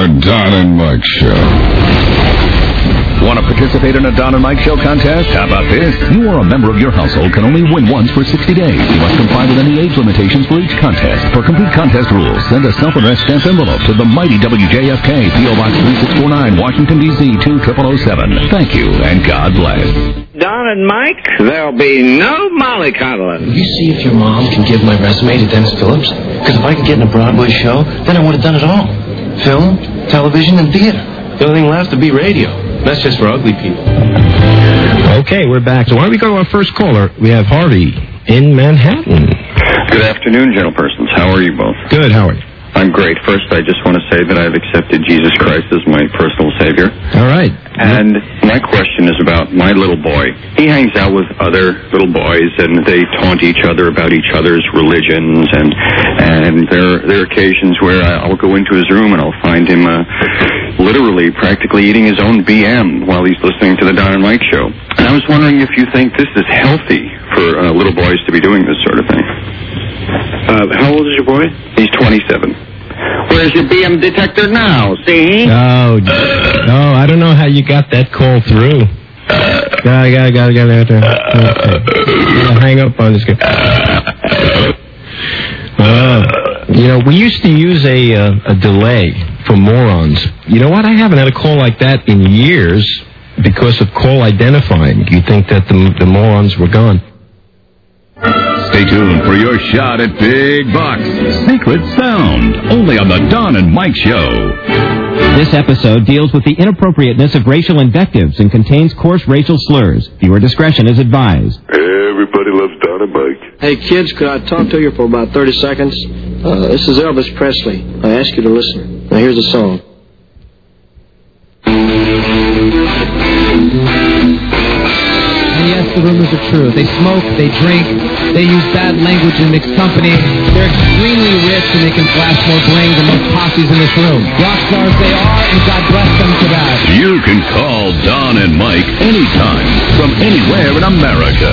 The Don and Mike Show. Want to participate in a Don and Mike Show contest? How about this? You or a member of your household can only win once for 60 days. You must comply with any age limitations for each contest. For complete contest rules, send a self-addressed stamped envelope to the mighty WJFK, P.O. Box 3649, Washington, D.C. 20007. Thank you, and God bless. Don and Mike, there'll be no mollycoddling. You see if your mom can give my resume to Dennis Phillips? Because if I could get in a Broadway show, then I would have done it all. Film, television, and theater. The only thing left to be radio. That's just for ugly people. Okay, we're back. So why don't we go to our first caller? We have Harvey in Manhattan. Good afternoon, gentlepersons. How are you both? Good, how are you? I'm great. First, I just want to say that I've accepted Jesus Christ as my personal Savior. All right. And my question is about my little boy. He hangs out with other little boys, and they taunt each other about each other's religions, and there are occasions where I'll go into his room and I'll find him literally practically eating his own BM while he's listening to the Don and Mike Show. And I was wondering if you think this is healthy for little boys to be doing this sort of thing. How old is your boy? He's 27. Where's your BM detector now, see? Oh, I don't know how you got that call through. I gotta hang up on this guy. We used to use a delay for morons. You know what? I haven't had a call like that in years because of call identifying. You think that the morons were gone. Stay tuned for your shot at Big Bucks. Secret Sound, only on the Don and Mike Show. This episode deals with the inappropriateness of racial invectives and contains coarse racial slurs. Viewer discretion is advised. Everybody loves Don and Mike. Hey, kids, could I talk to you for about 30 seconds? This is Elvis Presley. I ask you to listen. Now, here's the song. Yes, the rumors are true. They smoke, they drink, they use bad language and mixed company. They're extremely rich and they can flash more bling than most posses in this room. Rock stars they are, and God bless them for that. You can call Don and Mike anytime from anywhere in America.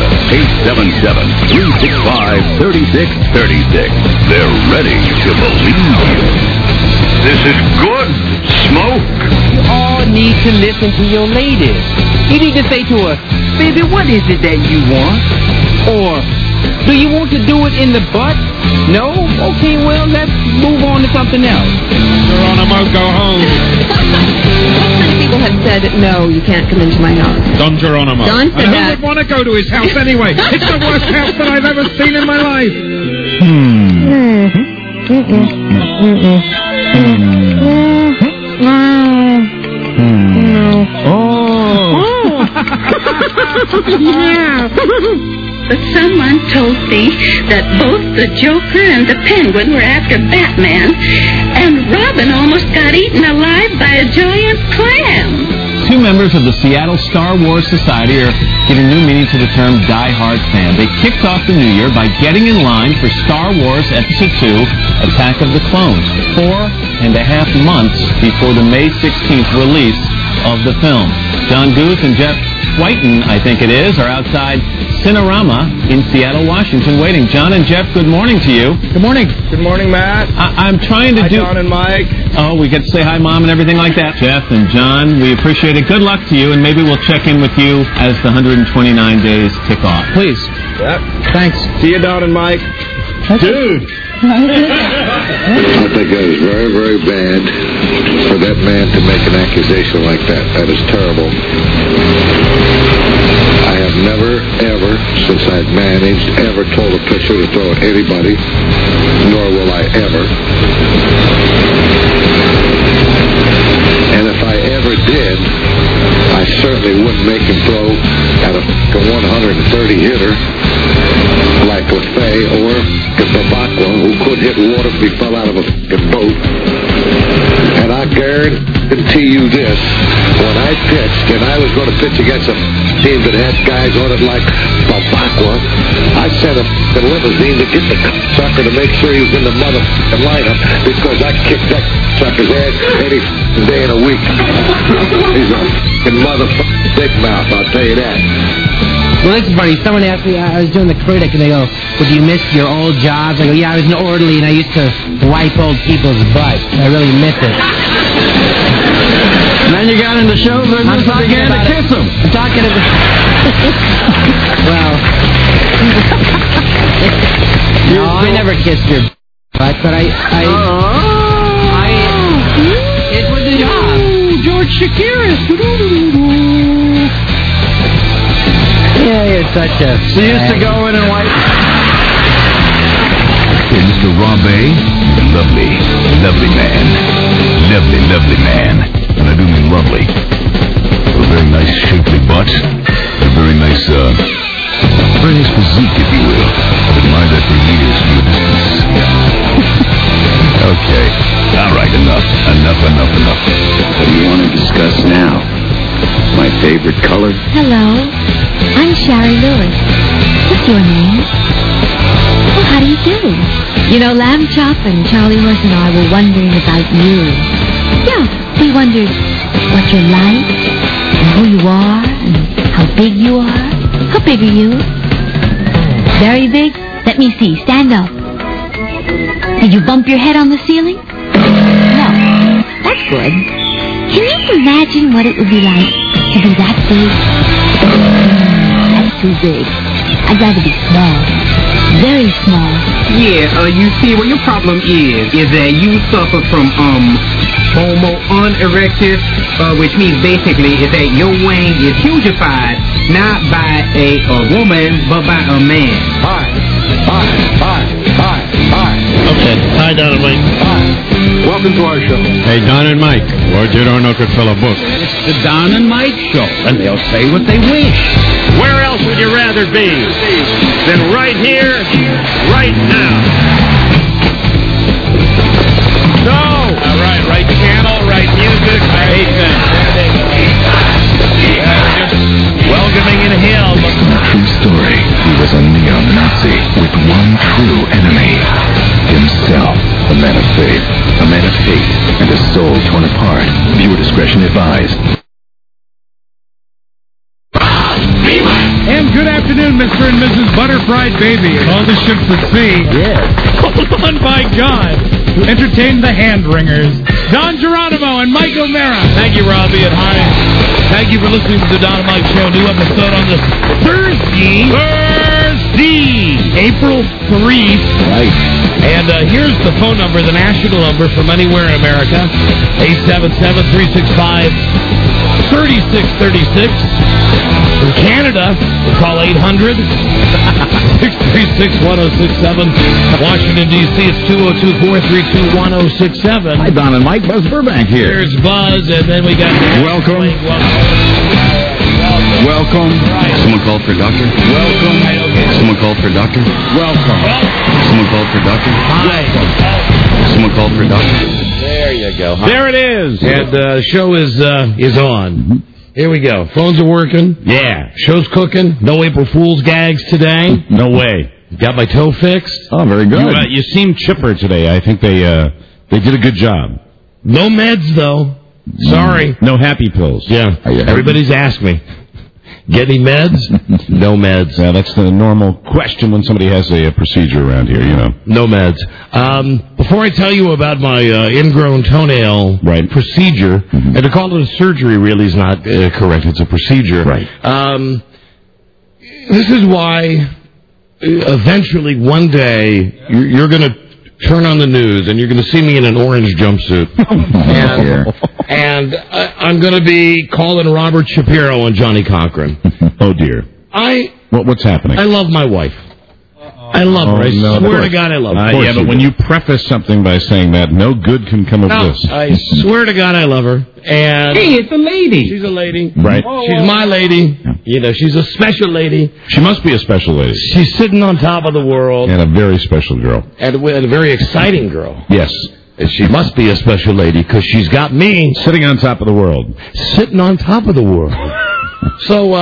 877-365-3636. They're ready to believe you. This is good smoke. You all need to listen to your ladies. You need to say to her, baby, what is it that you want? Or, do you want to do it in the butt? No? Okay, well, let's move on to something else. Geronimo, go home. How many people have said, no, you can't come into my house? Don Geronimo. Don said and that. who would want to go to his house anyway? It's the worst house that I've ever seen in my life. Yeah. But someone told me that both the Joker and the Penguin were after Batman, and Robin almost got eaten alive by a giant clam. Two members of the Seattle Star Wars Society are giving new meaning to the term die-hard fan. They kicked off the new year by getting in line for Star Wars Episode 2, Attack of the Clones, 4.5 months before the May 16th release of the film. John Guth and Jeff Whiten, I think it is, are outside Cinerama in Seattle, Washington, waiting. John and Jeff, good morning to you. Good morning. Good morning, Matt. I'm trying to hi, do... Don and Mike. Oh, we get to say hi, Mom, and everything like that. Jeff and John, we appreciate it. Good luck to you, and maybe we'll check in with you as the 129 days tick off. Please. Yep. Thanks. See you, Don and Mike. Dude. I think that is very, very bad for that man to make an accusation like that. That is terrible. I have never, ever, since I've managed, ever told a pitcher to throw at anybody, nor will I ever. And if I ever did, I certainly wouldn't make him throw at a 130 hitter like Lefay or Kabakwa, who could hit water if he fell out of a boat. And I guarantee you this, when I pitched, and I was going to pitch against a team that had guys on it like Kabakwa, I sent a limousine to get the sucker to make sure he was in the motherfucking lineup, because I kicked that sucker's ass any day in a week. He's a fucking motherfucking big mouth, I'll tell you that. Well, this is funny. Someone asked me, I was doing the critic, and they go, well, do you miss your old jobs? I go, yeah, I was an orderly, and I used to wipe old people's butts. I really miss it. And then you got into show business again to kiss him. I'm talking about... Well... No, I never kissed your butt, but I it was a job. George Shakira. Yeah, you're such a... She used to go in and wipe... Hey, Mr. Robbie, lovely man. Lovely man. And I do mean lovely. A very nice shapely butt. A very nice physique, if you will. I've admired that for years from a distance. Okay. All right, enough. What do you want to discuss now? My favorite color? Hello, I'm Shari Lewis. What's your name? Well, how do you do? You know, Lamb Chop and Charlie Horse and I were wondering about you. Yeah, we wondered what you're like, and who you are, and how big you are. How big are you? Very big? Let me see. Stand up. Did you bump your head on the ceiling? No. That's good. Can you imagine what it would be like to be that big? That's too big. I'd rather be small. Very small. Yeah, you see, what your problem is that you suffer from, homo unerectus, which means basically is that your wang is hugified, not by a woman, but by a man. Hi. Okay. Hi, Don and Mike. Welcome to our show. Hey, Don and Mike. What you don't know could fill a book. It's the Don and Mike Show, and they'll say what they wish. Where else would you rather be than right here, right now? No! All right, right channel, right music, right thing. Welcoming in him. True story. He was a neo-Nazi with one true enemy. Himself. A man of faith. A man of hate. And a soul torn apart. Viewer discretion advised. And good afternoon, Mr. and Mrs. Butterfried Baby, and all the ships at sea. Yes. Hold on, by God. Entertain the hand-ringers. Don Geronimo and Mike O'Mara. Thank you, Robbie, and hi. Thank you for listening to the Don and Mike Show. New episode on this Thursday, April 3rd. Right. And here's the phone number, the national number from anywhere in America, 877-365-3636. From Canada, call 800-636-1067. Washington, D.C., it's 202-432-1067. Hi, Don and Mike. Buzz Burbank here. Here's Buzz, and then we got... Welcome. Someone called for a doctor? Welcome. Someone called for a doctor? Welcome. Someone called for a doctor? Welcome. Someone called for a doctor? There you go. There it is. And the show is on. Here we go. Phones are working. Yeah. Show's cooking. No April Fool's gags today. No way. Got my toe fixed. Oh, very good. You seem chipper today. I think they did a good job. No meds, though. Sorry. No happy pills. Yeah. Everybody's asked me. Get any meds? No meds. Yeah, that's the normal question when somebody has a procedure around here, you know. No meds. Before I tell you about my ingrown toenail procedure, and to call it a surgery really is not correct. It's a procedure. Right. This is why eventually one day you're going to turn on the news and you're going to see me in an orange jumpsuit. And I'm going to be calling Robert Shapiro and Johnny Cochran. Oh, dear. What's happening? I love my wife. I love her. I swear to God I love her. Yeah, but when you preface something by saying that, no good can come of this. I swear to God I love her. And hey, it's a lady. She's a lady. Right. She's my lady. You know, she's a special lady. She must be a special lady. She's sitting on top of the world. And a very special girl. And a very exciting girl. Yes. She must be a special lady because she's got me. Sitting on top of the world. Sitting on top of the world. So,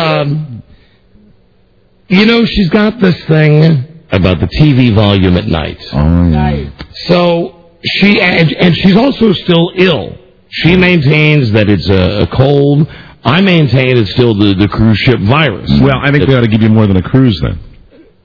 you know, she's got this thing about the TV volume at night. Oh, yeah. So, and she's also still ill. She maintains that it's a cold. I maintain it's still the cruise ship virus. Well, I think they ought to give you more than a cruise then.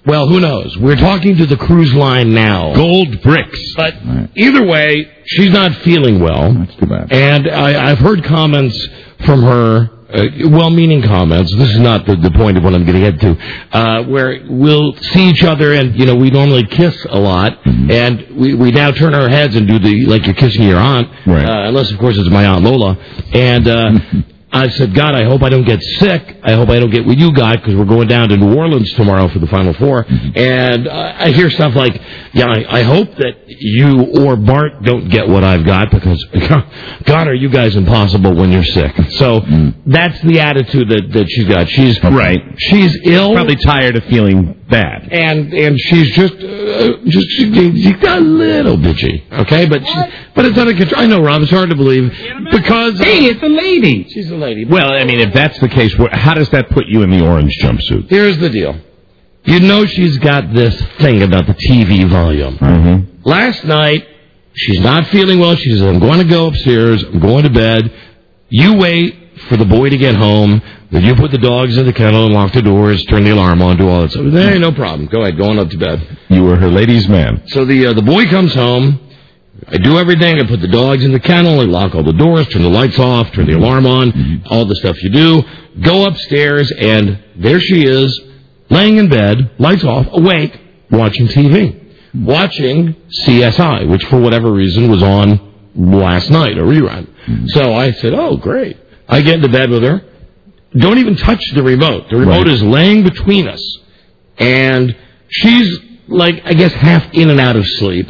Well, who knows? We're talking to the cruise line now. Gold bricks. But either way, she's not feeling well. That's too bad. And I've heard comments from her, well-meaning comments. This is not the point of what I'm going to get to, where we'll see each other and, we normally kiss a lot. Mm-hmm. And we now turn our heads and do like you're kissing your aunt. Right. Unless, of course, it's my Aunt Lola. And, I said, God, I hope I don't get sick. I hope I don't get what you got, because we're going down to New Orleans tomorrow for the Final Four. Mm-hmm. And I hear stuff like, I hope that you or Bart don't get what I've got, because, God, are you guys impossible when you're sick. So that's the attitude that she's got. She's ill. Probably tired of feeling bad. And she's just she's got a little bitchy, okay? But it's under control. I know, Rob, it's hard to believe, because... Hey, it's a lady. She's a lady. Well, I mean, if that's the case, how does that put you in the orange jumpsuit? Here's the deal. She's got this thing about the TV volume. Mm-hmm. Last night, she's not feeling well. She says, I'm going to go upstairs. I'm going to bed. You wait for the boy to get home. Then you put the dogs in the kennel and lock the doors, turn the alarm on, do all that stuff. There ain't no problem. Go ahead, go on up to bed. You were her ladies' man. So the boy comes home. I do everything. I put the dogs in the kennel. I lock all the doors, turn the lights off, turn the alarm on, all the stuff you do. Go upstairs, and there she is, laying in bed, lights off, awake, watching TV. Watching CSI, which for whatever reason was on last night, a rerun. So I said, oh, great. I get into bed with her. Don't even touch the remote. The remote is laying between us. And she's, I guess, half in and out of sleep.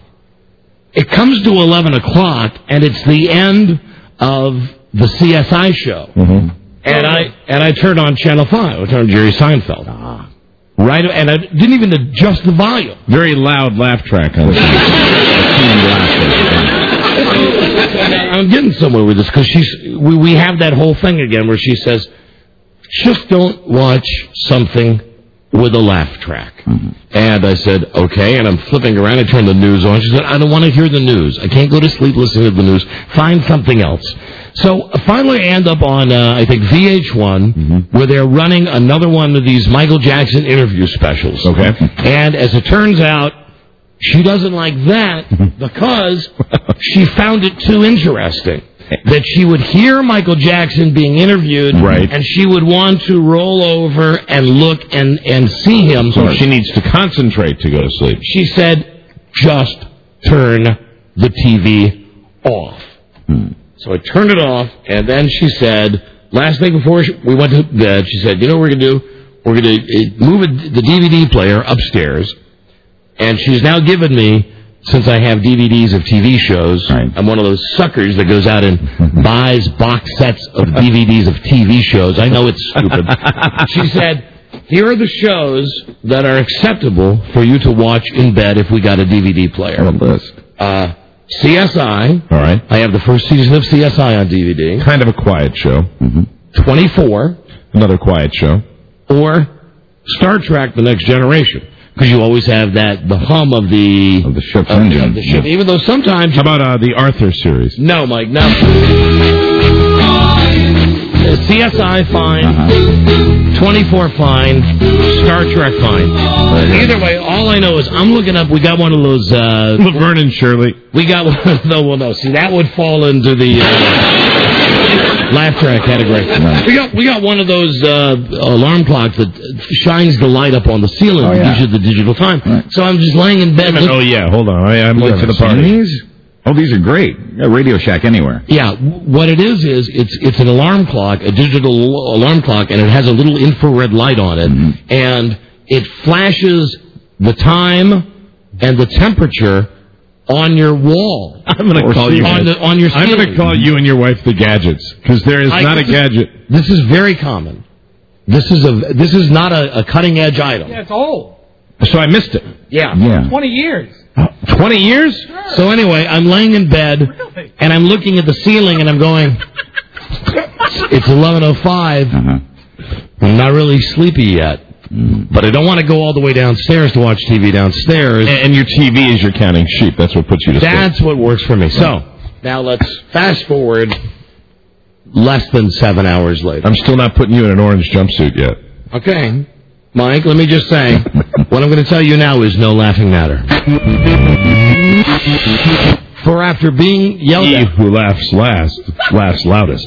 It comes to 11 o'clock, and it's the end of the CSI show. Mm-hmm. And I turned on Channel 5. I turned on Jerry Seinfeld. Right, and I didn't even adjust the volume. Very loud laugh track on I'm getting somewhere with this, because we have that whole thing again where she says, just don't watch something with a laugh track. Mm-hmm. And I said, okay, and I'm flipping around. I turned the news on. She said, I don't want to hear the news. I can't go to sleep listening to the news. Find something else. So finally I end up on, I think, VH1, where they're running another one of these Michael Jackson interview specials. Okay. And as it turns out, she doesn't like that because she found it too interesting. That she would hear Michael Jackson being interviewed, and she would want to roll over and look and see him. So she needs to concentrate to go to sleep. She said, just turn the TV off. So I turned it off, and then she said, last night before we went to bed, she said, you know what we're going to do? We're going to move the DVD player upstairs, and she's now given me, since I have DVDs of TV shows, I'm one of those suckers that goes out and buys box sets of DVDs of TV shows. I know it's stupid. She said, here are the shows that are acceptable for you to watch in bed if we got a DVD player. List. CSI. All right. I have the first season of CSI on DVD. Kind of a quiet show. 24. Another quiet show. Or Star Trek: The Next Generation. Because you always have the hum of the ship's engine. Of the ship. Even though sometimes... How about the Arthur series? No, Mike, no. CSI, fine. 24, fine. Star Trek, fine. Either way, all I know is I'm looking up... We got one of those... Laverne and Shirley. We got one of those... Well, no. See, that would fall into the... laugh track category. We got one of those alarm clocks that shines the light up on the ceiling and gives you the digital time. So I'm just laying in bed. Hold on. I'm late to the party. These are great. Radio Shack anywhere. Yeah, what it is it's an alarm clock, a digital alarm clock, and it has a little infrared light on it, and it flashes the time and the temperature on your wall. I'm going to call you on your ceiling. I'm going to call you and your wife the gadgets, because there is not a gadget. This is very common. This is not a cutting edge item. Yeah, it's old. So I missed it. Yeah. 20 years. 20 years? Sure. So anyway, I'm laying in bed, and I'm looking at the ceiling, and I'm going, it's 11:05. I'm not really sleepy yet. But I don't want to go all the way downstairs to watch TV downstairs. And your TV is your counting sheep. That's what puts you to sleep. That's what works for me. So, now let's fast forward less than 7 hours later. I'm still not putting you in an orange jumpsuit yet. Okay. Mike, let me just say, what I'm going to tell you now is no laughing matter. For after being yelled He at... who laughs last, laughs loudest.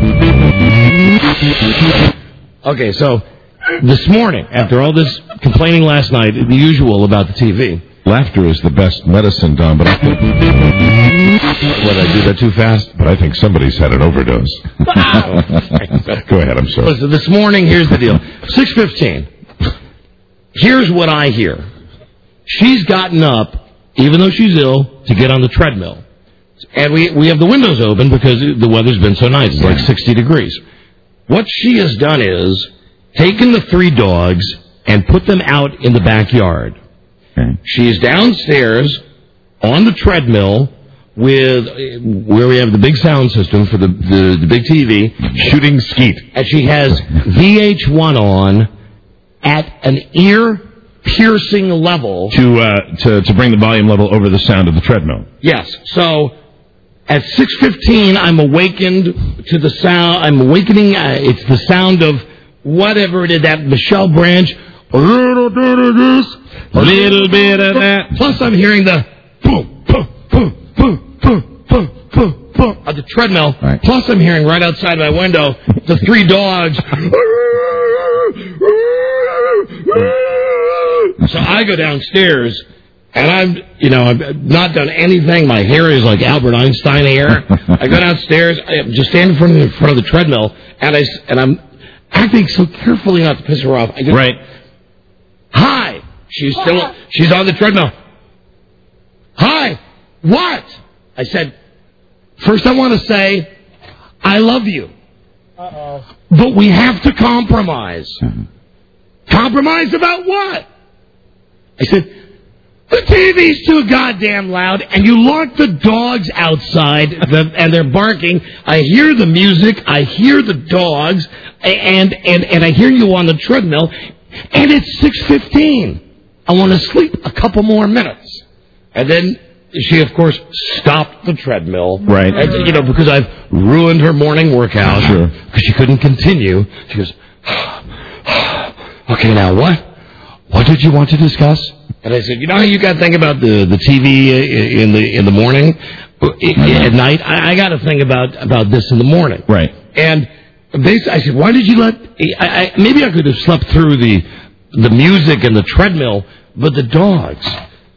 Okay, so this morning, after all this complaining last night, the usual about the TV... Laughter is the best medicine, Don, but I think... What, I do that too fast? But I think somebody's had an overdose. Go ahead, I'm sorry. Listen, this morning, here's the deal. 6:15. Here's what I hear. She's gotten up, even though she's ill, to get on the treadmill. And we have the windows open because the weather's been so nice. It's like 60 degrees. What she has done is taken the 3 dogs and put them out in the backyard. Okay. She's downstairs on the treadmill with where we have the big sound system for the big TV. Shooting skeet. And she has VH1 on at an ear-piercing level. To bring the volume level over the sound of the treadmill. Yes. So at 6:15, I'm awakened to the sound. I'm awakening. It's the sound of whatever it is, that Michelle Branch. A little bit of that. Plus, I'm hearing the boom, boom, boom, boom, boom, boom, boom, boom of the treadmill. Right. Plus, I'm hearing right outside my window the 3 dogs. So I go downstairs, and I've not done anything. My hair is like Albert Einstein hair. I go downstairs, I just stand in front of the treadmill, and I'm acting so carefully not to piss her off. Right. Hi. She's on the treadmill. Hi. What? I said, first I want to say, I love you. Uh-oh. But we have to compromise. Compromise about what? I said, the TV's too goddamn loud, and you lock the dogs outside, and they're barking. I hear the music, I hear the dogs, and I hear you on the treadmill, and it's 6:15. I want to sleep a couple more minutes. And then she, of course, stopped the treadmill. Right. And, because I've ruined her morning workout. Sure. Because she couldn't continue. She goes, okay, now what? What did you want to discuss? And I said, how you got to think about the TV in the morning? At night, I got to think about this in the morning. Right. And basically, I said, why did you maybe I could have slept through the music and the treadmill, but the dogs.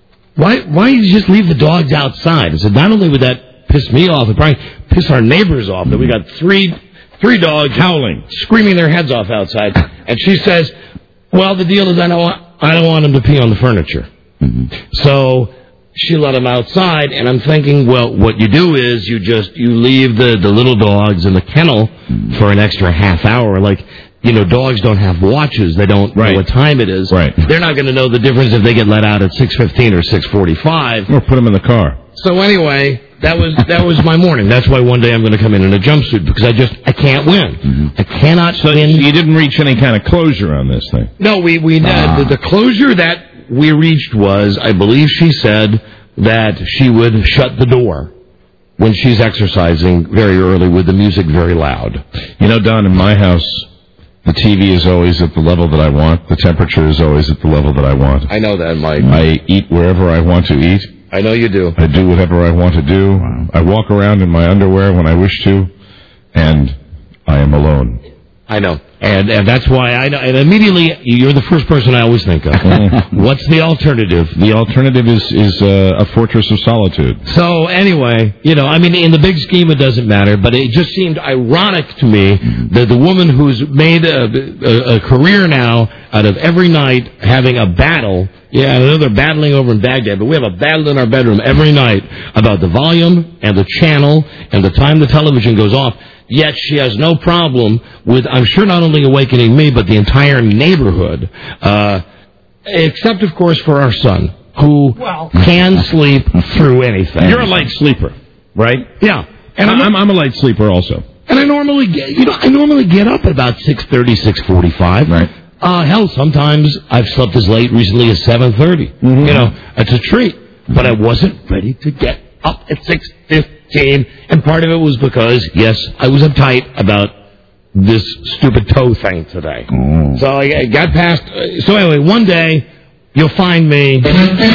Why did you just leave the dogs outside? I said, not only would that piss me off, it probably piss our neighbors off that we got three dogs howling, screaming their heads off outside. And she says, well, the deal is I don't want them to pee on the furniture. Mm-hmm. So she let them outside, and I'm thinking, well, what you do is you leave the little dogs in the kennel for an extra half hour. Like, dogs don't have watches. They don't know what time it is. Right. They're not going to know the difference if they get let out at 6:15 or 6:45. Or put them in the car. So anyway, that was my morning. That's why one day I'm going to come in a jumpsuit, because I can't win. Mm-hmm. I cannot win. So you didn't reach any kind of closure on this thing? No, the closure that we reached was, I believe she said that she would shut the door when she's exercising very early with the music very loud. Don, in my house, the TV is always at the level that I want. The temperature is always at the level that I want. I know that, Mike. I eat wherever I want to eat. I know you do. I do whatever I want to do. Wow. I walk around in my underwear when I wish to, and I am alone. I know. And that's why I know. And immediately, you're the first person I always think of. What's the alternative? The alternative is a fortress of solitude. So anyway, in the big scheme, it doesn't matter. But it just seemed ironic to me that the woman who's made a career now out of every night having a battle. Yeah, I know they're battling over in Baghdad, but we have a battle in our bedroom every night about the volume and the channel and the time the television goes off. Yet she has no problem with, I'm sure, not only awakening me, but the entire neighborhood. Except, of course, for our son, who can sleep through anything. You're a light sleeper, right? Yeah. And I'm a light sleeper also. And I normally get up at about 6:30, 6:45. Right. Hell, sometimes I've slept as late recently as 7:30. Mm-hmm. It's a treat. But I wasn't ready to get up at 6:15, and part of it was because, yes, I was uptight about this stupid toe thing today. Oh. So I got past. So anyway, one day you'll find me in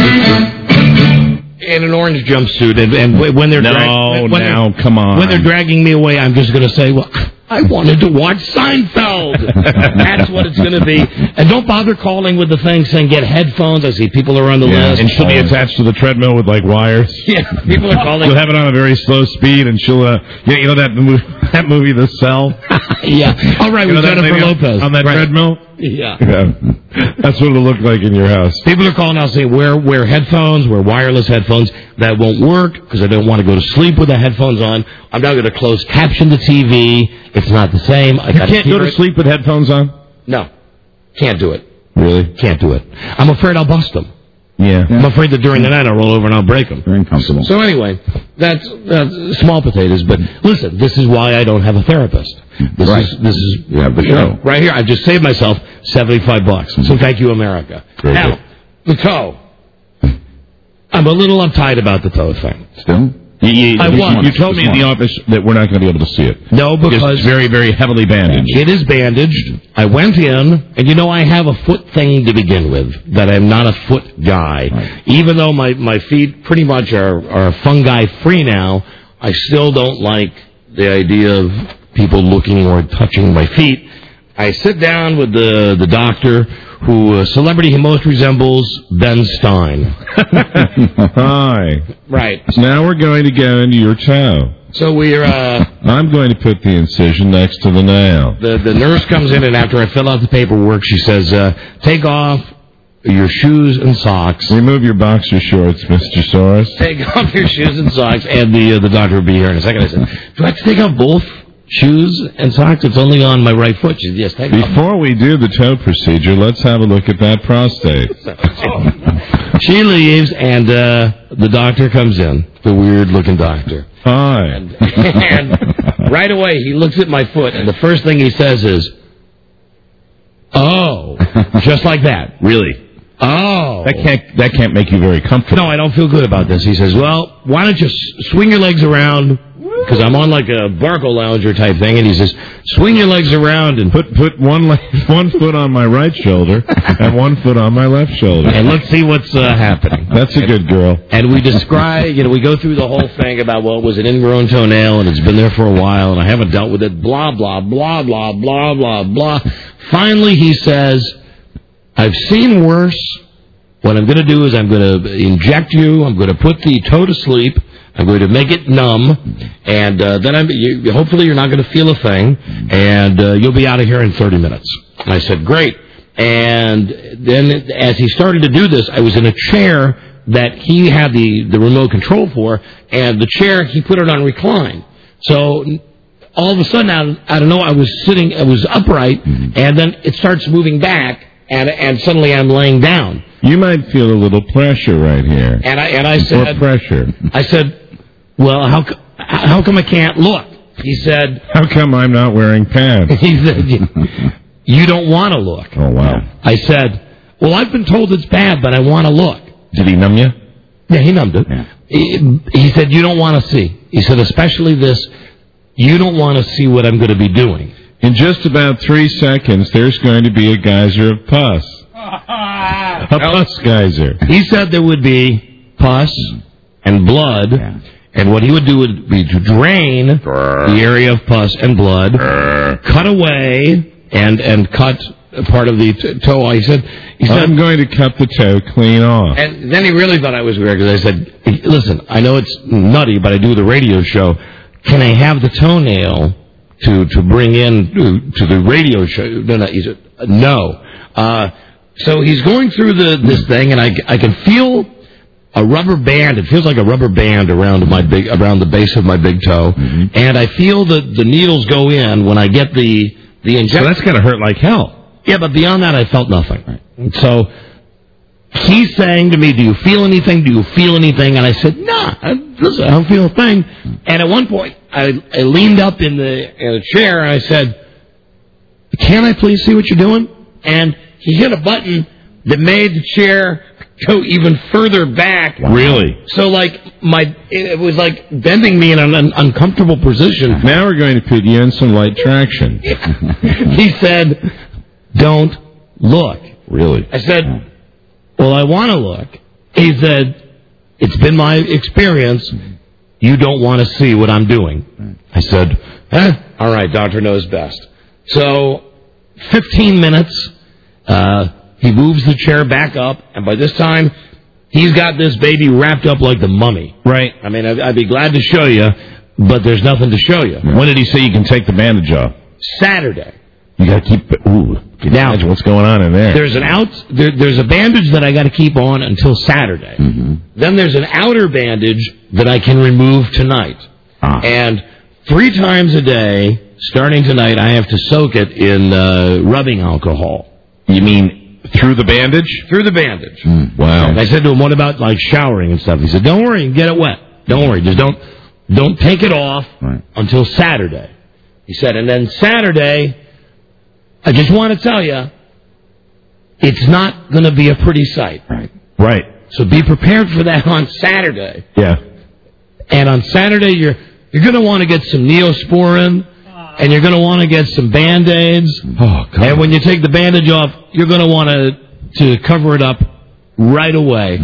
an orange jumpsuit, and when they're come on. When they're dragging me away, I'm just going to say, well, I wanted to watch Seinfeld. That's what it's going to be. And don't bother calling with the thing saying get headphones. I see people are on the list. And she'll be attached to the treadmill with like wires. Yeah, people are calling. You'll have it on a very slow speed, and she'll, you know that movie, The Cell? Yeah. All right, with Jennifer Lopez. On that treadmill? Yeah. That's what it'll look like in your house. People are calling now saying, wear headphones, wear wireless headphones. That won't work because I don't want to go to sleep with the headphones on. I'm now going to close caption the TV. It's not the same. You can't go to sleep with headphones on? No. Can't do it. Really? Can't do it. I'm afraid I'll bust them. Yeah. I'm afraid that during the night I'll roll over and I'll break them. Very uncomfortable. So anyway, that's small potatoes. But listen, this is why I don't have a therapist. This is you have the show. Right here. I've just saved myself $75. So thank you, America. Very now, good. the toe. I'm a little uptight about the toe thing. Still? You told me in the office that we're not going to be able to see it. No, because it's very, very heavily bandaged. It is bandaged. I went in, and I have a foot thing to begin with, that I'm not a foot guy. Right. Even though my feet pretty much are fungi free now, I still don't like the idea of people looking or touching my feet. I sit down with the doctor, who celebrity he most resembles, Ben Stein. Hi. Right. Now we're going to go into your toe. So we're... I'm going to put the incision next to the nail. The nurse comes in, and after I fill out the paperwork, she says, take off your shoes and socks. Remove your boxer shorts, Mr. Soros. Take off your shoes and socks, and the doctor will be here in a second. I said, do I have to take off both shoes and socks? It's only on my right foot. She said, yes, take off. Before we do the toe procedure, let's have a look at that prostate. She leaves, and the doctor comes in, the weird-looking doctor. Hi. And right away, he looks at my foot, and the first thing he says is, oh, just like that. Really? Oh. That can't make you very comfortable. No, I don't feel good about this. He says, well, why don't you swing your legs around, because I'm on like a Barco Lounger type thing, and he says, swing your legs around and put one foot on my right shoulder and one foot on my left shoulder. And let's see what's happening. That's a good girl. And we describe, we go through the whole thing about, well, it was an ingrown toenail, and it's been there for a while, and I haven't dealt with it, blah, blah, blah, blah, blah, blah, blah. Finally, he says, I've seen worse. What I'm going to do is I'm going to inject you. I'm going to put the toe to sleep. I'm going to make it numb, and then hopefully you're not going to feel a thing, and you'll be out of here in 30 minutes. And I said, great. And then as he started to do this, I was in a chair that he had the remote control for, and the chair, he put it on recline. So all of a sudden, out of nowhere, I was upright, and then it starts moving back, and suddenly I'm laying down. You might feel a little pressure right here. And I said, or pressure. I said, well, how come I can't look? He said, how come I'm not wearing pants? He said, you don't want to look. Oh, wow. I said, well, I've been told it's bad, but I want to look. Did he numb you? Yeah, he numbed it. Yeah. He said, you don't want to see. He said, especially this, you don't want to see what I'm going to be doing. In just about 3 seconds, there's going to be a geyser of pus. A pus geyser. He said there would be pus and blood, and what he would do would be to drain the area of pus and blood, cut away, and cut part of the toe. He said, I'm going to cut the toe clean off. And then he really thought I was weird, because I said, listen, I know it's nutty, but I do the radio show. Can I have the toenail to bring in to the radio show? No, he said, no. So he's going through this thing, and I can feel a rubber band. It feels like a rubber band around the base of my big toe, and I feel the needles go in when I get the injection. So that's going to hurt like hell. Yeah, but beyond that, I felt nothing. Right. So he's saying to me, do you feel anything? Do you feel anything? And I said, nah, listen, I don't feel a thing. And at one point, I leaned up in the chair, and I said, can I please see what you're doing? And he hit a button that made the chair go even further back. Really? So, like, it was like bending me in an uncomfortable position. Now we're going to put you in some light traction. He said, don't look. Really? I said, well, I want to look. He said, it's been my experience. You don't want to see what I'm doing. I said, all right, doctor knows best. So, 15 minutes, he moves the chair back up, and by this time, he's got this baby wrapped up like the mummy. Right. I mean, I'd be glad to show you, but there's nothing to show you. When did he say you can take the bandage off? Saturday. You got to keep it. Ooh, now, imagine what's going on in there. There's there's a bandage that I got to keep on until Saturday. Mm-hmm. Then there's an outer bandage that I can remove tonight. And 3 times a day, starting tonight, I have to soak it in rubbing alcohol. You mean through the bandage? Through the bandage. Wow. And I said to him, what about like showering and stuff? He said, don't worry, get it wet. Don't worry, just don't take it off until Saturday. He said, and then Saturday, I just want to tell you, it's not going to be a pretty sight. Right. So be prepared for that on Saturday. Yeah. And on Saturday, you're going to want to get some Neosporin, and you're going to want to get some Band-Aids. Oh, God. And when you take the bandage off, you're going to want to cover it up right away.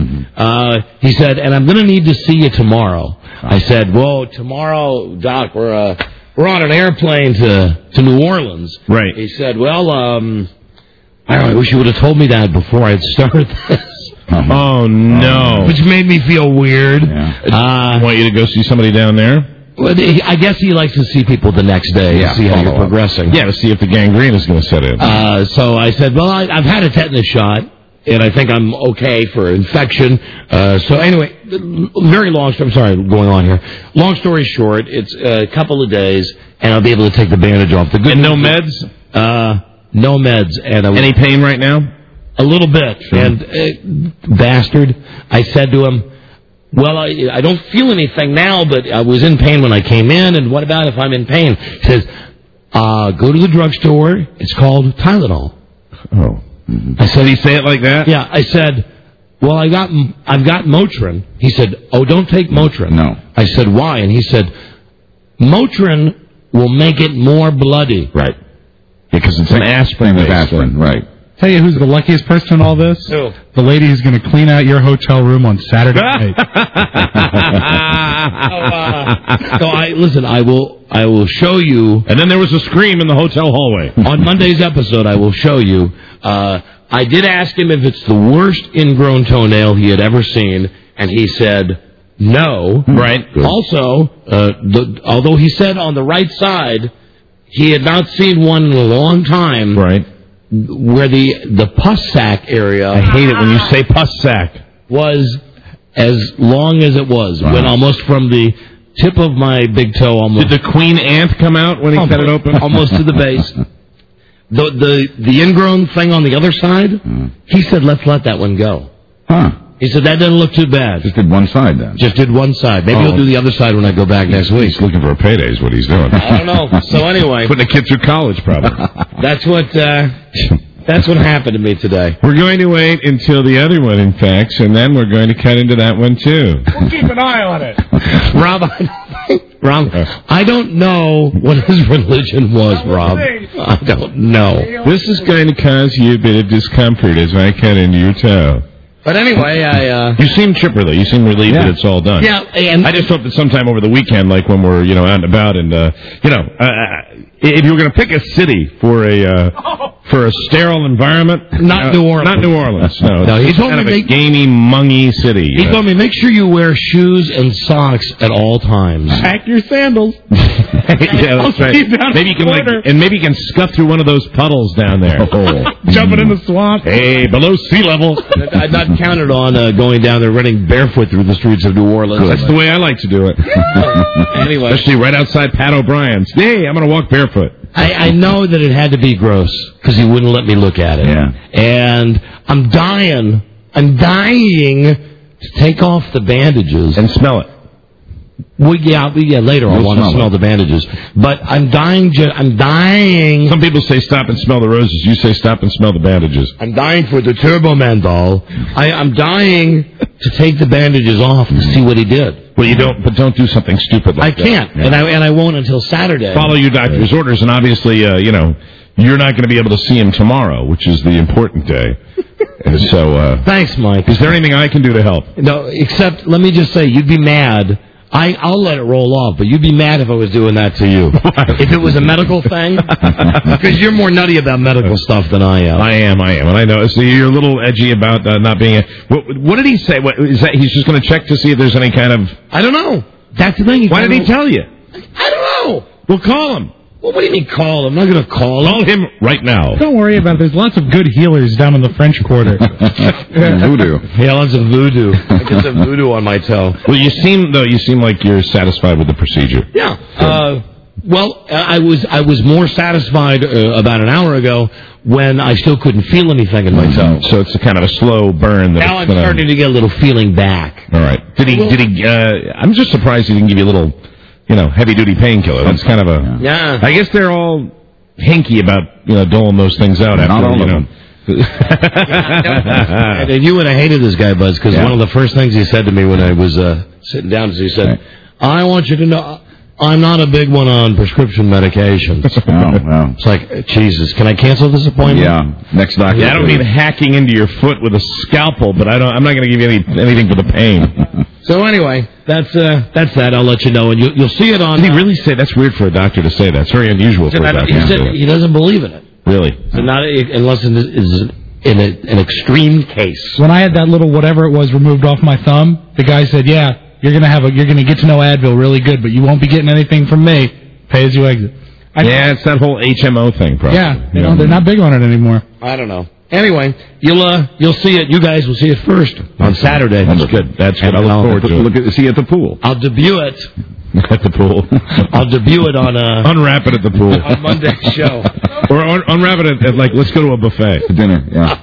He said, and I'm going to need to see you tomorrow. I said, well, tomorrow, Doc, we're on an airplane to New Orleans. Right. He said, well, I don't know, I wish you would have told me that before I had started this. Oh, no. Which made me feel weird. I want you to go see somebody down there? Well, I guess he likes to see people the next day to see how you're progressing. Yeah, to see if the gangrene is going to set in. So I said, well, I've had a tetanus shot, and I think I'm okay for infection. So anyway, very long story. I'm sorry, going on here. Long story short, it's a couple of days, and I'll be able to take the bandage off. And no meds? No meds. And any pain right now? A little bit. Sure. And bastard, I said to him, well, I don't feel anything now, but I was in pain when I came in, and what about if I'm in pain? He says, go to the drugstore. It's called Tylenol. Oh. I said, did he say it like that? Yeah. I said, well, I've got Motrin. He said, oh, don't take Motrin. No. I said, why? And he said, Motrin will make it more bloody. Right. Because it's an aspirin. With aspirin, right. Tell you who's the luckiest person in all this? Who? The lady who's going to clean out your hotel room on Saturday night. Listen, I will show you. And then there was a scream in the hotel hallway. On Monday's episode, I will show you. I did ask him if it's the worst ingrown toenail he had ever seen, and he said no. Right. Good. Also, although he said on the right side, he had not seen one in a long time. Right. Where the pus sac area. I hate it when you say pus sac. Was as long as it was. Went almost from the tip of my big toe almost. Did the queen ant come out when he cut it open? Almost to the base. The ingrown thing on the other side, he said, let's let that one go. Huh. He said, that doesn't look too bad. Just did one side then. Just did one side. Maybe he'll do the other side when I go back next week. He's looking for a payday is what he's doing. I don't know. So anyway. Putting a kid through college, probably. That's what happened to me today. We're going to wait until the other one infects, and then we're going to cut into that one, too. We'll keep an eye on it. Rob, I don't know what his religion was, Rob. I don't know. This is going to cause you a bit of discomfort as I cut into your toe. But anyway, You seem chipper, though. You seem relieved that it's all done. Yeah, and I just hope that sometime over the weekend, like when we're, out and about, and, if you were going to pick a city for a sterile environment... Not New Orleans. Not New Orleans, no. No, he told kind me of a gamey, mungy city. He told me, make sure you wear shoes and socks at all times. Pack your sandals. Yeah, that's right. Maybe you can maybe you can scuff through one of those puddles down there. Jumping in the swamp. Hey, below sea level. I'd not counted on going down there running barefoot through the streets of New Orleans. That's the way I like to do it. Anyway. Especially right outside Pat O'Brien's. Hey, I'm going to walk barefoot. I know that it had to be gross because he wouldn't let me look at it. Yeah. And I'm dying to take off the bandages. And smell it. Well, yeah, later I want to smell the bandages. But I'm dying. I'm dying. Some people say stop and smell the roses. You say stop and smell the bandages. I'm dying for the Turbo Man doll. I'm dying to take the bandages off to see what he did. Well, don't do something stupid like that. I can't, and I won't until Saturday. Follow your doctor's orders, and obviously, you're not going to be able to see him tomorrow, which is the important day. And so, thanks, Mike. Is there anything I can do to help? No, except let me just say, you'd be mad. I'll let it roll off, but you'd be mad if I was doing that to you. If it was a medical thing, because you're more nutty about medical stuff than I am. I am, and I know. So you're a little edgy about not being. What did he say? What is that? He's just going to check to see if there's any kind of. I don't know. That's the thing. Why did he tell you? I don't know. Well, call him. Well, what do you mean call him? I'm not going to call him. Call him right now. Don't worry about it. There's lots of good healers down in the French Quarter. Voodoo. Yeah, lots of voodoo. I get some voodoo on my toe. Well, you seem like you're satisfied with the procedure. Yeah. Well, I was more satisfied about an hour ago when I still couldn't feel anything in my toe. So it's a kind of a slow burn. Now I'm starting to get a little feeling back. All right. Did he? I'm just surprised he didn't give you a little, heavy-duty painkiller. That's kind of a. Yeah. I guess they're all hinky about doling those things out. Not all of them. And you and I hated this guy, Buzz, because one of the first things he said to me when I was sitting down is he said, "I want you to know I'm not a big one on prescription medications." Oh. It's like, Jesus, can I cancel this appointment? Yeah. Next doctor. Yeah, I don't mean hacking into your foot with a scalpel, but I'm not going to give you anything for the pain. So anyway, that's that. I'll let you know, and you'll see it on. Did he really say that's weird for a doctor to say that? It's very unusual for a doctor He to said say that. he doesn't believe in it. Really? So not unless it is in an extreme case. When I had that little whatever it was removed off my thumb, the guy said, "Yeah, you're gonna get to know Advil really good, but you won't be getting anything from me. Pay as you exit." It's that whole HMO thing, probably. Yeah, they're not big on it anymore. I don't know. Anyway, you'll see it. You guys will see it first on Saturday. That's good. That's good. I look forward to it. See you at the pool. I'll debut it. At the pool. I'll debut it on unwrap it at the pool on Monday's show, or unwrap it at let's go to a buffet dinner. Yeah.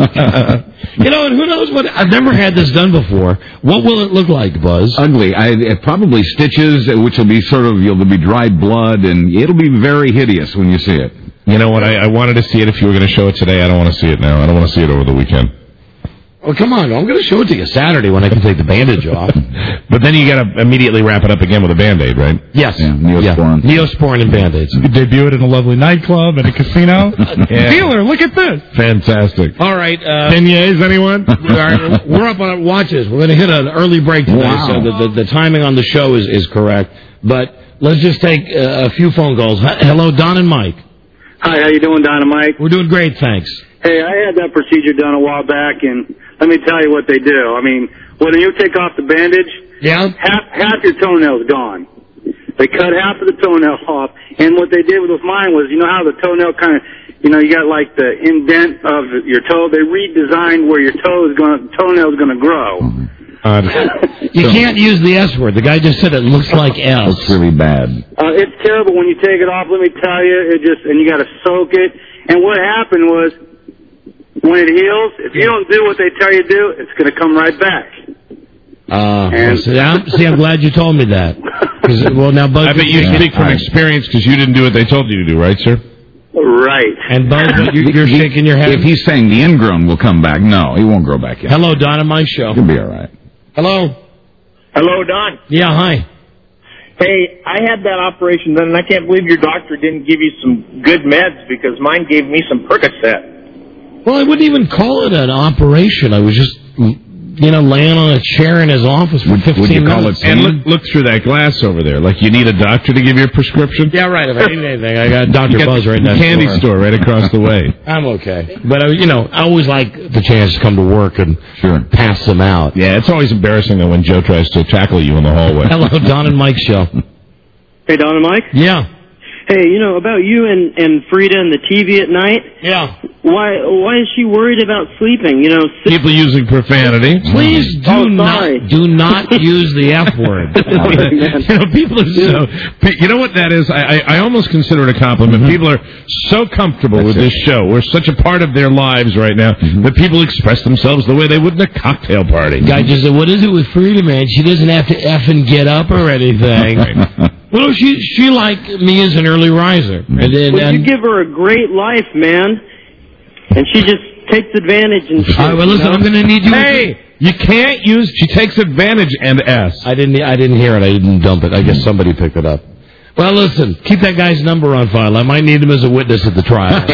And who knows what? I've never had this done before. What will it look like, Buzz? Ugly. Probably stitches, which will be there'll be dried blood, and it'll be very hideous when you see it. You know what? I wanted to see it if you were going to show it today. I don't want to see it now. I don't want to see it over the weekend. Well, come on. I'm going to show it to you Saturday when I can take the bandage off. But then you got to immediately wrap it up again with a Band-Aid, right? Yes. Yeah, Neosporin. Neosporin and Band-Aids. You could debut it in a lovely nightclub at a casino. Dealer, look at this. Fantastic. All right. Beignets, anyone? We're up on our watches. We're going to hit an early break today, so the timing on the show is correct. But let's just take a few phone calls. Hello, Don and Mike. Hi, how you doing, Don and Mike? We're doing great, thanks. Hey, I had that procedure done a while back, and let me tell you what they do. I mean, when you take off the bandage, half your toenail's gone. They cut half of the toenail off, and what they did with mine was, you know how the toenail kind of, you got like the indent of your toe. They redesigned where your toenail's going to grow. You can't use the S word. The guy just said it looks like S. It's really bad. It's terrible when you take it off. Let me tell you, and you got to soak it. And what happened was, when it heals, if you don't do what they tell you to do, it's going to come right back. I'm glad you told me that. Now, Buzz, I bet you speak from experience because you didn't do what they told you to do, right, sir? Right. And Buzz, you're shaking your head. If he's saying the ingrown will come back, no, he won't grow back yet. Hello, Don, on my show. He'll be all right. Hello. Hello, Don. Yeah, hi. Hey, I had that operation done, and I can't believe your doctor didn't give you some good meds because mine gave me some Percocet. Well, I wouldn't even call it an operation. I was just, laying on a chair in his office for 15 Would you minutes. call it and look through that glass over there. Like you need a doctor to give you a prescription? Yeah, right. If I need anything, I got Dr. Buzz right next door. Candy store right across the way. I'm okay. But, I always like the chance to come to work and pass them out. Yeah, it's always embarrassing, though, when Joe tries to tackle you in the hallway. Hello, Don and Mike show. Hey, Don and Mike? Yeah. Hey, about you and Frida and the TV at night. Yeah. Why is she worried about sleeping? People using profanity. Please do not use the F word. People are so. You know what that is? I almost consider it a compliment. People are so comfortable with this show. We're such a part of their lives right now that people express themselves the way they would in a cocktail party. Guy just said, "What is it with Frida, man? She doesn't have to F and get up or anything." Well, she like me as an early riser. And then, you give her a great life, man. And she just takes advantage and shit. All right, well, listen, I'm going to need you. Hey, you can't use. She takes advantage and S. I didn't hear it. I didn't dump it. I guess somebody picked it up. Well, listen, keep that guy's number on file. I might need him as a witness at the trial.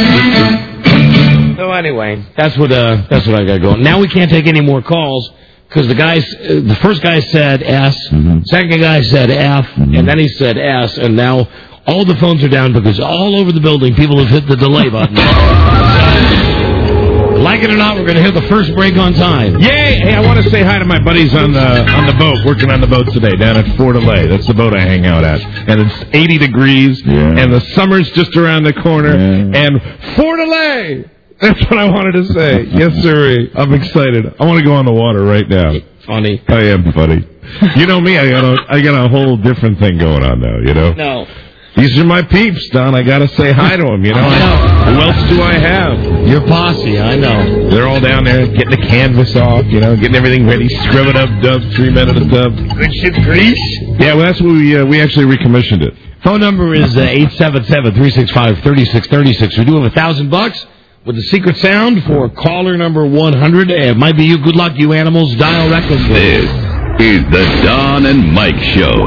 So anyway, that's what I got going. Now we can't take any more calls. Because the first guy said S, second guy said F, and then he said S, and now all the phones are down because all over the building people have hit the delay button. Like it or not, we're going to hit the first break on time. Yay! Hey, I want to say hi to my buddies on the boat, working on the boat today down at Fort Delay. That's the boat I hang out at. And it's 80 degrees, and the summer's just around the corner, and Fort Delay! That's what I wanted to say. Yes, sir. I'm excited. I want to go on the water right now. Funny. I am funny. You know me. I got a whole different thing going on now. No. These are my peeps, Don. I got to say hi to them. I know. Who else do I have? Your posse. I know. They're all down there getting the canvas off. Getting everything ready. Scrubbing up dubs. 3 men at a tub. Good shit grease. Yeah, well, that's what we actually recommissioned it. Phone number is 877-365-3636. We do have $1,000. With the secret sound for caller number 100. It might be you. Good luck, you animals. Dial recklessly. This is the Don and Mike Show.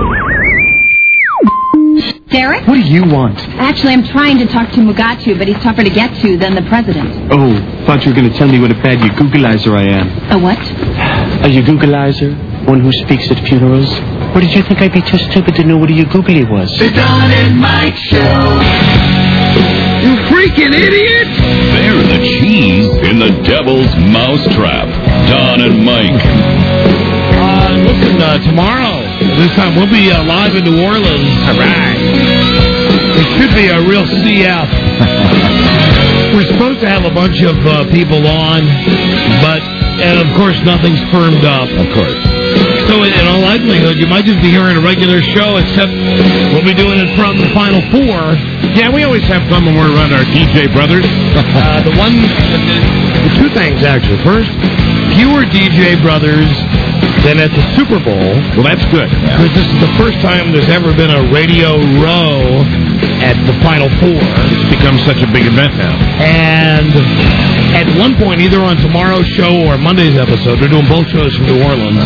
Derek? What do you want? Actually, I'm trying to talk to Mugatu, but he's tougher to get to than the president. Oh, thought you were going to tell me what a bad Yagoogleizer I am. A what? A Yagoogleizer? One who speaks at funerals? Or did you think I'd be too stupid to know what a Yagoogly was? The Don and Mike Show. You freaking idiot! They're the cheese in the devil's mousetrap. Don and Mike. Listen, tomorrow, this time, we'll be live in New Orleans. All right. It should be a real CF. We're supposed to have a bunch of people on, and of course, nothing's firmed up. Of course. So in all likelihood, you might just be hearing a regular show, except we'll be doing it from the Final Four. Yeah, we always have fun when we're around our DJ brothers. The two things, actually. First, fewer DJ brothers than at the Super Bowl. Well, that's good. Because this is the first time there's ever been a radio row at the Final Four. It's become such a big event now. And at one point, either on tomorrow's show or Monday's episode, they're doing both shows from New Orleans.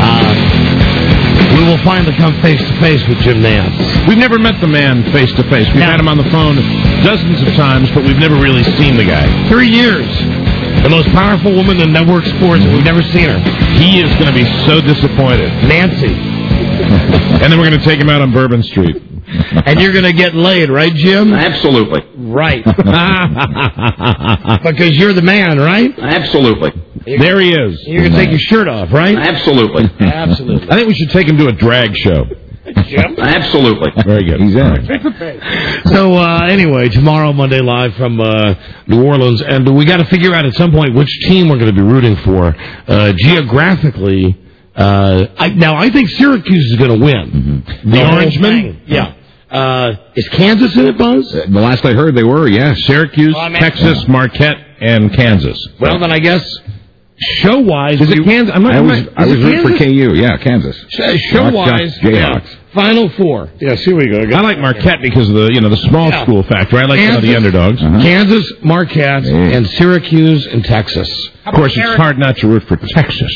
We will finally come face-to-face with Jim Nantz. We've never met the man face-to-face. We've had him on the phone dozens of times, but we've never really seen the guy. 3 years. The most powerful woman in network sports, and we've never seen her. He is going to be so disappointed. Nancy. And then we're going to take him out on Bourbon Street. And you're going to get laid, right, Jim? Absolutely. Right. Because you're the man, right? Absolutely. There he is. You're going to take your shirt off, right? Absolutely. Absolutely. I think we should take him to a drag show. Jim? Absolutely. Very good. He's in. So, anyway, tomorrow, Monday, live from New Orleans. And we got to figure out at some point which team we're going to be rooting for. Geographically, I think Syracuse is going to win. Mm-hmm. The Orangemen? Yeah. Is Kansas in it, Buzz? The last I heard, they were, yes. Syracuse, Texas, Marquette, and Kansas. Well, then I guess show-wise... Is it Kansas? I was rooting for KU, yeah, Kansas. Show-wise, Jayhawks. Final Four. Yes, here we go. I like Marquette because of the small school factor. I like some of the underdogs. Kansas, Marquette, and Syracuse, and Texas. Of course, it's hard not to root for Texas.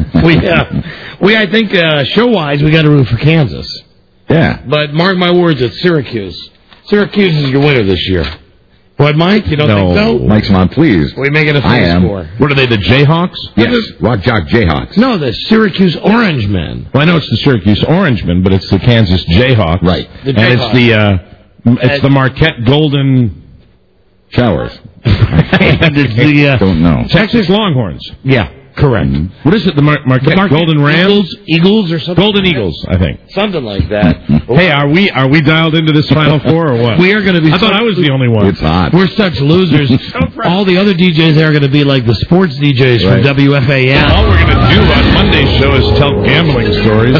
I think show-wise, we got to root for Kansas. Yeah. But mark my words, it's Syracuse. Syracuse is your winner this year. What, Mike? You don't think so? Mike's not pleased. We make it a face score. What are they, the Jayhawks? Yes, Rock Jock Jayhawks. No, the Syracuse Orangemen. Well, I know it's the Syracuse Orangemen, but it's the Kansas Jayhawks. Right. It's the Marquette Golden Showers. And it's the don't know. Texas Longhorns. Yeah. Correct. What is it? The Marquette Golden Rams? Eagles or something? Golden Eagles, I think. Something like that. Hey, are we dialed into this Final Four or what? We are going to be... I thought I was the only one. It's hot. We're such losers. All the other DJs there are going to be like the sports DJs from WFAN. All we're going to do on Monday's show is tell gambling stories.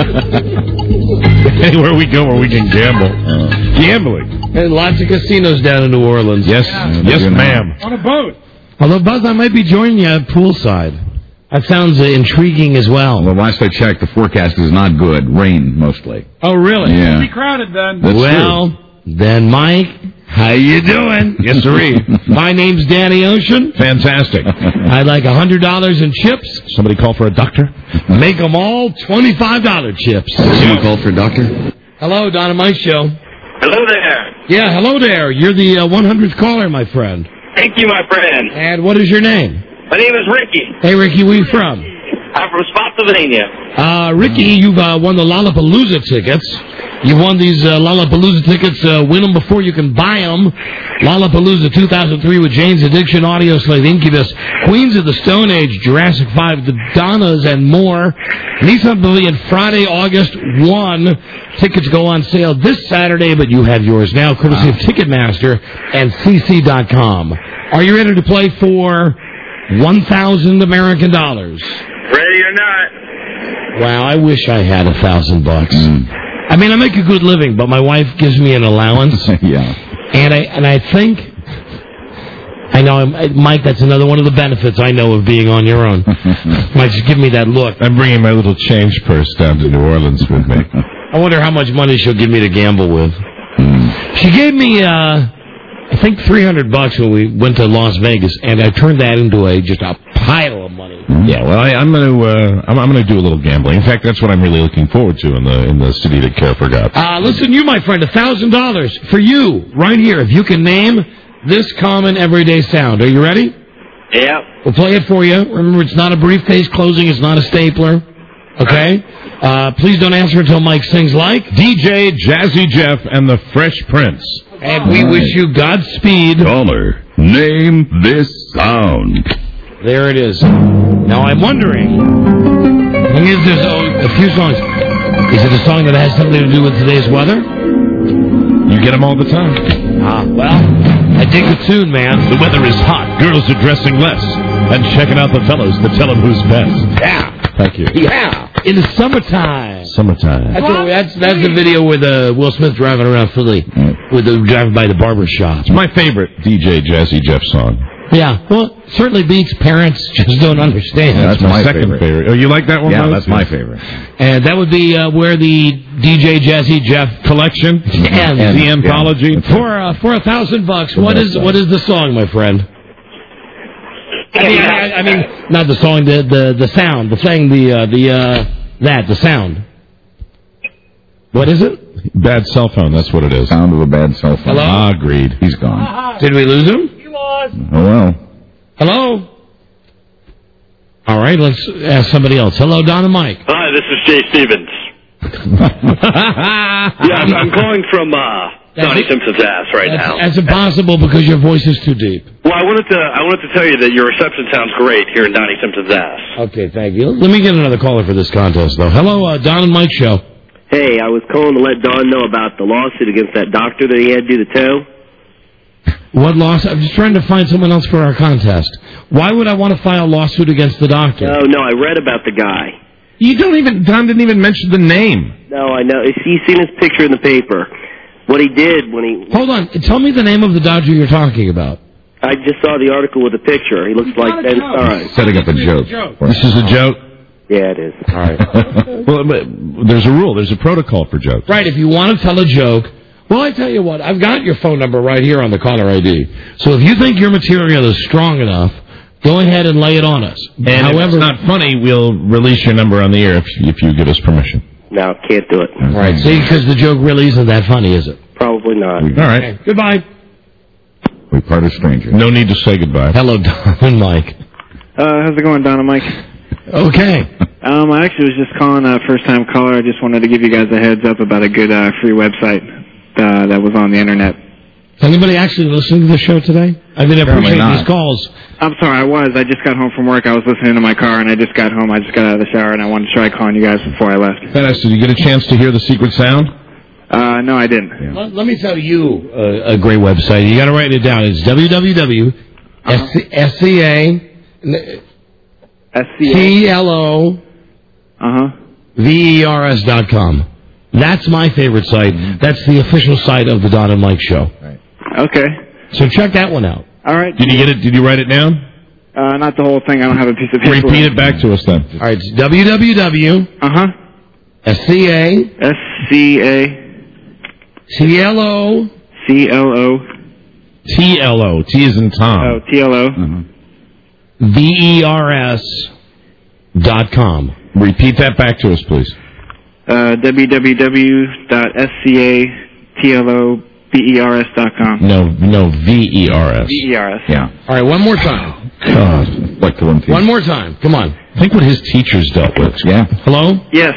Anywhere we go where we can gamble. Gambling. And lots of casinos down in New Orleans. Yes, yes, ma'am. On a boat. Although, Buzz, I might be joining you poolside. That sounds intriguing as well. Well, last I checked, the forecast is not good. Rain, mostly. Oh, really? Yeah. It'll be crowded then. That's well, true. Then, Mike, how you doing? Yes, sirree. My name's Danny Ocean. Fantastic. I'd like $100 in chips. Somebody call for a doctor? Make them all $25 chips. Someone call for a doctor? Hello, Don and Mike Show. Hello there. Yeah, hello there. You're the 100th caller, my friend. Thank you, my friend. And what is your name? My name is Ricky. Hey, Ricky, where you from? I'm from Spotsylvania. Ricky, you've won the Lollapalooza tickets. You won these Lollapalooza tickets. Win them before you can buy them. Lollapalooza 2003 with Jane's Addiction, Audio Slave, Incubus, Queens of the Stone Age, Jurassic 5, the Donnas, and more. Nissan Pavilion, Friday, August 1. Tickets go on sale this Saturday, but you have yours now, courtesy of Ticketmaster and CC.com. Are you ready to play for 1,000 American dollars? Ready or not. Wow, I wish I had $1,000. I mean, I make a good living, but my wife gives me an allowance. Yeah. And I think, I know, Mike, that's another one of the benefits I know of being on your own. Mike, just give me that look. I'm bringing my little change purse down to New Orleans with me. I wonder how much money she'll give me to gamble with. She gave me, I think, $300 when we went to Las Vegas, and I turned that into just a pile of money. Yeah, well, I'm gonna do a little gambling. In fact, that's what I'm really looking forward to in the city that Care forgot. Listen, you, my friend, $1,000 for you right here. If you can name this common everyday sound, are you ready? Yeah. We'll play it for you. Remember, it's not a briefcase closing. It's not a stapler. Okay. Please don't answer until Mike sings like DJ Jazzy Jeff and the Fresh Prince. And we wish you Godspeed. Caller, name this sound. There it is. Now I'm wondering, there's a few songs. Is it a song that has something to do with today's weather? You get them all the time. Well, I dig the tune, man. The weather is hot. Girls are dressing less. And checking out the fellows to tell them who's best. Yeah. Thank you. Yeah. In the summertime. Summertime. That's the video with Will Smith driving around Philly, driving by the barber shop. It's my favorite DJ Jazzy Jeff song. Yeah, well, certainly beats Parents Just Don't Understand. That's my second favorite. Oh, you like that one? Yeah, that's my favorite. And that would be where the DJ Jazzy Jeff collection and the anthology. Yeah. For $1,000. What is the song, my friend? I mean, not the song, the sound, the thing, the sound. What is it? Bad cell phone. That's what it is. Sound of a bad cell phone. Hello? Agreed. He's gone. Did we lose him? Oh, well. Hello? All right, let's ask somebody else. Hello, Don and Mike. Hi, this is Jay Stevens. I'm calling from Donnie Simpson's ass now. That's impossible because your voice is too deep. Well, I wanted to tell you that your reception sounds great here in Donnie Simpson's ass. Okay, thank you. Let me get another caller for this contest, though. Hello, Don and Mike Show. Hey, I was calling to let Don know about the lawsuit against that doctor that he had to do the toe. What lawsuit? I'm just trying to find someone else for our contest. Why would I want to file a lawsuit against the doctor? No, I read about the guy. Don didn't even mention the name. No, I know. He's seen his picture in the paper. What he did when he... Hold on. Tell me the name of the doctor you're talking about. I just saw the article with the picture. He looks like Ben Stein. Setting up a joke. This is a joke? Yeah, it is. All right. Well, there's a rule. There's a protocol for jokes. Right. If you want to tell a joke... Well, I tell you what. I've got your phone number right here on the caller ID. So if you think your material is strong enough, go ahead and lay it on us. And if it's not funny, we'll release your number on the air if you give us permission. No, can't do it. All right. See, because the joke really isn't that funny, is it? Probably not. All right. Okay. Goodbye. We part as strangers. No need to say goodbye. Hello, Don and Mike. How's it going, Don and Mike? Okay. I actually was just calling a first-time caller. I just wanted to give you guys a heads up about a good free website that was on the internet. Anybody actually listening to the show today? I mean, I appreciate these calls. I'm sorry, I just got home from work. I was listening to my car, and I just got home. I just got out of the shower, and I wanted to try calling you guys before I left. Dennis, did you get a chance to hear the secret sound? No, I didn't. Yeah. Let me tell you a great website. You got to write it down. It's www.SCA-TLO-VERS.com. That's my favorite site. That's the official site of the Don and Mike Show. Right. Okay. So check that one out. All right. Did you get it? Did you write it down? Not the whole thing. I don't have a piece of paper. Repeat it back to us then. All right. It's www. TLO. T is in Tom. Oh, TLO. VERS.com. Repeat that back to us, please. www.SCATLOBERS.com. No, VERS. VERS. Yeah. All right, one more time. God, like the one more time. Come on. Think what his teachers dealt with. Yeah. Hello? Yes,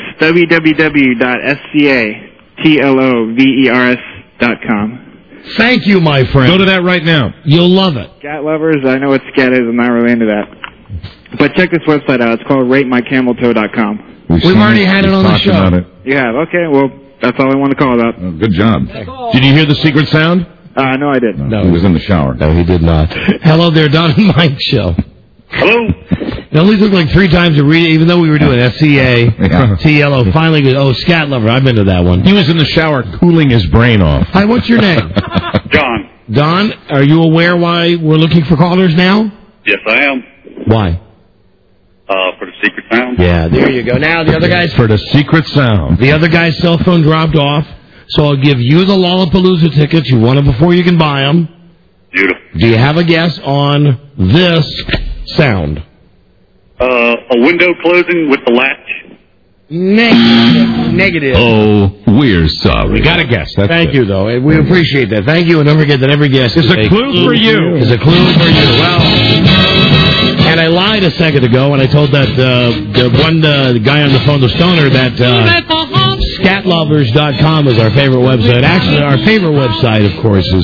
www.SCATLOVERS.com. Thank you, my friend. Go to that right now. You'll love it. Scat lovers, I know what scat is. I'm not really into that. But check this website out. It's called RateMyCamelToe.com. We've already had it on the show. You have? Okay, well, that's all I want to call about. Oh, good job. Did you hear the secret sound? No, I didn't. No, he was in the shower. No, he did not. Hello there, Don and Mike Show. Hello? It only took like 3 times to read it, even though we were doing SCA-TLO. Finally, scat lover. I've been to that one. He was in the shower cooling his brain off. Hi, what's your name? John. Don, are you aware why we're looking for callers now? Yes, I am. Why? For the secret sound. Yeah, there you go. Now, the other guy's... For the secret sound. The other guy's cell phone dropped off, so I'll give you the Lollapalooza tickets. You want them before you can buy them. Beautiful. Do you have a guess on this sound? A window closing with the latch. Negative. Oh, we're sorry. We got a guess. Thank you, though. We appreciate that. Thank you, and don't forget that every guess is a clue for you. Is a clue for you. Well, and I lied a second ago when I told that the guy on the phone, the stoner, that scatlovers.com is our favorite website. Actually, our favorite website, of course, is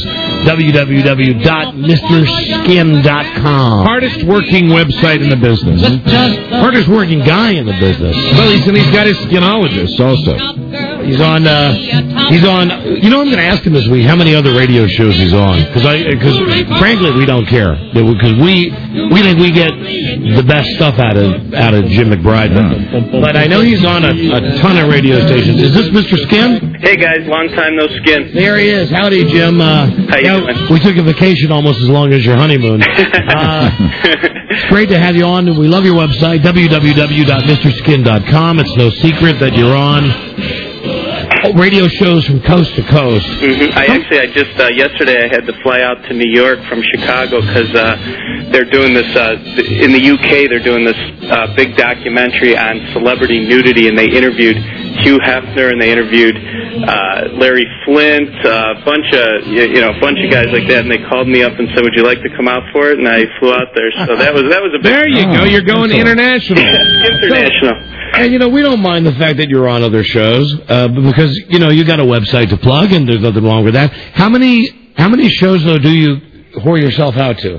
www.mrskin.com. Hardest working website in the business. Hardest working guy in the business. Well, he's got his skinologist also. He's on, you know, I'm going to ask him this week how many other radio shows he's on. Because frankly, we don't care. Because we think we get the best stuff out of Jim McBride. But I know he's on a ton of radio stations. Is this Mr. Skin? Hey, guys, long time no skin. There he is. Howdy, Jim. How you doing? We took a vacation almost as long as your honeymoon. It's great to have you on. We love your website, www.mrskin.com. It's no secret that you're on radio shows from coast to coast. Mm-hmm. Yesterday I had to fly out to New York from Chicago because they're doing this, in the UK, they're doing this big documentary on celebrity nudity, and they interviewed Hugh Hefner, and they interviewed Larry Flint, a bunch of guys like that, and they called me up and said, would you like to come out for it? And I flew out there, so that was a big... There you go, you're going international. International. And, we don't mind the fact that you're on other shows, because, you got a website to plug, and there's nothing wrong with that. How many shows, though, do you whore yourself out to?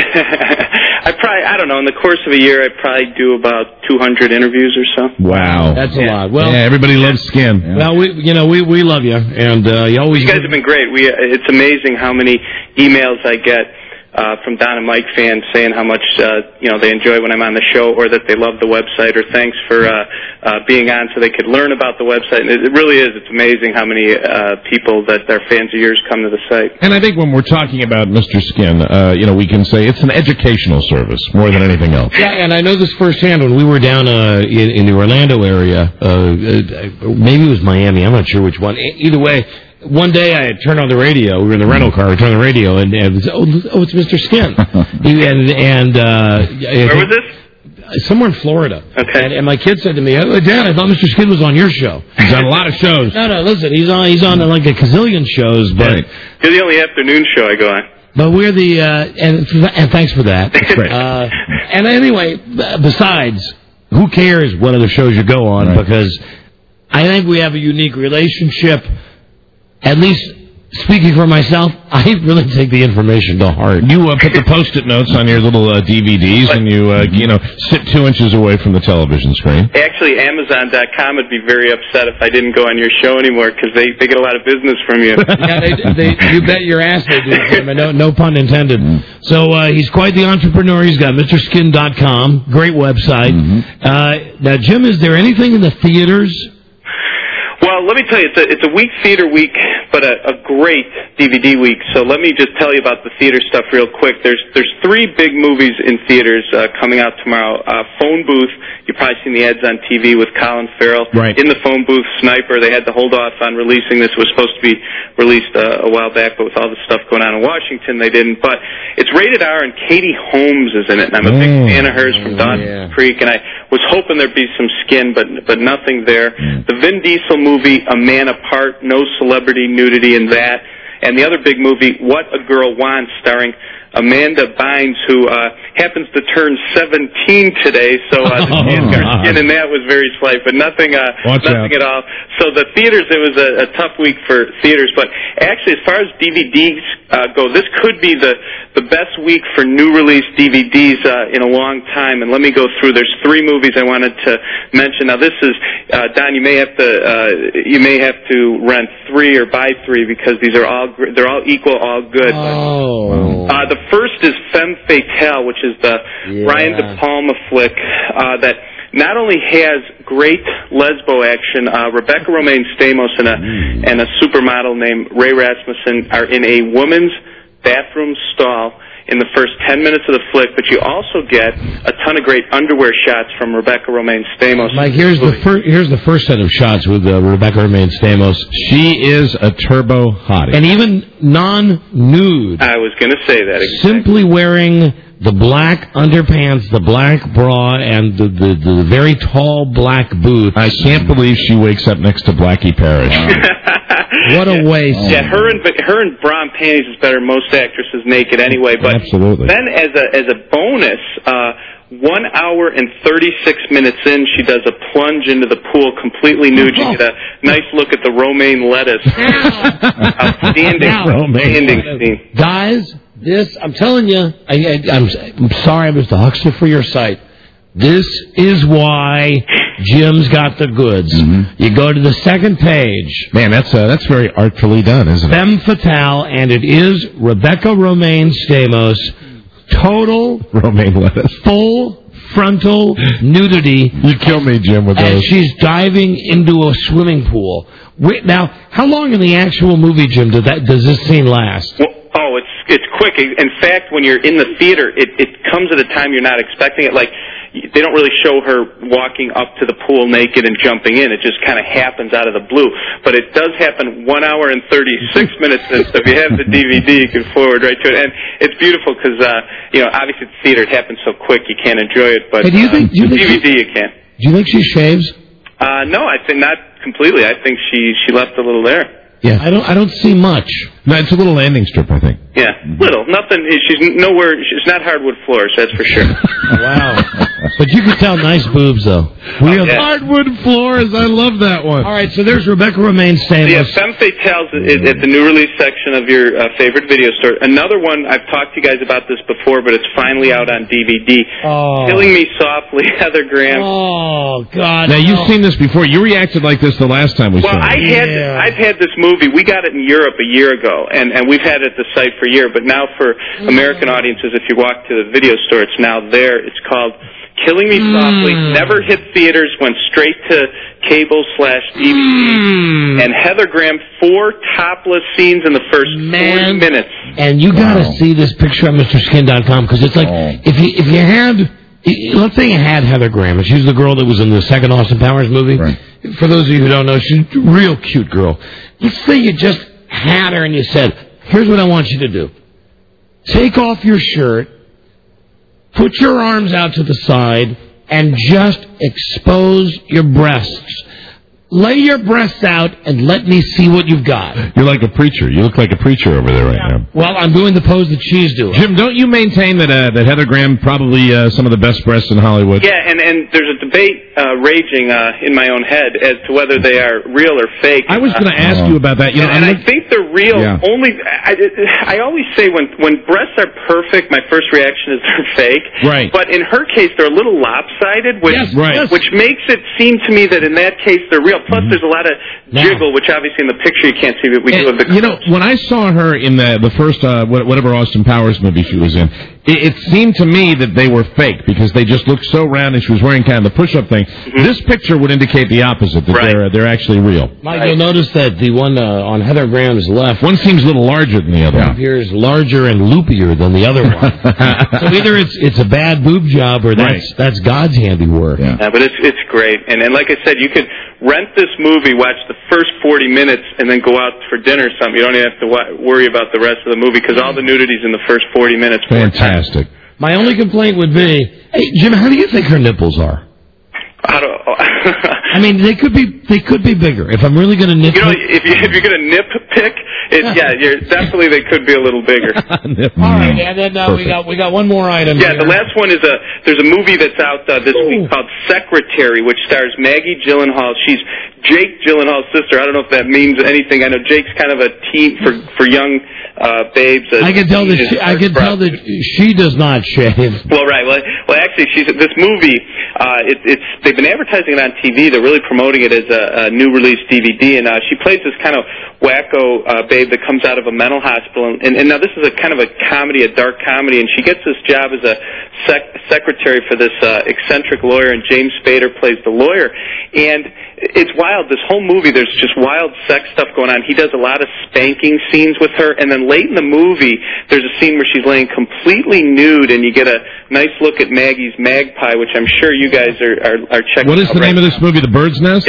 I don't know, in the course of a year, I probably do about 200 interviews or so. Wow. That's a lot. Well, everybody loves Skin. Yeah. Well, we love you, and you always... You guys have been great. It's amazing how many emails I get from Don and Mike fans saying how much they enjoy when I'm on the show, or that they love the website, or thanks for being on so they could learn about the website. And it really is. It's amazing how many people that are fans of yours come to the site. And I think when we're talking about Mr. Skin, we can say it's an educational service more than anything else. Yeah, and I know this firsthand when we were down in the Orlando area. Maybe it was Miami. I'm not sure which one. Either way. One day I had turned on the radio. We were in the rental car. I turned on the radio, and it was, it's Mr. Skin. Where was this? Somewhere in Florida. Okay. And my kid said to me, Dad, I thought Mr. Skin was on your show. He's on a lot of shows. No, listen, he's on like a gazillion shows. But right. You're the only afternoon show I go on. But we're the, and thanks for that. That's great. And anyway, besides, who cares what other shows you go on? Right. Because I think we have a unique relationship. At least speaking for myself, I really take the information to heart. You put the Post-it notes on your little DVDs, and you sit 2 inches away from the television screen. Actually, Amazon.com would be very upset if I didn't go on your show anymore because they get a lot of business from you. Yeah, you bet your ass they do, Jim, and no pun intended. So he's quite the entrepreneur. He's got MrSkin.com, great website. Now, Jim, is there anything in the theaters? Well, let me tell you, it's a weak theater week, but a great DVD week. So let me just tell you about the theater stuff real quick. There's 3 big movies in theaters coming out tomorrow. Phone Booth, you've probably seen the ads on TV with Colin Farrell. Right. In the Phone Booth, Sniper, they had to hold off on releasing this. It was supposed to be released a while back, but with all the stuff going on in Washington, they didn't. But it's rated R, and Katie Holmes is in it, and I'm a big fan of hers from Dawson's Creek, and I was hoping there'd be some skin, but nothing there. The Vin Diesel movie, A Man Apart, no celebrity nudity in that. And the other big movie, What a Girl Wants, starring Amanda Bynes, who happens to turn 17 today, so the skin in that was very slight, but nothing at all. So the theaters, it was a tough week for theaters, but actually as far as DVDs go, this could be the best week for new release DVDs in a long time, and let me go through. There's 3 movies I wanted to mention. Now this is, Don, you may have to rent 3 or buy 3 because they're all equal, all good. The first is Femme Fatale, which is the Brian De Palma flick that not only has great lesbo action. Rebecca Romaine Stamos and a supermodel named Ray Rasmussen are in a woman's bathroom stall in the first 10 minutes of the flick, but you also get a ton of great underwear shots from Rebecca Romaine Stamos. Mike, here's the first set of shots with Rebecca Romaine Stamos. She is a turbo hottie. And even non-nude. I was going to say that. Exactly. Simply wearing the black underpants, the black bra, and the very tall black boots. I can't believe she wakes up next to Blackie Parrish. What a waste. Yeah, her and bra and panties is better than most actresses naked anyway. But absolutely. Then as a bonus, 1 hour and 36 minutes in, she does a plunge into the pool completely nude. You get a nice look at the romaine lettuce. Outstanding scene. Guys, this, I'm telling you, I'm sorry, Mr. Huxley, for your sight. This is why Jim's got the goods. You go to the second page. Man, that's very artfully done, isn't it? Femme Fatale, and it is Rebecca Romaine Stamos. Total romaine lettuce. Full frontal nudity. You kill me, Jim, with those. And she's diving into a swimming pool. Now, how long in the actual movie, Jim, does this scene last? Well, it's quick. In fact, when you're in the theater, it comes at a time you're not expecting it. Like, they don't really show her walking up to the pool naked and jumping in. It just kind of happens out of the blue. But it does happen 1 hour and 36 minutes in, so if you have the DVD, you can forward right to it. And it's beautiful because, obviously the theater, it happens so quick you can't enjoy it. But hey, do you think DVD, you can. Do you think she shaves? No, I think not completely. I think she left a little there. Yeah, I don't see much. No, it's a little landing strip, I think. Yeah, little. Nothing. She's nowhere. She's not hardwood floors, that's for sure. Wow. But you can tell nice boobs, though. Hardwood floors. I love that one. All right, so there's Rebecca Romaine Stamos. Yeah, Femme Fatale is at the new release section of your favorite video store. Another one, I've talked to you guys about this before, but it's finally out on DVD. Oh. Killing Me Softly, Heather Graham. Oh, God. Now, you've seen this before. You reacted like this the last time we saw it. I've had this movie. We got it in Europe a year ago, and we've had it at the site for a year, but now for American audiences, if you walk to the video store, it's now there. It's called Killing Me Softly. Never hit theaters, went straight to cable/DVD. And Heather Graham, 4 topless scenes in the first 40 minutes. And you got to see this picture on MrSkin.com, because it's like, if you had... Let's say you had Heather Graham, and she's the girl that was in the second Austin Powers movie. Right. For those of you who don't know, she's a real cute girl. Let's say you just had her and you said, here's what I want you to do. Take off your shirt, put your arms out to the side, and just expose your breasts. lay your breasts out and let me see what you've got. You're like a preacher. You look like a preacher over there right now. Well, I'm doing the pose that she's doing. Jim, don't you maintain that that Heather Graham probably some of the best breasts in Hollywood? Yeah, and there's a debate raging in my own head as to whether they are real or fake. I was going to ask you about that. You know, and I think they're real. Yeah. Only I always say when breasts are perfect, my first reaction is they're fake. Right. But in her case, they're a little lopsided, which makes it seem to me that in that case they're real. Plus, there's a lot of jiggle, which obviously in the picture you can't see, but we do have the. You know, when I saw her in the first whatever Austin Powers movie she was in, it seemed to me that they were fake because they just looked so round and she was wearing kind of the push-up thing. Mm-hmm. This picture would indicate the opposite, that they're actually real. Mike, you'll notice that the one on Heather Graham's left, one seems a little larger than the other. One appears larger and loopier than the other one. So either it's a bad boob job or that's God's handiwork. Yeah, but it's great, and like I said, you could rent this movie, watch the first 40 minutes, and then go out for dinner or something. You don't even have to worry about the rest of the movie because all the nudity's in the first 40 minutes. Fantastic. My only complaint would be, hey, Jim, how do you think her nipples are? I mean, they could be bigger. If I'm really going to nip, if you're going to nitpick, definitely they could be a little bigger. All right, and then we got one more item. Yeah, here. the last one is there's a movie that's out this week called Secretary, which stars Maggie Gyllenhaal. She's Jake Gyllenhaal's sister. I don't know if that means anything. I know Jake's kind of a teen for young babes. I can tell that she does not shave. Well, right. Well, actually, this movie. They've been advertising it on TV. They're really promoting it as a new release DVD, and she plays this kind of wacko babe that comes out of a mental hospital. And now this is a kind of a comedy, a dark comedy, and she gets this job as a secretary for this eccentric lawyer, and James Spader plays the lawyer. And it's wild. This whole movie, there's just wild sex stuff going on. He does a lot of spanking scenes with her, and then late in the movie, there's a scene where she's laying completely nude, and you get a nice look at Maggie's magpie, which I'm sure you guys are checking out. What is the name of this movie? The Bird's Nest?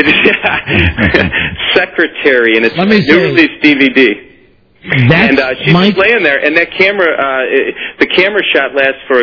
Secretary, and it's a new release DVD. And she's just laying there, and that camera, the camera shot lasts for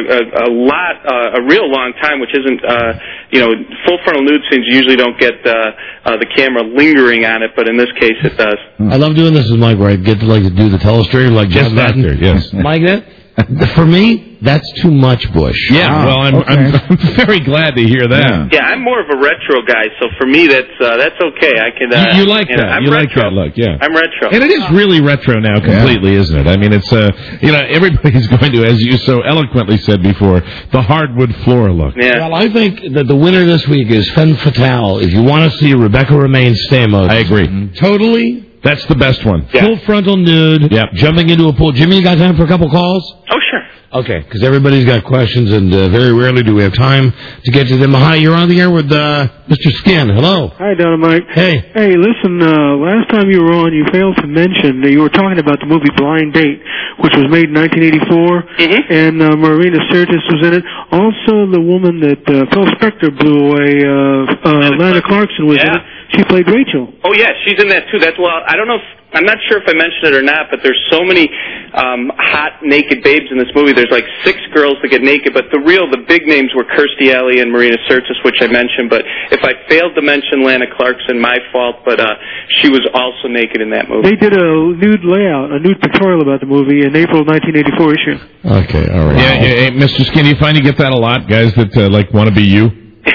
a real long time, which isn't, full frontal nude scenes usually don't get the camera lingering on it, but in this case it does. I love doing this with Mike, where I get to do the telestrator like John Madden. Yes, Mike, for me, that's too much, Bush. Yeah, well, I'm very glad to hear that. Yeah, I'm more of a retro guy, so for me that's okay. I can. You like that? You like that look? Yeah, I'm retro, and it is really retro now, completely, isn't it? I mean, it's everybody's going to, as you so eloquently said before, the hardwood floor look. Yeah. Well, I think that the winner this week is Femme Fatale. If you want to see Rebecca Romaine Stamos, I agree. Totally. That's the best one. Yeah. Full frontal nude. Yep. Jumping into a pool. Jimmy, you got time for a couple calls? Oh, sure. Okay, because everybody's got questions, and very rarely do we have time to get to them. Hi, you're on the air with Mr. Skin. Hello. Hi, Dynamite. Hey. Hey, listen, last time you were on, you failed to mention that you were talking about the movie Blind Date, which was made in 1984, and Marina Sirtis was in it. Also, the woman that Phil Spector blew away, Lana Clarkson, was in it. She played Rachel. Oh, yeah, she's in that, too. I don't know I'm not sure if I mentioned it or not, but there's so many hot naked babes in this movie. There's like 6 girls that get naked, but the big names were Kirstie Alley and Marina Sirtis, which I mentioned. But if I failed to mention Lana Clarkson, my fault. But she was also naked in that movie. They did a nude layout, a nude pictorial about the movie in April 1984 issue. Okay, all right. Yeah, Mr. Skin, you find you get that a lot, guys that want to be you?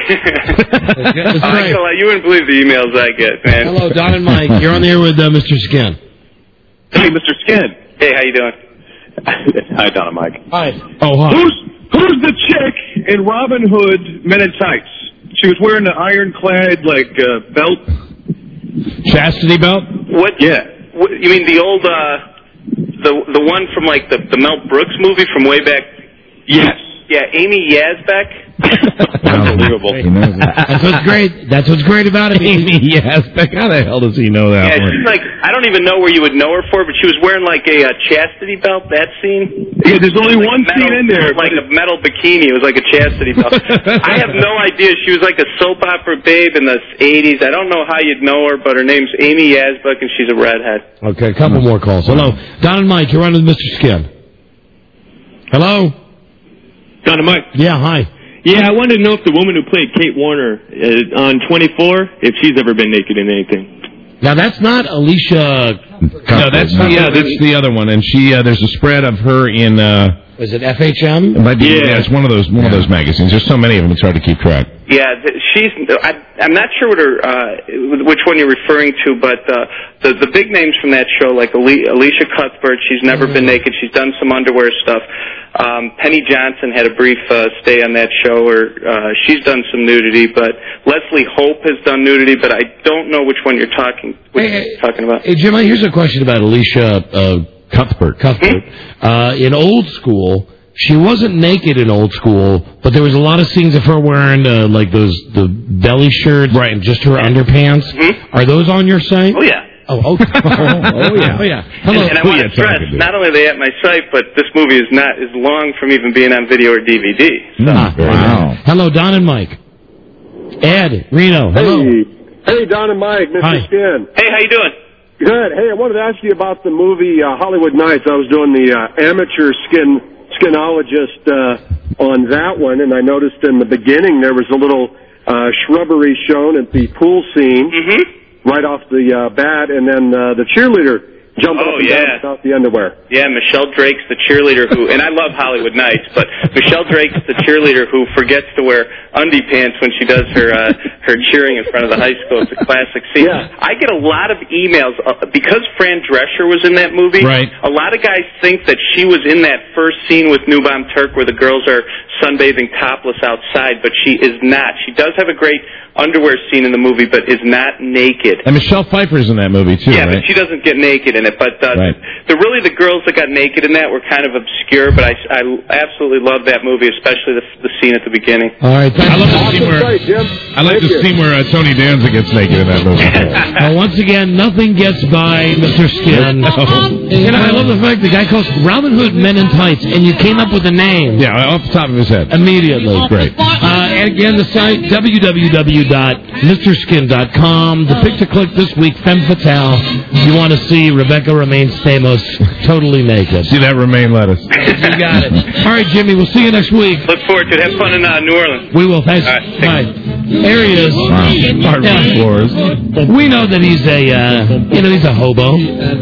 You wouldn't believe the emails I get, man. Hello, Don and Mike. You're on the air with Mr. Skin. Hey, Mr. Skin. Hey, how you doing? Hi, Don and Mike. Hi. Oh, hi. Who's the chick in Robin Hood Men in Tights? She was wearing the ironclad belt. Chastity belt? What? Yeah. You mean the old the one from like the Mel Brooks movie from way back? Yes. Yeah, Amy Yazbek. Unbelievable. That's what's great about it. Amy Yazbek. How the hell does he know that one? She's like, I don't even know where you would know her for, but she was wearing like a chastity belt. That scene. Yeah, there's only one scene in there. Like a metal bikini. It was like a chastity belt. I have no idea. She was like a soap opera babe in the 80s. I don't know how you'd know her, but her name's Amy Yazbek, and she's a redhead. Okay, a couple more calls. Hello, Don and Mike. You're on with Mr. Skin. Hello. Don and Mike. Yeah, hi. Yeah, I wanted to know if the woman who played Kate Warner on 24, if she's ever been naked in anything. Now, that's not Alicia... No, that's the other one. And she there's a spread of her in... is it FHM? It might be, yeah, it's one of those magazines. There's so many of them, it's hard to keep track. Yeah, I'm not sure which one you're referring to, but the big names from that show, like Alicia Cuthbert, she's never been naked. She's done some underwear stuff. Penny Johnson had a brief stay on that show, or she's done some nudity. But Leslie Hope has done nudity, but I don't know which one you're talking about. Hey, Jim, here's a question about Alicia Cuthbert. In Old School, she wasn't naked in Old School, but there was a lot of scenes of her wearing like the belly shirts and just her underpants. Mm-hmm. Are those on your site? Oh yeah. Oh yeah. Hello. And I want to stress, not only are they at my site, but this movie is long from even being on video or DVD. So. Wow. Hello, Don and Mike. Ed, Reno. Hello. Hey, Don and Mike, Mr. Skin. Hey, how you doing? Good. Hey, I wanted to ask you about the movie Hollywood Nights. I was doing the amateur skinologist on that one, and I noticed in the beginning there was a little shrubbery shown at the pool scene right off the bat, and then the cheerleader jumping up and down without the underwear. Yeah, Michelle Drake's the cheerleader who, and I love Hollywood Nights, but Michelle Drake's the cheerleader who forgets to wear undie pants when she does her cheering in front of the high school. It's a classic scene. Yeah. I get a lot of emails because Fran Drescher was in that movie. Right. A lot of guys think that she was in that first scene with New Bomb Turk where the girls are sunbathing topless outside, but she is not. She does have a great underwear scene in the movie, but is not naked. And Michelle Pfeiffer's in that movie, too, Yeah, right? but she doesn't get naked in it. But the girls that got naked in that were kind of obscure, but I absolutely love that movie, especially the scene at the beginning. All right. I love the scene where Tony Danza gets naked in that movie. Once again, nothing gets by Mr. Skin. And I love the fact the guy calls Robin Hood Men in Tights, and you came up with a name. Yeah, off the top of his head. Immediately. Great. And again, the site, www.mrskin.com. The picture click this week, Femme Fatale. You want to see Rebecca Romaine Stamos totally naked. See that romaine lettuce. You got it. All right, Jimmy, we'll see you next week. Look forward to it. Have fun in New Orleans. We will. Thanks. All right, bye. There he is. We know that he's he's a hobo.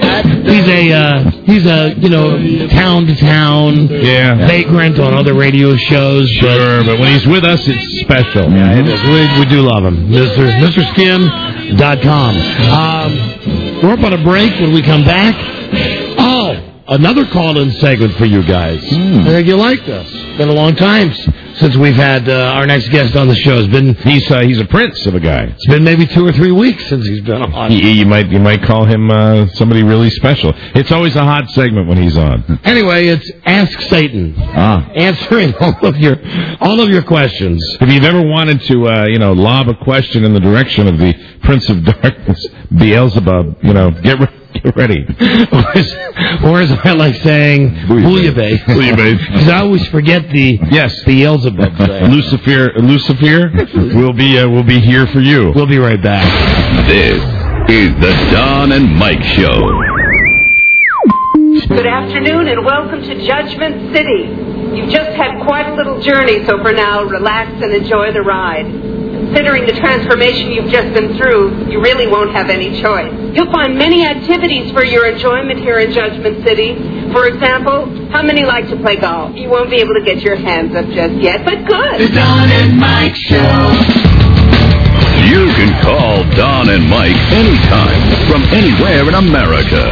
He's a town to town vagrant on other radio shows. Sure, but when he's with us, it's special. Yeah, it is. We do love him. MrSkin.com. We're up on a break. When we come back, another call-in segment for you guys. I think you like this. It's been a long time since we've had our next guest on the show. He's a prince of a guy. It's been maybe 2 or 3 weeks since he's been on. You might call him somebody really special. It's always a hot segment when he's on. Anyway, it's Ask Satan. Answering all of your questions. If you've ever wanted to lob a question in the direction of the Prince of Darkness, Beelzebub, get ready. Or as I like saying, Bouillabaisse. Because I always forget the Beelzebub thing. Lucifer will be here for you. We'll be right back. This is the Don and Mike Show. Good afternoon and welcome to Judgment City. You've just had quite a little journey, so for now, relax and enjoy the ride. Considering the transformation you've just been through, you really won't have any choice. You'll find many activities for your enjoyment here in Judgment City. For example, how many like to play golf? You won't be able to get your hands up just yet, but good. The Don and Mike Show. You can call Don and Mike anytime from anywhere in America.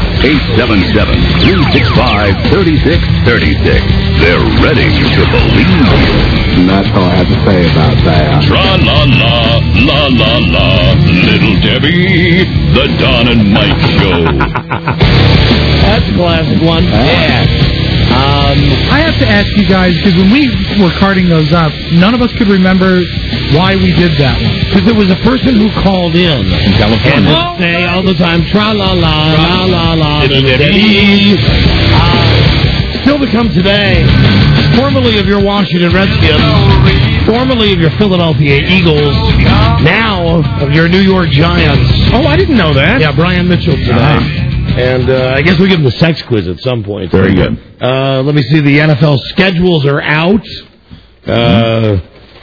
877-365-3636. They're ready to believe you. And that's all I have to say about that. Tra-la-la, la-la-la, Little Debbie, the Don and Mike Show. That's a classic one. Yeah. I have to ask you guys, because when we were carting those up, none of us could remember why we did that one. Because there was a person who called in California and would say all the time, tra-la-la, la-la-la, little Debbie. Still to come today, formerly of your Washington Redskins, formerly of your Philadelphia Eagles, now of your New York Giants. Oh, I didn't know that. Yeah, Brian Mitchell today. And I guess we'll give him the sex quiz at some point. Very good. Let me see. The NFL schedules are out.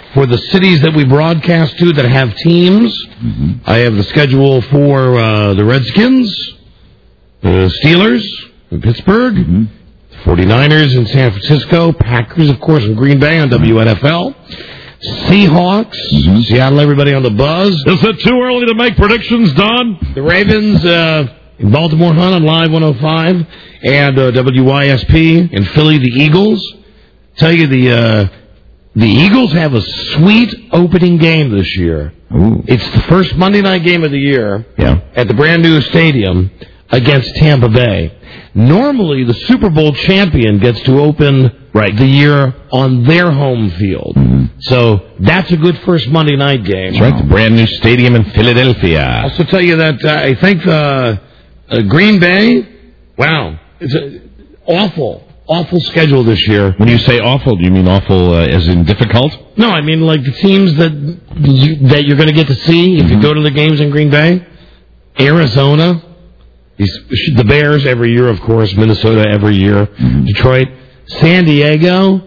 for the cities that we broadcast to that have teams. I have the schedule for the Redskins, the Steelers in Pittsburgh, 49ers in San Francisco, Packers, of course, in Green Bay on WNFL, Seahawks, Seattle, everybody on the buzz. Is it too early to make predictions, Don? The Ravens in Baltimore Hunt on Live 105, and WYSP in Philly, the Eagles. Tell you, the Eagles have a sweet opening game this year. Ooh. It's the first Monday night game of the year at the brand new stadium against Tampa Bay. Normally, the Super Bowl champion gets to open the year on their home field. So that's a good first Monday night game. That's right, the brand new stadium in Philadelphia. I'll also tell you that I think Green Bay, it's an awful schedule this year. When you say awful, do you mean awful as in difficult? No, I mean like the teams that you're going to get to see if you go to the games in Green Bay. Arizona, the Bears every year, of course. Minnesota every year. Detroit, San Diego.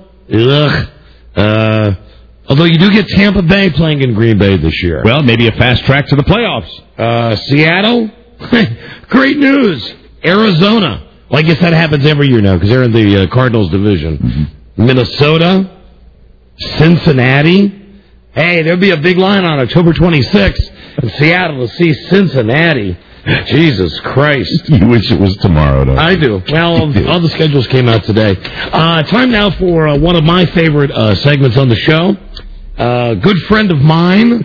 Although you do get Tampa Bay playing in Green Bay this year. Well, maybe a fast track to the playoffs. Seattle, great news. Arizona. Well, I guess that happens every year now because they're in the Cardinals division. Minnesota, Cincinnati. Hey, there'll be a big line on October 26th in Seattle to see Cincinnati. Jesus Christ. You wish it was tomorrow, don't you? I do. Well, all the schedules came out today. Time now for one of my favorite segments on the show. A good friend of mine,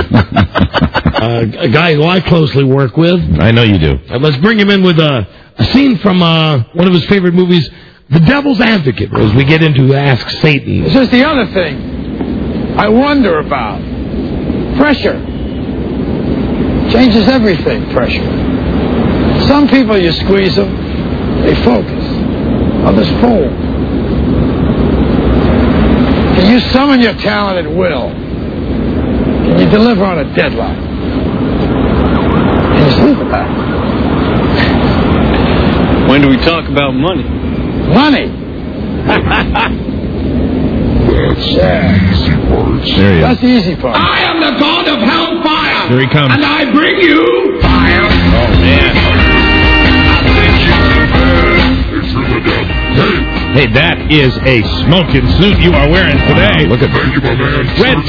a guy who I closely work with. I know you do. Let's bring him in with a scene from one of his favorite movies, The Devil's Advocate, as we get into Ask Satan. This is the other thing I wonder about. Pressure. Changes everything, pressure. Some people, you squeeze them, they focus. Others fold. Can you summon your talent at will? Can you deliver on a deadline? Can you sleep at night? When do we talk about money? Money! That's the easy parts. There he is. That's the easy part. I am the god of hellfire. Here he comes. And I bring you fire. Oh, man. Hey, that is a smoking suit you are wearing today. Look at that. Thank you, my man.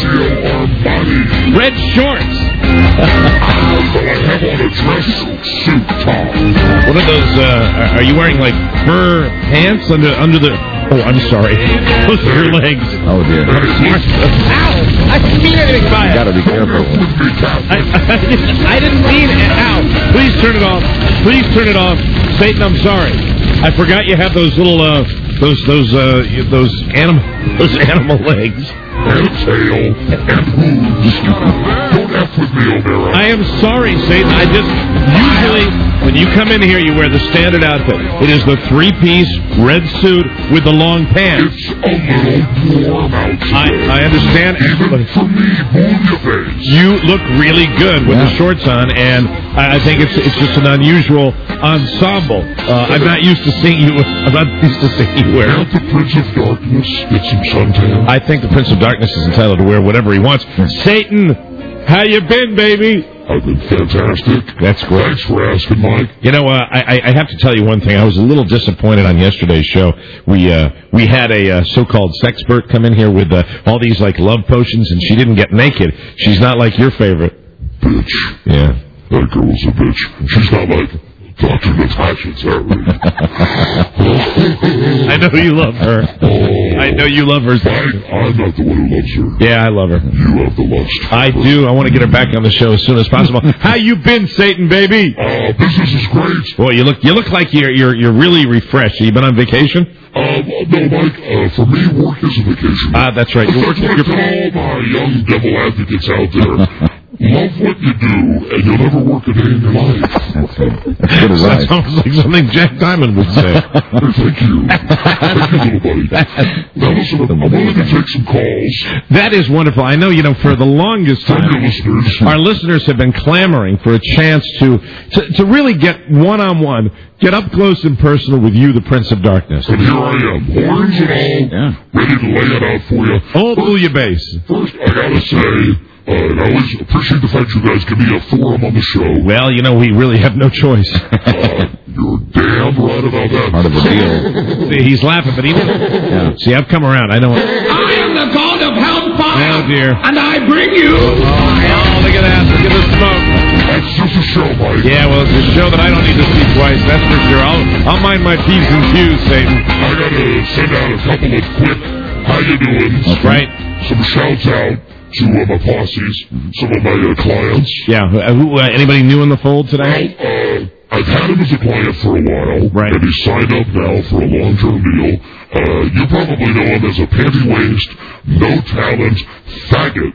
Red shorts. I have on a dress suit top. What are those? Are you wearing like fur pants under the? Oh, I'm sorry. Those are your legs. Oh dear. Ow! I didn't mean anything by it. Gotta be careful. I didn't mean it. Ow! Please turn it off. Please turn it off. Satan, I'm sorry. I forgot you have those little those animal legs. And tail and hooves. Don't F with me, O'Mara. I am sorry, Satan. I just usually when you come in here, you wear the standard outfit. It is the three-piece red suit with the long pants. It's a little warm out today. I understand. Even for me, move your face. You look really good with the shorts on, and I think it's just an unusual ensemble. I'm not used to seeing you. I'm not used to seeing you wear. Can't the Prince of Darkness get some suntan? I think the Prince of Darkness is entitled to wear whatever he wants. Satan, how you been, baby? I've been fantastic. That's great. Thanks for asking, Mike. You know, I have to tell you one thing. I was a little disappointed on yesterday's show. We had a so-called sexpert come in here with all these like love potions, and she didn't get naked. She's not like your favorite bitch. Yeah, that girl was a bitch. She's not like Dr. Natasha Terry. I know you love her. I know you love her. I'm not the one who loves her. Yeah, I love her. You have the lust. I do. I want to get her back on the show as soon as possible. How you been, Satan, baby? Business is great. Boy, you look like you're really refreshed. You been on vacation? No, Mike. For me, work is a vacation. That's right. You're all my young devil advocates out there. love what you do, and you'll never work a day in your life. That's good advice. That sounds like something Jack Diamond would say. Thank you. Thank you, little buddy. Now, listen, I'm willing to take some calls. That is wonderful. I know, for the longest time, our listeners have been clamoring for a chance to really get one-on-one, get up close and personal with you, the Prince of Darkness. And here I am, horns and all, ready to lay it out for you. Oh, pull your bass. First, I gotta say, I always appreciate the fact you guys give me a forum on the show. Well, we really have no choice. You're damn right about that. Part of the deal. See, he's laughing, but he didn't. See, I've come around. I know. I am the god of hellfire. Oh, dear. And I bring you. Oh, look at that. Look at the smoke. That's just a show, Mike. Yeah, well, it's a show that I don't need to see twice. That's for sure. I'll mind my P's and Q's, Satan. I gotta send out a couple of quick how you doing. Right. Some shouts out to my posses, some of my clients. Yeah. Anybody new in the fold today? Well, I've had him as a client for a while, right. And he's signed up now for a long-term deal. You probably know him as a panty waist, no talent, faggot.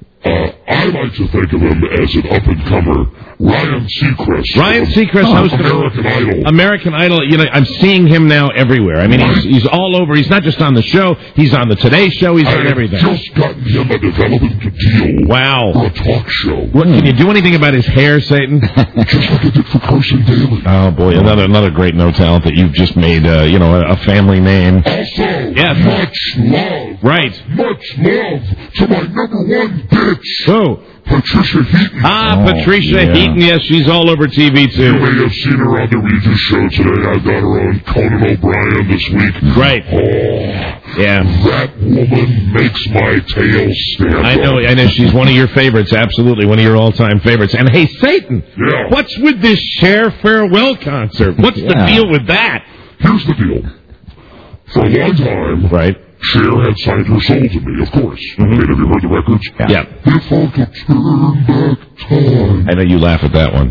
I like to think of him as an up-and-comer, Ryan Seacrest. Ryan Seacrest, host of American Idol. American Idol. I'm seeing him now everywhere. I mean, he's all over. He's not just on the show. He's on the Today Show. He's on everything. I've just gotten him a development deal. Wow. For a talk show. What, can you do anything about his hair, Satan? Just like I did for Carson Daly. Oh, boy. Another great no talent that you've just made, a family name. Also, yes. Much love. Right. Much love to my number one bitch. So, Patricia Heaton. Patricia Heaton. Yes, she's all over TV, too. You may have seen her on the Regis show today. I got her on Conan O'Brien this week. Right. Oh, yeah. That woman makes my tail stand I know. She's one of your favorites. Absolutely. One of your all-time favorites. And, hey, Satan. Yeah. What's with this Cher farewell concert? What's the deal with that? Here's the deal. For a long time, right, Cher had signed her soul to me, of course. I mean, have you heard the records? Yeah. If I could turn back time. I know you laugh at that one.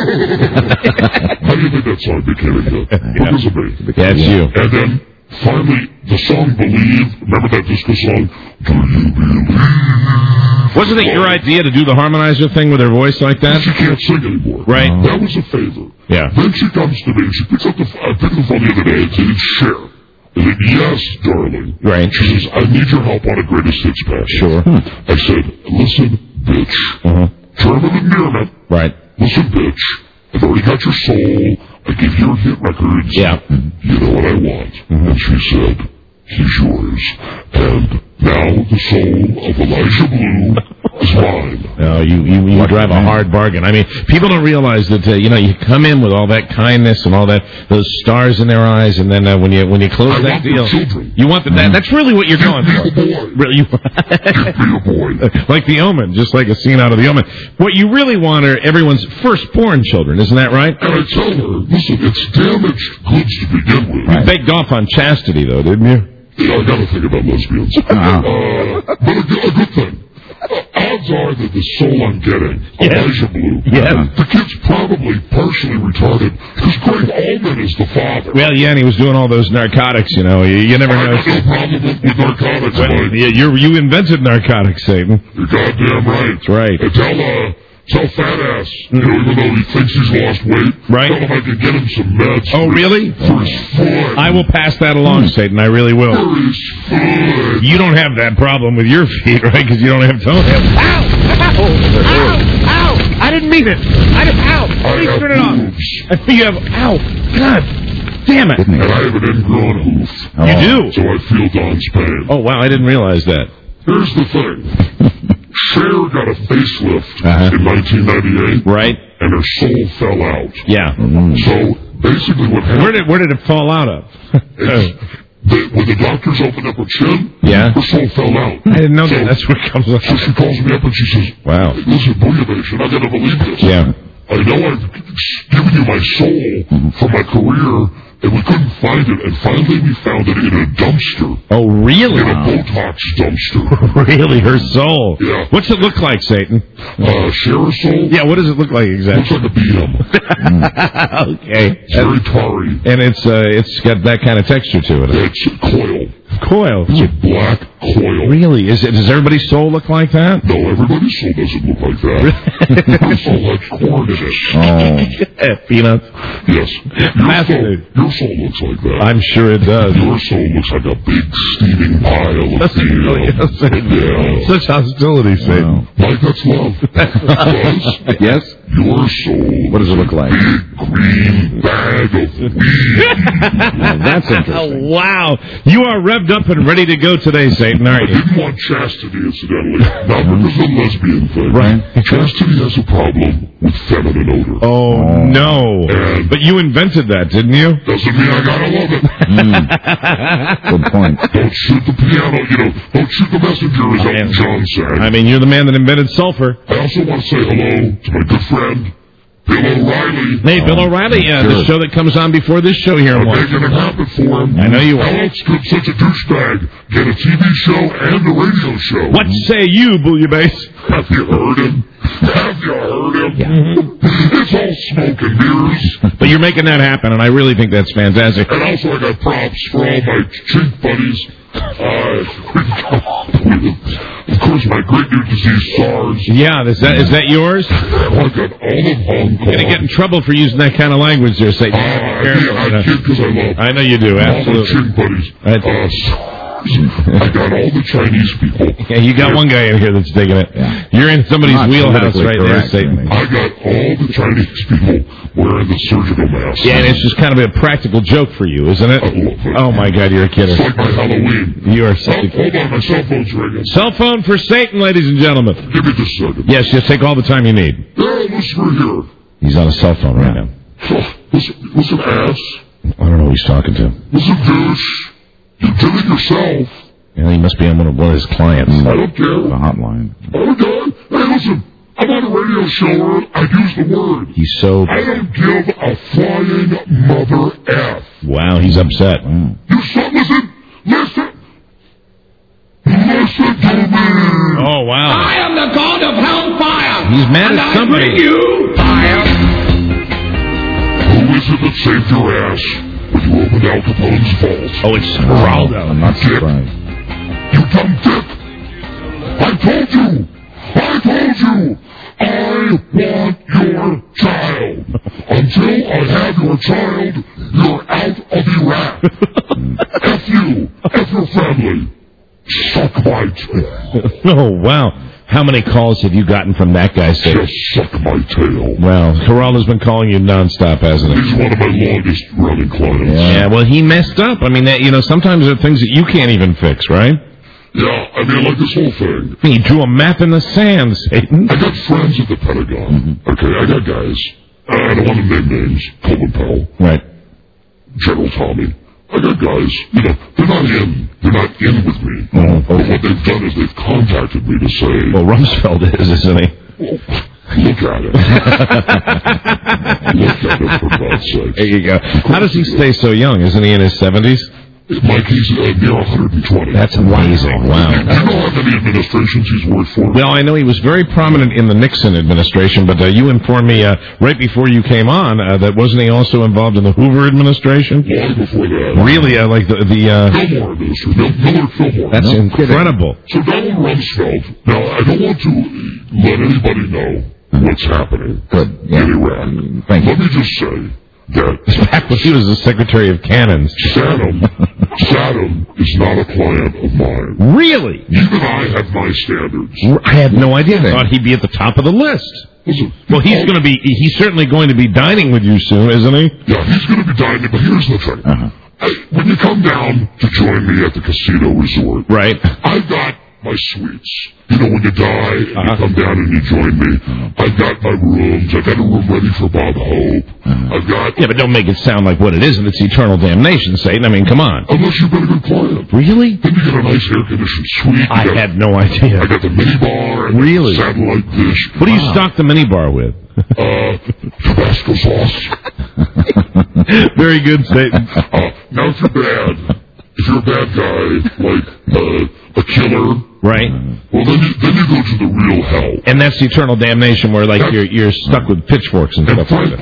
How do you think that song became a hit? Because of me. That's you. And then, finally, the song Believe, remember that disco song? Do you believe? Wasn't it your idea to do the harmonizer thing with her voice like that? She can't sing anymore. Right. That was a favor. Yeah. Then she comes to me, and she picks up I picked the phone the other day and said, it's Cher. I said, yes, darling. Right. She says, I need your help on a greatest hits package. Sure. I said, listen, bitch. German endearment. Right. Listen, bitch. I've already got your soul. I give you hit records. Yeah. You know what I want. And she said, he's yours. And now the soul of Elijah Blue is mine. No, you drive a hard bargain. I mean, people don't realize that you come in with all that kindness and all that those stars in their eyes, and then when you close that deal, you want that. That's really what you're going for. Really, like The Omen, just like a scene out of The Omen. What you really want are everyone's firstborn children, isn't that right? And I tell her, listen, it's damaged goods to begin with. You begged off on chastity, though, didn't you? Yeah, I got to think about lesbians. But a good thing. Odds are that the soul I'm getting, Elijah Blue, the kid's probably partially retarded because Greg Allman is the father. Well, yeah, and he was doing all those narcotics, you never know. I got no problem with narcotics, Mike. You invented narcotics, Satan. You're goddamn right. That's right. Tell Fat Ass, even though he thinks he's lost weight, right? Tell him I can get him some meds. Oh, really? For his foot. I will pass that along, Satan. I really will. For his foot. You don't have that problem with your feet, right? Because you don't have toenails. Ow! Ow! Ow! Ow! I didn't mean it. Ow! Please turn it off. I think you have. Ow! God damn it! And I have an ingrown hoof. You do? So I feel Don's pain. Oh, wow! I didn't realize that. Here's the thing. Cher got a facelift in 1998. Right. And her soul fell out. Yeah. So, basically what happened... Where did it fall out of? When the doctors opened up her chin, her soul fell out. I didn't know that. That's where it comes out. So she calls me up and she says, wow. Listen, Booyah, I gotta believe this. Yeah. I know I've given you my soul for my career, and we couldn't find it, and finally we found it in a dumpster. Oh, really? In a Botox dumpster. Really? Her soul? Yeah. What's it look like, Satan? Cher's soul? Yeah, what does it look like exactly? Looks like a BM. Okay. It's very tarry. And it's got that kind of texture to it. It's coil. coil. It's a black coil. Really? Does everybody's soul look like that? No, everybody's soul doesn't look like that. Your soul has corn in it. Peanuts? Yes. Your soul looks like that. I'm sure it does. Your soul looks like a big steaming pile of Such hostility, Satan. Like that's love. Yes? Your soul. What does it look like? Big green bag of weed. That's interesting. Wow. You are revved up and ready to go today, Satan, aren't you? I didn't want chastity, incidentally. Not because of the lesbian thing. Right. Chastity has a problem with feminine odor. Oh, no. But you invented that, didn't you? Doesn't mean I gotta love it. Good point. Don't shoot the piano, don't shoot the messenger, as Elton John said. I mean, you're the man that invented sulfur. I also want to say hello to my good friend, Bill O'Reilly. Hey, Bill O'Reilly, the show that comes on before this show here. I'm making it happen for him. I know you are. Alex could such a douchebag get a TV show and a radio show. What say you, Bouillabaisse? Have you heard him? Have you heard him? It's all smoke and mirrors. But you're making that happen, and I really think that's fantastic. And also I got props for all my chink buddies. Of course, my great new disease, SARS. Yeah, is that yours? I got all of Hong Kong. You're going to get in trouble for using that kind of language there, Satan. I kid because I love. I know you do, absolutely. All my chink buddies. I got all the Chinese people. Yeah, you got one guy in here that's digging it. Yeah. You're in somebody's wheelhouse right there, Satan. I got all the Chinese people wearing the surgical mask. Yeah, and it's just kind of a practical joke for you, isn't it? I love it. Oh, my God, you're a kidder. It's like my Halloween. You are Hold on, my cell phone's ringing. Cell phone for Satan, ladies and gentlemen. Give me just a second. Yes, just take all the time you need. Yeah, listen here. He's on a cell phone right now. Listen, ass. I don't know who he's talking to. Listen, douche. You did it yourself. Yeah, he must be on one of his clients. I don't care. The hotline. I don't care. Hey, listen. I'm on a radio show where I use the word. He's so... I don't give a flying mother F. Wow, he's upset. You listen to me. Oh, wow. I am the god of hellfire. He's mad at somebody. I bring you fire. Who is it that saved your ass when you opened Al Capone's vault? Oh, it's Geraldo. I'm not surprised. You dumb dick. I told you. I want your child. Until I have your child, you're out of Iraq. F you. F your family. Suck my tail. Oh, wow. How many calls have you gotten from that guy, Satan? Just suck my tail. Well, Geraldo's been calling you nonstop, hasn't he? He's one of my longest running clients. Yeah, well, he messed up. I mean, sometimes there are things that you can't even fix, right? Yeah, I mean, like this whole thing. He drew a map in the sand, Satan. I got friends at the Pentagon. Okay, I got guys. I don't want to name names. Colin Powell. Right. General Tommy. I got guys, they're not in with me. But what they've done is they've contacted me to say... Well, Rumsfeld is, isn't he? Look at it. Look at it, for God's sake. There you go. How does he stay so young? Isn't he in his 70s? Mike, he's near 120. That's amazing. Wow. Do you know how many administrations he's worked for? Well, I know he was very prominent in the Nixon administration, but you informed me right before you came on that wasn't he also involved in the Hoover administration? Long before that. Really? Like the Fillmore administration. Millard Fillmore. That's incredible. So Donald Rumsfeld, now I don't want to let anybody know what's happening in Iraq. Let me just say that back when he was the Secretary of Cannons. Saddam is not a client of mine. Really? Even I have my standards. I had no idea. I thought he'd be at the top of the list. Listen, well, he's certainly going to be dining with you soon, isn't he? Yeah, he's going to be dining, but here's the thing. When you come down to join me at the casino resort, right? I've got my suites. When you die and you come down and you join me, I've got my rooms. I've got a room ready for Bob Hope. I've got... Yeah, but don't make it sound like what it isn't. It's eternal damnation, Satan. I mean, come on. Unless you've been a good client. Really? Then you get a nice air-conditioned suite. I had no idea. I got the minibar. Really? Satellite dish. What do you stock the minibar with? Tabasco sauce. Very good, Satan. Now, if you're a bad guy, like a killer... Right. Well, then you go to the real hell. And that's the eternal damnation where, like, you're stuck with pitchforks and stuff like that. Frankly,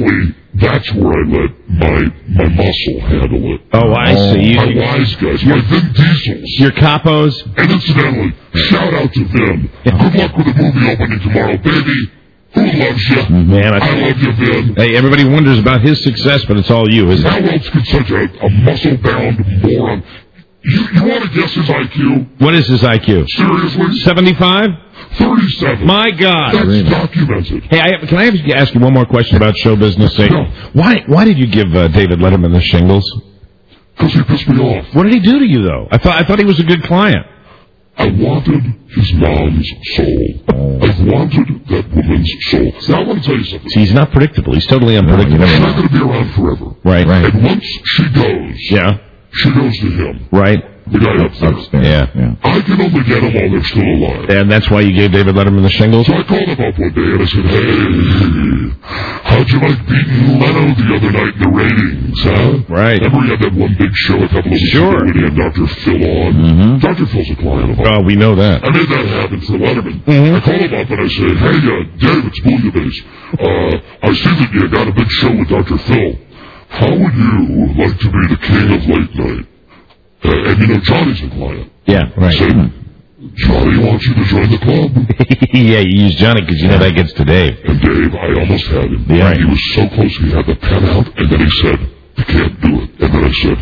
That's where I let my muscle handle it. Oh, I see. My wise guys, my Vin Diesels. Your capos. And incidentally, shout out to Vin. Good luck with the movie opening tomorrow, baby. Who loves you? Man, I love you, Vin. Hey, everybody wonders about his success, but it's all you, isn't it? How else could such a muscle-bound moron... You want to guess his IQ? What is his IQ? Seriously? 75? 37. My God. That's documented. Hey, can I ask you one more question about show business? Why did you give David Letterman the shingles? Because he pissed me off. What did he do to you, though? I thought he was a good client. I wanted his mom's soul. I've wanted that woman's soul. Now, I want to tell you something. See, he's not predictable. He's totally unpredictable. She's not going to be around forever. Right. And once she goes, she goes to him. Right. The guy upstairs. Yeah. I can only get them while they're still alive. And that's why you gave David Letterman the shingles? So I called him up one day and I said, hey, how'd you like beating Leno the other night in the ratings, huh? Right. Remember he had that one big show a couple of weeks ago when he had Dr. Phil on? Dr. Phil's a client of mine. Oh, we know that. I made that happen for Letterman. I called him up and I said, hey, Dave, it's Bouillabaisse. I see that you got a big show with Dr. Phil. How would you like to be the king of late night? And, Johnny's a client. Yeah, right. I said, Johnny wants you to join the club. Yeah, you use Johnny because you know that gets to Dave. And Dave, I almost had him. Yeah. He was so close, he had the pen out, and then he said, you can't do it. And then I said,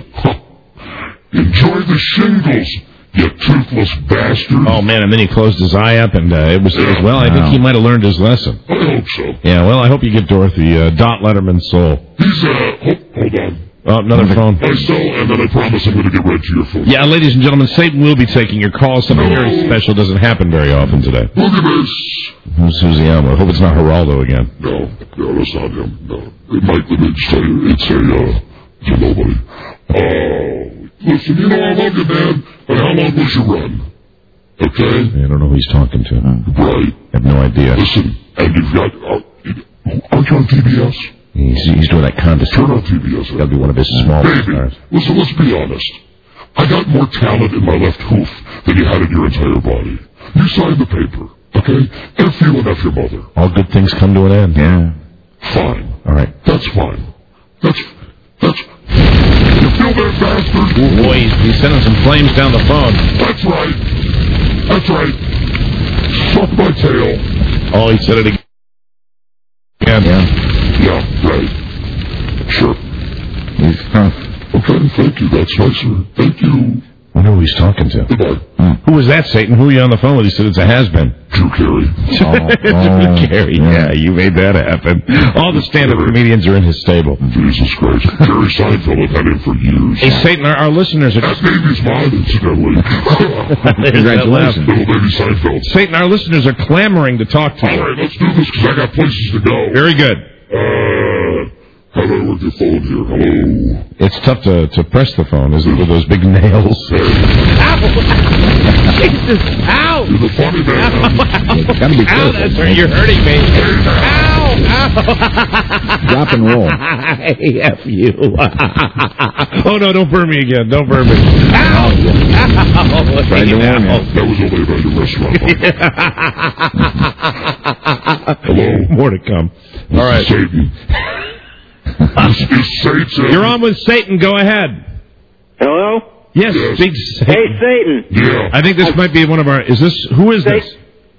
enjoy the shingles, you toothless bastard. Oh, man, and then he closed his eye up, and it was well, I think he might have learned his lesson. I hope so. Yeah, well, I hope you get Dorothy, Dot Letterman's soul. He's, hold on. Oh, another phone. I sell, and then I promise I'm going to get right to your phone. Yeah, ladies and gentlemen, Satan will be taking your calls. Something very special doesn't happen very often today. Look at this. Who's he on? I hope it's not Geraldo again. No, that's not him. No. It might be, it's a nobody. Listen, I love you, man, but how long was your run? Okay? I don't know who he's talking to. Right. I have no idea. Listen, and you've got, aren't you on TBS? He's doing that contest. Turn on TBS. That'll be one of his small stars. Listen, let's be honest. I got more talent in my left hoof than you had in your entire body. You signed the paper, okay? And feel enough your mother. All good things come to an end. Yeah. Fine. All right. That's fine. That's... You feel that, bastard? Boy, he's sending some flames down the phone. That's right. Suck my tail. Oh, he said it again. Yeah, right. Sure. Okay, thank you. That's nicer. Thank you. I wonder who he's talking to. Goodbye. Who was that, Satan? Who are you on the phone with? He said it's a has-been. Drew Carey. Drew Carey. Yeah, you made that happen. All the stand-up comedians are in his stable. Jesus Christ. Jerry Seinfeld have had him for years. Hey, Satan, our listeners are... That baby's mine, incidentally. Congratulations. Little baby Seinfeld. Satan, our listeners are clamoring to talk to you. All right, let's do this because I got places to go. Very good. How do I work the phone here? Hello? It's tough to press the phone, isn't it, with those big nails? Hey. Ow! Jesus! Ow! You're the funny man. Gotta be careful. Ow, that's where you're hurting me. Ow! Ow! Drop and roll. F you. Oh, no, don't burn me again. Don't burn me. Ow! Ow! Tried to warn you. That was only about your restaurant. Hello? More to come. All right. Satan. This is Satan. You're on with Satan. Go ahead. Hello? Yes. Speak to Satan. Hey, Satan. Yeah. I think this might be one of our... Who is this?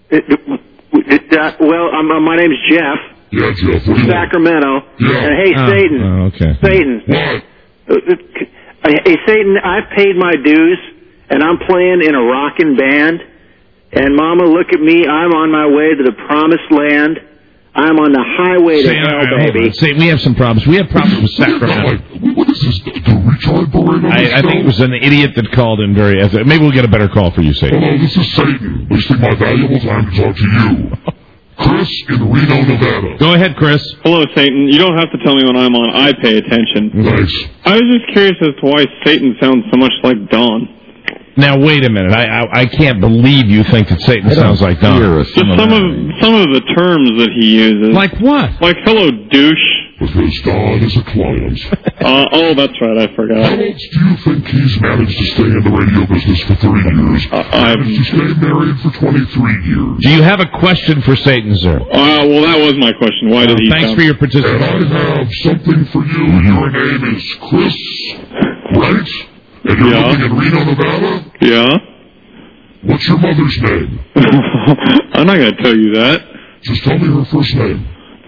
Well, my name's Jeff. Yeah, Jeff. Sacramento. Yeah. And hey, Satan. Oh, okay. Satan. What? Hey, Satan, I've paid my dues, and I'm playing in a rockin' band. And, Mama, look at me. I'm on my way to the promised land. I'm on the highway to hell, baby. See, we have some problems. We have problems with Sacramento. What is this? The retard parade on I think it was an idiot that called in very... Maybe we'll get a better call for you, Satan. Hello, this is Satan. Wasting my valuable time to talk to you. Chris in Reno, Nevada. Go ahead, Chris. Hello, Satan. You don't have to tell me when I'm on. I pay attention. Thanks. I was just curious as to why Satan sounds so much like Dawn. Now, wait a minute. I can't believe you think that Satan sounds like Don. Just some of the terms that he uses. Like what? Like, hello, douche. Because Don is a client. Oh, that's right. I forgot. How else do you think he's managed to stay in the radio business for 30 years? Managed to stay married for 23 years. Do you have a question for Satan, sir? Well, that was my question. Why did he Thanks for your participation. And I have something for you. Your name is Chris, right? And you're living in Reno, Nevada? Yeah. What's your mother's name? I'm not going to tell you that. Just tell me her first name.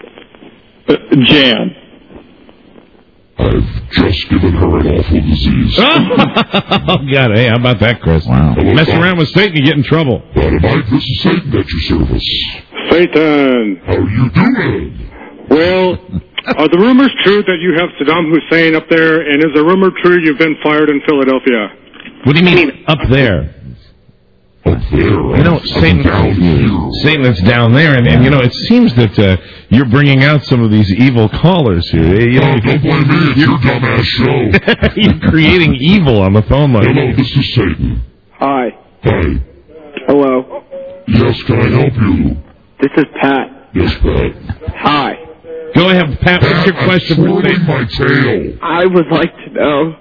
Jan. I've just given her an awful disease. Oh, God. Hey, how about that, Chris? Wow. Messing around with Satan, you get in trouble. Dynamite, this is Satan at your service. Satan. How are you doing? Well, are the rumors true that you have Saddam Hussein up there, and is the rumor true you've been fired in Philadelphia? What do you mean, up there? Up there? You know, Satan, it's down there, and you know, it seems that you're bringing out some of these evil callers here. You know, don't blame me, it's your dumbass show. You're creating evil on the phone line. Hello, this is Satan. Hi. Hi. Hello. Yes, can I help you? This is Pat. Yes, Pat. Hi. Go ahead, Pat. What's your question for Satan? My tail. I would like to know.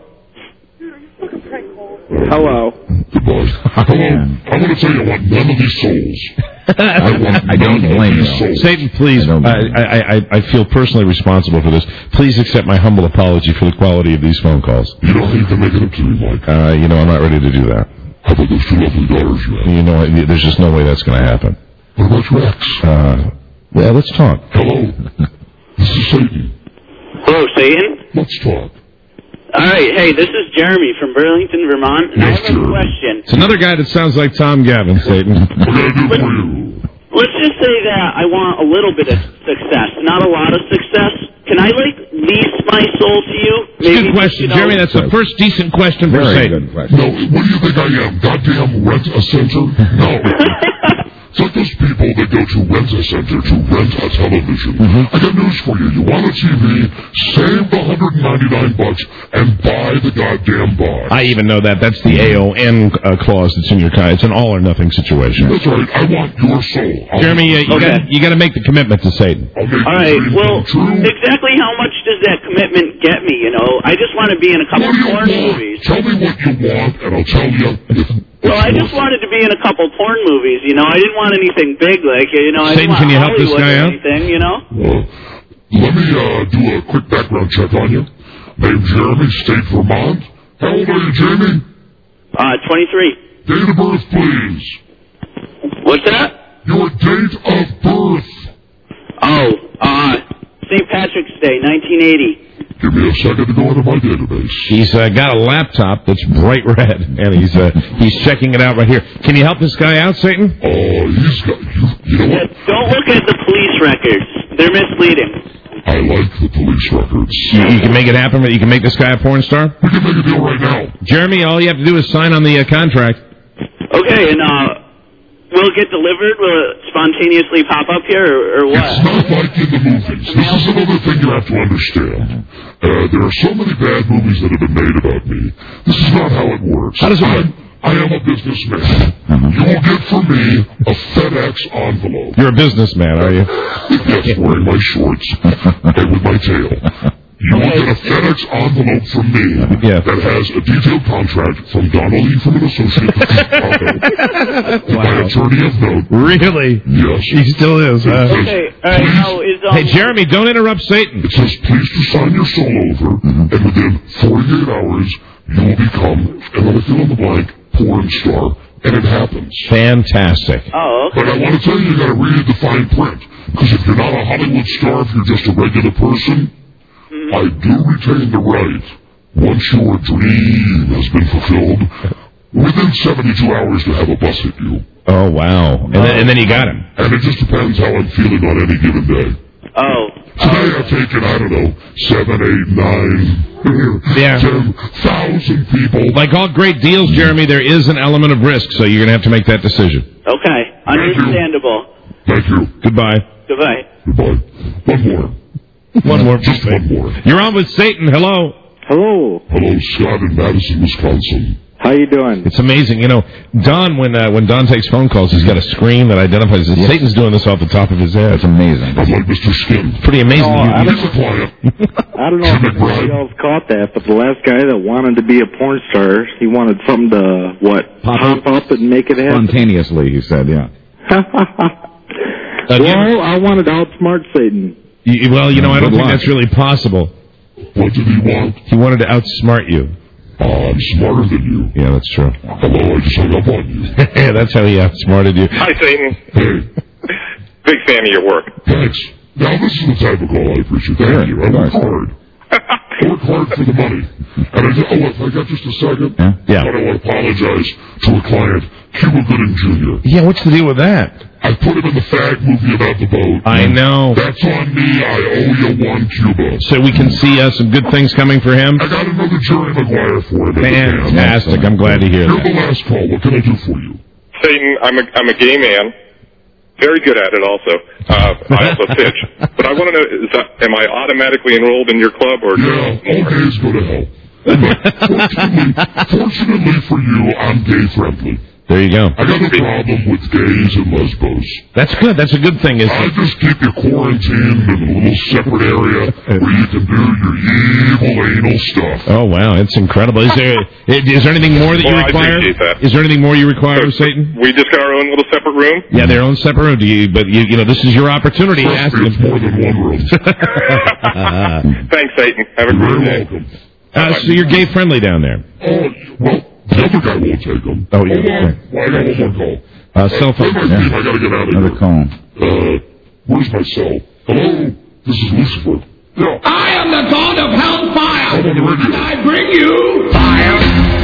Hello. Goodbye. Hello. I want to tell you, I want none of these souls. I don't blame you. Satan, please, I feel personally responsible for this. Please accept my humble apology for the quality of these phone calls. You don't think you can make it up to me, Mike? You know, I'm not ready to do that. How about those two lovely daughters you have? You know, there's just no way that's going to happen. What about your ex? Well, let's talk. Hello. This is Satan. Hello, Satan. Let's talk. All right, hey, this is Jeremy from Burlington, Vermont, and I have a question. It's another guy that sounds like Tom Gavin, Satan. What can I do for you? Let's just say that I want a little bit of success, not a lot of success. Can I, lease my soul to you? It's a good question, Jeremy. That's the first decent question for Satan. No, what do you think I am? Goddamn rent-a-center? No. It's like those people that go to Rent-A-Center to rent a television. I got news for you. You want a TV, save the $199 and buy the goddamn box. I even know that. That's the AON clause that's in your car. It's an all-or-nothing situation. That's right. I want your soul. Jeremy, you got to make the commitment to Satan. All right. Well, exactly how much does that commitment get me, you know? I just want to be in a couple porn movies. Tell me what you want, and I'll tell you. Well, I just wanted to be in a couple porn movies, you know. I didn't want anything big, I Satan, didn't want can you help this Hollywood guy or out? anything, you know. Let me do a quick background check on you. Name Jeremy, State Vermont. How old are you, Jamie? 23. Date of birth, please. What's that? Your date of birth. St. Patrick's Day, 1980. Give me a second to go into my database. He's got a laptop that's bright red, and he's checking it out right here. Can you help this guy out, Satan? He's got you know what? Don't look at the police records. They're misleading. I like the police records. You can make it happen, but you can make this guy a porn star? We can make a deal right now. Jeremy, all you have to do is sign on the contract. Okay, and will it get delivered? Will it spontaneously pop up here, or what? It's not like in the movies. This is another thing you have to understand. There are so many bad movies that have been made about me. This is not how it works. How does it work? I am a businessman. You will get from me a FedEx envelope. You're a businessman, are you? Yes, wearing my shorts and with my tail. You will get a FedEx envelope from me that has a detailed contract from Donald E. from an associate to Chicago. My attorney of note. Really? Yes. He still is. Okay. Hey, Jeremy, don't interrupt Satan. It says, please to sign your soul over, and within 48 hours, you will become, and then I fill in the blank, porn star. And it happens. Fantastic. Oh, okay. But I want to tell you, you got to read the fine print. Because if you're not a Hollywood star, if you're just a regular person, I do retain the right, once your dream has been fulfilled, within 72 hours to have a bus hit you. Oh, wow. And then you got him. And it just depends how I'm feeling on any given day. Today I've taken, 7, 8, 9, 10,000 people. Like all great deals, Jeremy, there is an element of risk, so you're going to have to make that decision. Okay. Understandable. Thank you. Goodbye. Goodbye. One more. One more. Just one more. You're on with Satan. Hello. Hello. Hello, Scott in Madison, Wisconsin. Hi. How you doing? It's amazing. You know, Don, when Don takes phone calls, he's got a screen that identifies it. Yes. Satan's doing this off the top of his head. It's amazing. I'm like Mr. Skin. It's pretty amazing. I don't know if anybody else caught that, but the last guy that wanted to be a porn star, he wanted something to, pop up and make it happen? Spontaneously, he said, yeah. Well, I wanted to outsmart Satan. Well, you know, I don't think that's really possible. What did he want? He wanted to outsmart you. I'm smarter than you. Yeah, that's true. Hello, I just hung up on you. Yeah, that's how he outsmarted you. Hi, Satan. Hey. Big fan of your work. Thanks. Now, this is the type of call I appreciate. Thank you. I work hard. I work hard for the money. And if I got just a second, yeah. I want to apologize to a client, Cuba Gooding Jr. Yeah, what's the deal with that? I put him in the fag movie about the boat. I know. That's on me. I owe you one, Cuba. So we can see some good things coming for him? I got another Jerry Maguire for him. Fantastic. I'm glad to hear that. You're the last call. What can I do for you? Satan, I'm a gay man. Very good at it also. I also pitch. But I want to know, am I automatically enrolled in your club? Or yeah, all gays go to hell. Fortunately for you, I'm gay-friendly. There you go. I got no problem with gays and lesbos. That's good. That's a good thing, isn't it? I just keep you quarantined in a little separate area where you can do your evil anal stuff. Oh, wow. It's incredible. Is there anything more that you require? I appreciate that. Is there anything more you require, Satan? We just got our own little separate room? Yeah, their own separate room. But you know, this is your opportunity. Trust me, it's more than one room. Thanks, Satan. Have a great day. So you're gay-friendly down there? Well, the other guy won't take them. Oh, yeah. Hold on. Well, I got one more call. Cell phone. I got to get out of Another here. call. Where's my cell? Hello? This is Lucifer. Yeah. I am the god of hellfire, I'm on the radio. and I bring you fire.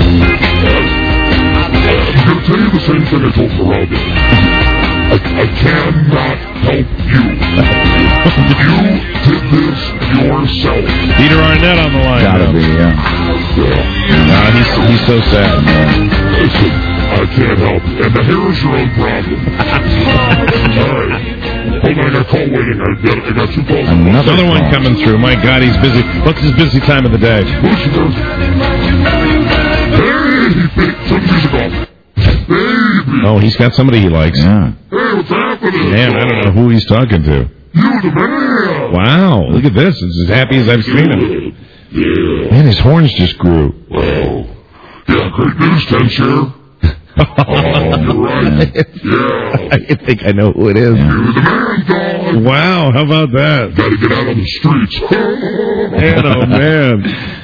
I'm going to tell you the same thing I told Geraldo. I cannot help you. You did this yourself. Peter Arnett on the line. Gotta be, yeah. He's so sad. Listen, I can't help you. And the hair is your own problem. All right. Hold on, I got a call waiting. I got two calls. Another one coming through. My God, he's busy. What's his busy time of the day? Lucifer. Hey, turn the music off. Baby. Oh, he's got somebody he likes. Yeah. Hey, what's happening? Man, I don't know who he's talking to. You the man. Wow, look at this. It's as happy as I've seen him. Yeah. Man, his horns just grew. Well, yeah, great news, Tenshare. You're right. Yeah. I think I know who it is. You're the man, dog. Wow, how about that? Gotta get out on the streets. Man, oh, man.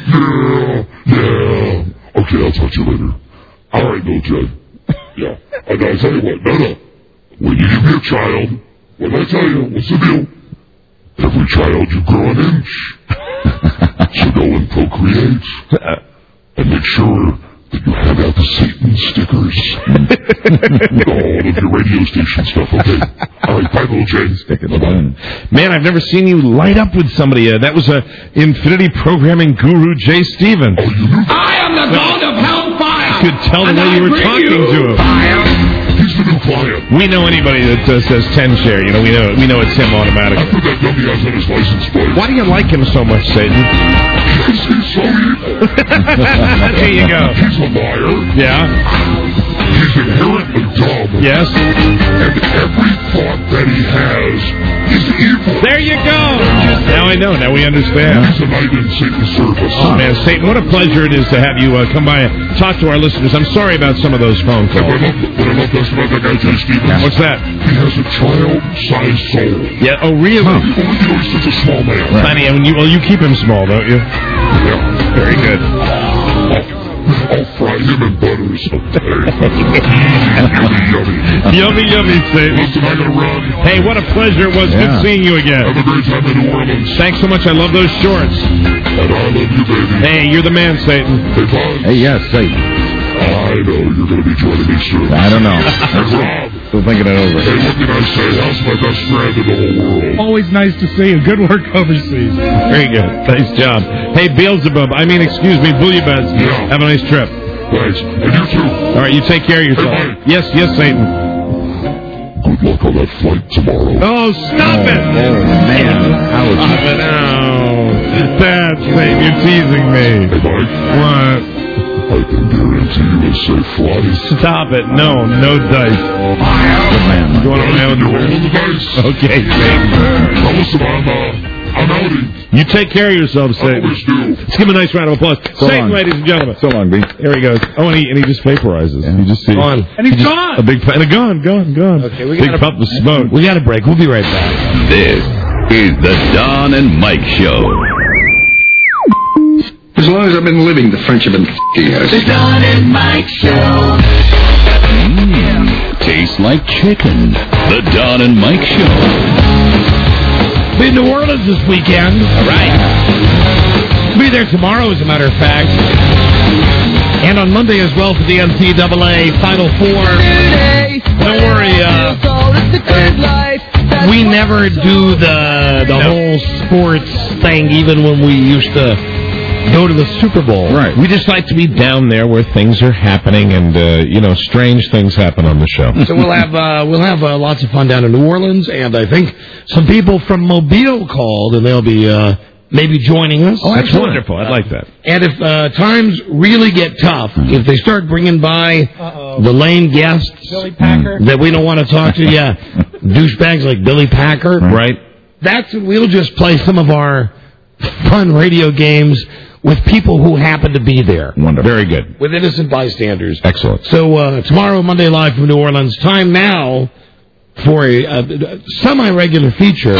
Yeah. Okay, I'll talk to you later. All right, no, Jed. Yeah. And I'll tell you what, no. When you give me a child, what I tell you, what's the deal? Every child you grow an inch. So go and procreate. And make sure that you hand out the Satan stickers. With all of your radio station stuff, okay? All right, bye, little Jane. Man, I've never seen you light up with somebody. That was Infinity Programming Guru Jay Stevens. Oh, you knew that? I am the god of hellfire. I could tell the way you were talking to him. Fire. He's the new client. We know anybody that says 10 share. You know, we know it's him automatically. After that dummy has on his license plate. Why do you like him so much, Satan? Because he's so evil. There you go. He's a liar. Yeah. He's inherently dumb. Yes. And every thought that he has is evil. There you go. Now I know. Now we understand. He's a knight in Satan's service. Oh, man, Satan, what a pleasure it is to have you come by and talk to our listeners. I'm sorry about some of those phone calls. What I love best about that guy, Jay Stevens. What's that? He has a child-sized soul. Yeah. Oh, really? Huh. He's such a small man. Funny. And you keep him small, don't you? Yeah. Very good. I'll fry him in butter or something. Yummy, yummy, Satan. Listen, I gotta run. Hey, what a pleasure it was. Good seeing you again. Have a great time in New Orleans. Thanks so much. I love those shorts. And I love you, baby. Hey, you're the man, Satan. Hey, Buzz. Hey, yes, Satan. I know you're going to be joining me soon. I don't know. And Rob. Still thinking it over. Hey, what can I say? How's my best friend in the whole world? Always nice to see you. Good work overseas. Very good. Nice job. Hey, Beelzebub. Bouillabaisse. Yeah. Have a nice trip. Thanks. And you too. All right, you take care of yourself. Hey, yes, Satan. Good luck on that flight tomorrow. Oh, stop it! Oh, man. Stop it. Oh, Dad, Satan, you're teasing me. Hey, Mike. What? I can guarantee USA flights. Stop it. No dice. Good man. You want to roll the dice? Okay, thanks. Now listen, I'm outing. You take care of yourself, Satan. Let's give him a nice round of applause. So Satan, long. ladies and gentlemen. So long, B. Here he goes. Oh, and he just vaporizes. And you just see. Gone. And he's gone. A big and gone. Okay, Big puff of smoke. We got a break. We'll be right back. This is the Don and Mike Show. As long as I've been living, the French have been f***ing us. The Don and Mike Show. Tastes like chicken. The Don and Mike Show. Be in New Orleans this weekend. All right. Be there tomorrow, as a matter of fact. And on Monday as well for the NCAA Final Four. Don't worry, we never do the whole sports thing, even when we used to go to the Super Bowl. Right. We just like to be down there where things are happening and, strange things happen on the show. So we'll have lots of fun down in New Orleans, and I think some people from Mobile called, and they'll be maybe joining us. Oh, that's wonderful. I'd like that. And if times really get tough, if they start bringing by the lame guests Billy Packer. that we don't want to talk to, douchebags like Billy Packer, right? That's when we'll just play some of our fun radio games with people who happen to be there. Wonderful. Very good. With innocent bystanders. Excellent. So tomorrow, Monday, live from New Orleans. Time now for a semi-regular feature.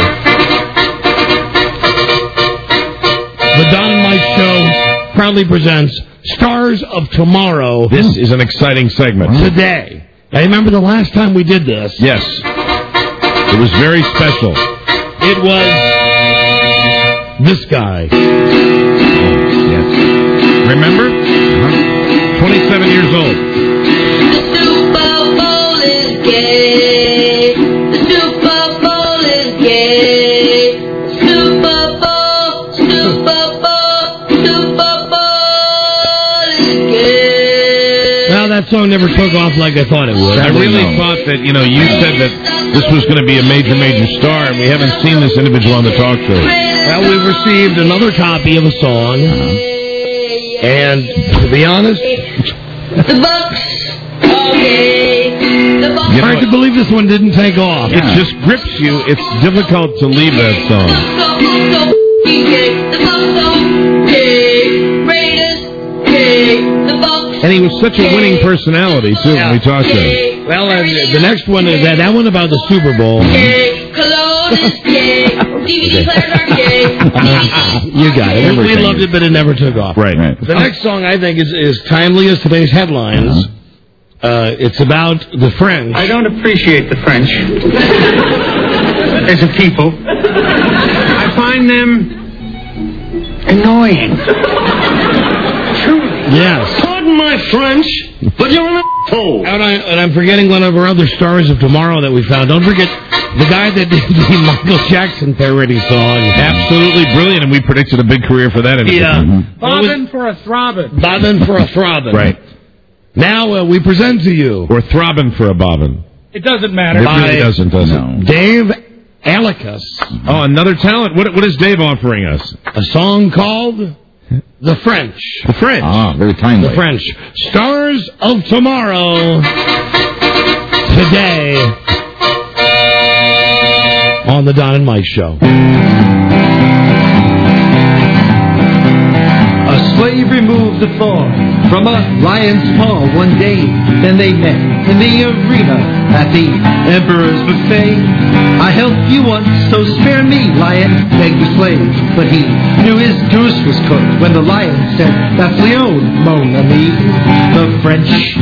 The Don and Mike Show proudly presents Stars of Tomorrow. This is an exciting segment. Today. I remember the last time we did this. Yes. It was very special. It was this guy. Yes. Remember? 27 years old. The Super Bowl is gay. The Super Bowl is gay. Super Bowl, Super Bowl, Super Bowl is gay. Well, that song never took off like I thought it would. I really thought that, you said that this was going to be a major, major star, and we haven't seen this individual on the talk show. Well, we've received another copy of a song, and to be honest, The Bucks, okay. The Bucks. hard to believe this one didn't take off. It just grips you. It's difficult to leave that song. And he was such a winning personality, too, when we talked to him. Well, the next one is that one about the Super Bowl. You got it. We loved it, but it never took off. Right. The next song, I think, is timely as today's headlines. It's about the French. I don't appreciate the French as a people. I find them annoying. Truly. Yes. Pardon my French, but you're an asshole. And I'm forgetting one of our other stars of tomorrow that we found. Don't forget the guy that did the Michael Jackson parody song. Absolutely brilliant, and we predicted a big career for that. Bobbin for a throbbin'. Bobbin for a throbbin'. Right. Now we present to you. Or throbbing for a bobbin. It doesn't matter. It really doesn't, does it? Dave Alicus. Oh, another talent. What is Dave offering us? A song called The French. The French. Ah, very timely. The French. Stars of Tomorrow. Today on the Don and Mike Show. A slave removed the thorn from a lion's paw one day. Then they met in the arena at the emperor's buffet. I helped you once, so spare me, lion, begged the slave. But he knew his goose was cooked when the lion said, "That's Leon, mon ami." The French.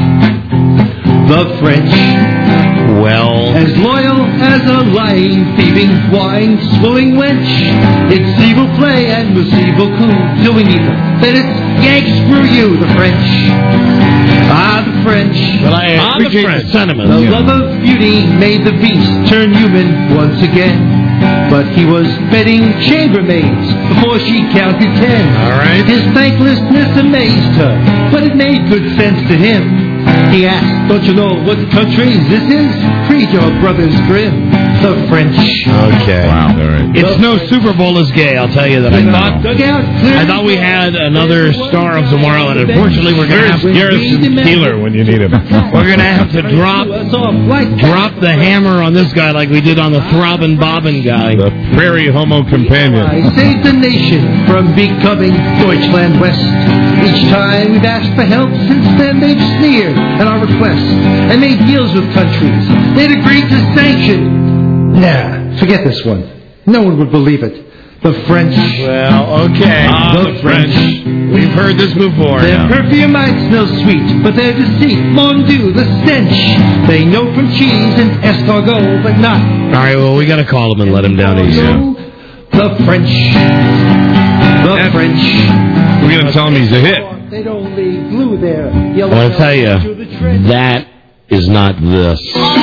Well, as loyal as a lion, thieving, wine, swilling wench. It's evil play and receive coup, doing evil. Then it's yank, screw you, the French. Ah, the French. Well, I appreciate the sentiment. The love of beauty made the beast turn human once again. But he was bedding chambermaids before she counted 10. All right. His thanklessness amazed her, but it made good sense to him. He asked, "Don't you know what country this is?" "Read your Brothers Grimm." the French. Okay. Wow. All right. It's no Super Bowl is gay, I'll tell you that. I thought we had another star of tomorrow, and unfortunately we're going to have Garrison Keeler when you need him. We're going to have to drop the hammer on this guy like we did on the Throbbing Bobbin guy. The Prairie Homo Companion. I saved the nation from becoming Deutschland West. Each time we've asked for help, since then they've sneered at our requests and made deals with countries they'd agreed to sanction. Nah, forget this one. No one would believe it. The French. Well, okay. The French. We've heard this before. Their perfume might smell sweet, but their deceit, mon Dieu, the stench. They know from cheese and escargot, but not. All right, well, we got to call him and let him down easy. The French. The French. We're going to tell him he's a hit. They'd only glue their I yellow. want to tell you, that is not this.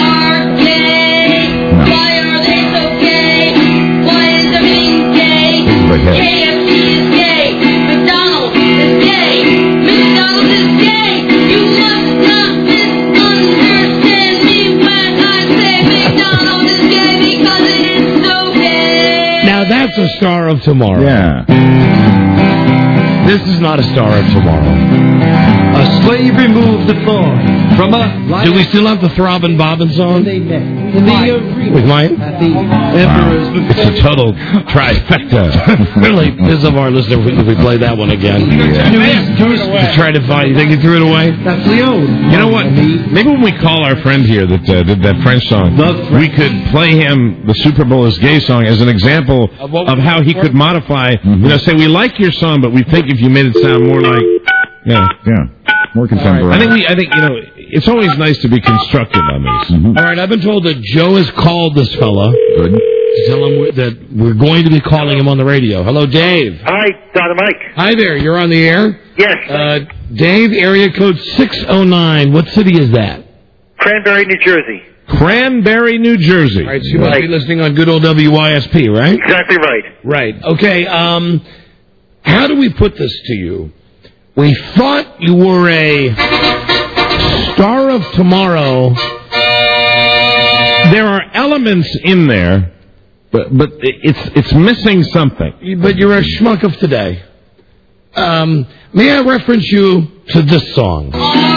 KFC is gay. McDonald's is gay. McDonald's is gay. You must not misunderstand me when I say McDonald's is gay because it is so gay. Now that's a star of tomorrow. Yeah. This is not a star of tomorrow. A slave removed the thorn from a. Do we still have the Throbbing Bobbin song? They met in the arena With mine? at the Emperor's It's a total trifecta. Really piss off our listener if we play that one again. To try to find. You think he threw it away? That's Leon. You know what? Maybe when we call our friend here that did that French song, we could play him the Super Bowl is gay song as an example of how he could modify. You know, say we like your song, but we think if you made it sound more like, more contemporary. I think you know, it's always nice to be constructive on these. All right, I've been told that Joe has called this fella. Good. To tell him that we're going to be calling him on the radio. Hello, Dave. Hi, Dr. Mike. Hi there. You're on the air? Yes. Dave, area code 609. What city is that? Cranberry, New Jersey. Cranberry, New Jersey. All right, so you must be listening on good old WYSP, right? Exactly right. Right. Okay, how do we put this to you? We thought you were a star of tomorrow. There are elements in there, but it's missing something. But you're a schmuck of today. May I reference you to this song?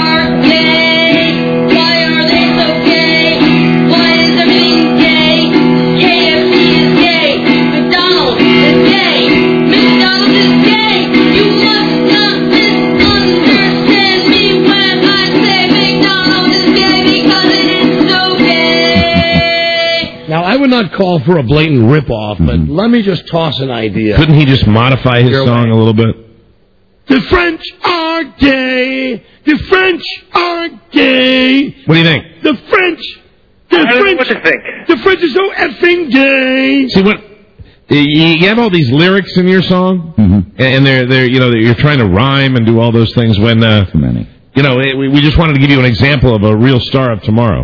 Now, I would not call for a blatant rip-off, but let me just toss an idea. Couldn't he just modify his song a little bit? The French are gay. The French are gay. What do you think? The French. I don't know what to think. The French are so effing gay. See what? You have all these lyrics in your song, and they're you're trying to rhyme and do all those things. When too many. You know, we just wanted to give you an example of a real star of tomorrow.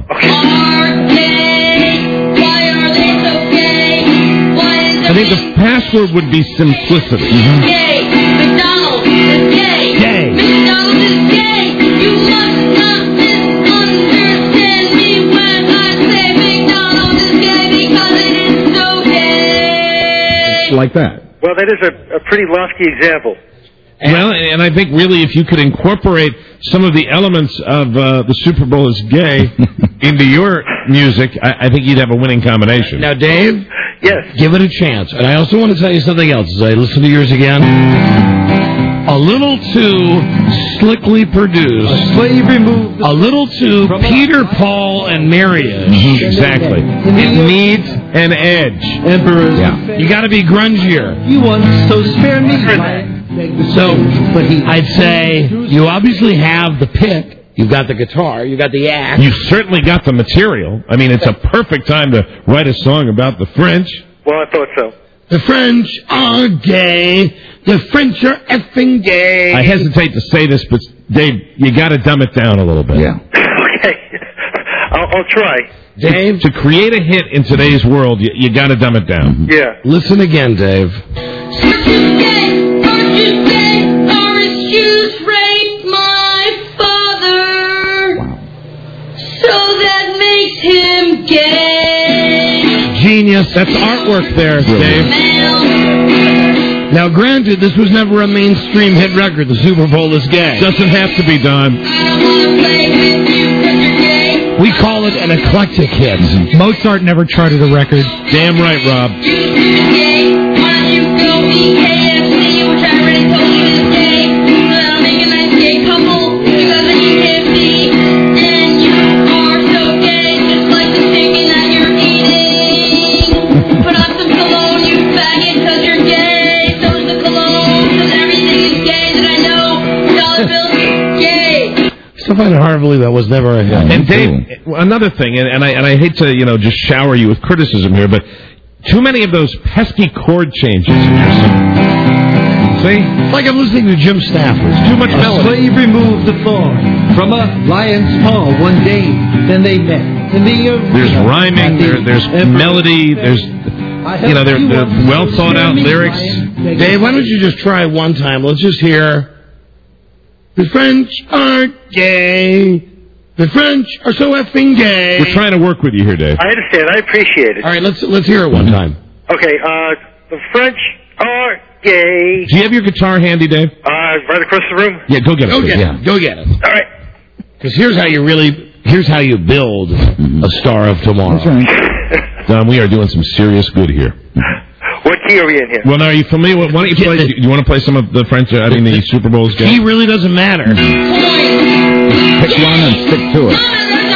I think the password would be simplicity. Gay. McDonald's is gay. Gay. McDonald's is gay. You must not misunderstand me when I say McDonald's is gay because it is so gay. Like that. Well, that is a pretty lofty example. Well, and I think really if you could incorporate some of the elements of the Super Bowl is gay into your music, I think you'd have a winning combination. Now, Dave? Yes. Give it a chance. And I also want to tell you something else. As I listen to yours again, a little too slickly produced. A slave removed. A little too Peter, Paul, and Mary-ish. Exactly. It needs an edge. Emperor's You got to be grungier. You once so spare me. So, I'd say you obviously have the pick. You've got the guitar. You've got the act. You certainly got the material. I mean, it's a perfect time to write a song about the French. Well, I thought so. The French are gay. The French are effing gay. I hesitate to say this, but Dave, you got to dumb it down a little bit. Yeah. Okay. I'll try. Dave? To create a hit in today's world, you got to dumb it down. Yeah. Listen again, Dave. So that makes him gay. genius. That's artwork there, Dave. Now, granted, this was never a mainstream hit record. The Super Bowl is gay. Doesn't have to be done. We call it an eclectic hit. Mozart never charted a record. Damn right, Rob. I find it hard to believe that was never a hit. And Dave, another thing, and I hate to just shower you with criticism here, but too many of those pesky chord changes in your song. See? It's like I'm listening to Jim Stafford. Too much melody. A slave removed the thorn from a lion's paw one day. Then they met in the arena. There's rhyming. There's melody. There's they're well thought out lyrics. Dave, why don't you just try it one time? Let's just hear. The French are gay. The French are so effing gay. We're trying to work with you here, Dave. I understand. I appreciate it. All right, let's hear it one time. Okay, the French are gay. Do you have your guitar handy, Dave? Right across the room. Yeah, go get it. Go get it. All right. Because here's how you build a star of tomorrow. That's right. Don, we are doing some serious good here. What key are we in here? Well, now, are you familiar with... Why don't you play... Do you want to play some of the French... the Super Bowl's game? Key really doesn't matter. Pick one and stick to it.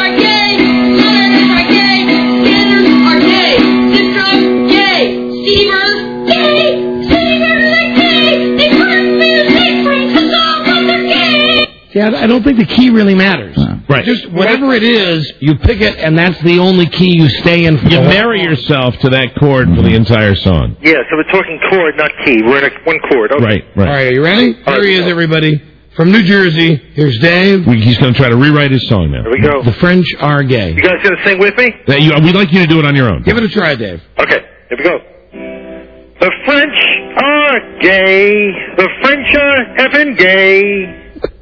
See, I don't think the key really matters. No. Right. Just whatever it is, you pick it, and that's the only key you stay in. You marry yourself to that chord for the entire song. Yeah, so we're talking chord, not key. We're in one chord. Okay. Right. All right, are you ready? Here he is, everybody. From New Jersey, here's Dave. He's going to try to rewrite his song now. Here we go. The French are gay. You guys going to sing with me? We'd like you to do it on your own. Give it a try, Dave. Okay, here we go. The French are gay. The French are effing gay.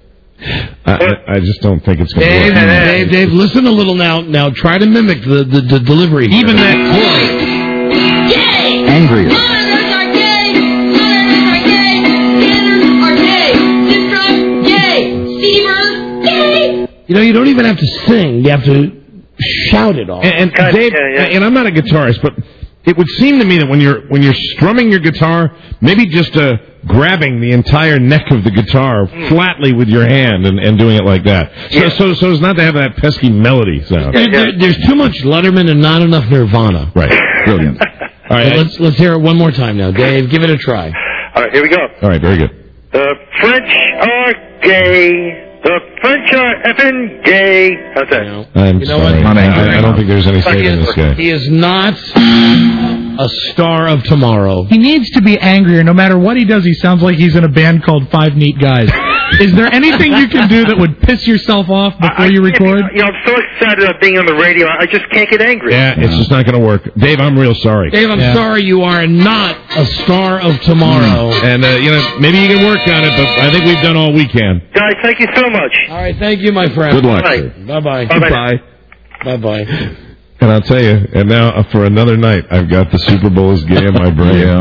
I just don't think it's going to work. Dave, listen a little now. Now try to mimic the delivery. Even that chord. Gay! Angrier. Monitors are gay! Monitors are gay! Scanners are gay! Distrust gay! Steamers gay! You don't even have to sing. You have to shout it all. And Dave, and I'm not a guitarist, but it would seem to me that when you're strumming your guitar, maybe just grabbing the entire neck of the guitar flatly with your hand and doing it like that. So as not to have that pesky melody sound. There's too much Letterman and not enough Nirvana. Right. Brilliant. All right. Let's hear it one more time now. Dave, give it a try. All right, here we go. All right, very good. The French are gay. The French are effing gay. How's that? I'm sorry. I don't think there's any saving this guy. He is not a star of tomorrow. He needs to be angrier. No matter what he does, he sounds like he's in a band called Five Neat Guys. Is there anything you can do that would piss yourself off before you record? I'm so excited about being on the radio. I just can't get angry. Yeah, it's just not going to work. Dave, I'm real sorry. Dave, I'm sorry you are not a star of tomorrow. And, maybe you can work on it, but I think we've done all we can. Guys, thank you so much. All right, thank you, my friend. Good luck. Bye-bye. Bye-bye. Bye-bye. And I'll tell you, and now for another night, I've got the Super Bowl is gay in my brain. Gay!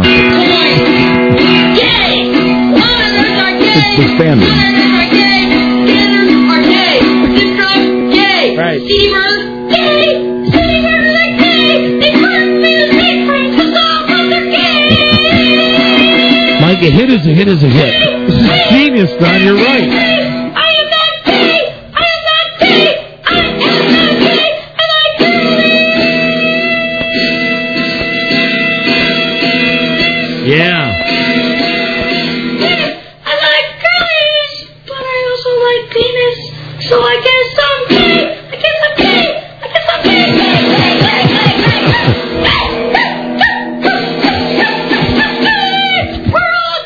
Monitors are gay! It's expanding. Monitors are gay! Scanners are gay! Distrust gay! Right. Steamers gay! Steamers are gay! They burn music from songs that they're gay! Mike, a hit is a hit is a hit. This is genius, Don. You're right. I am not gay! I am not gay! I am not gay! And I'm gay! Yeah. I like girlies, but I also like penis. So I guess I'm gay. I guess I'm gay. I guess I'm gay. We're all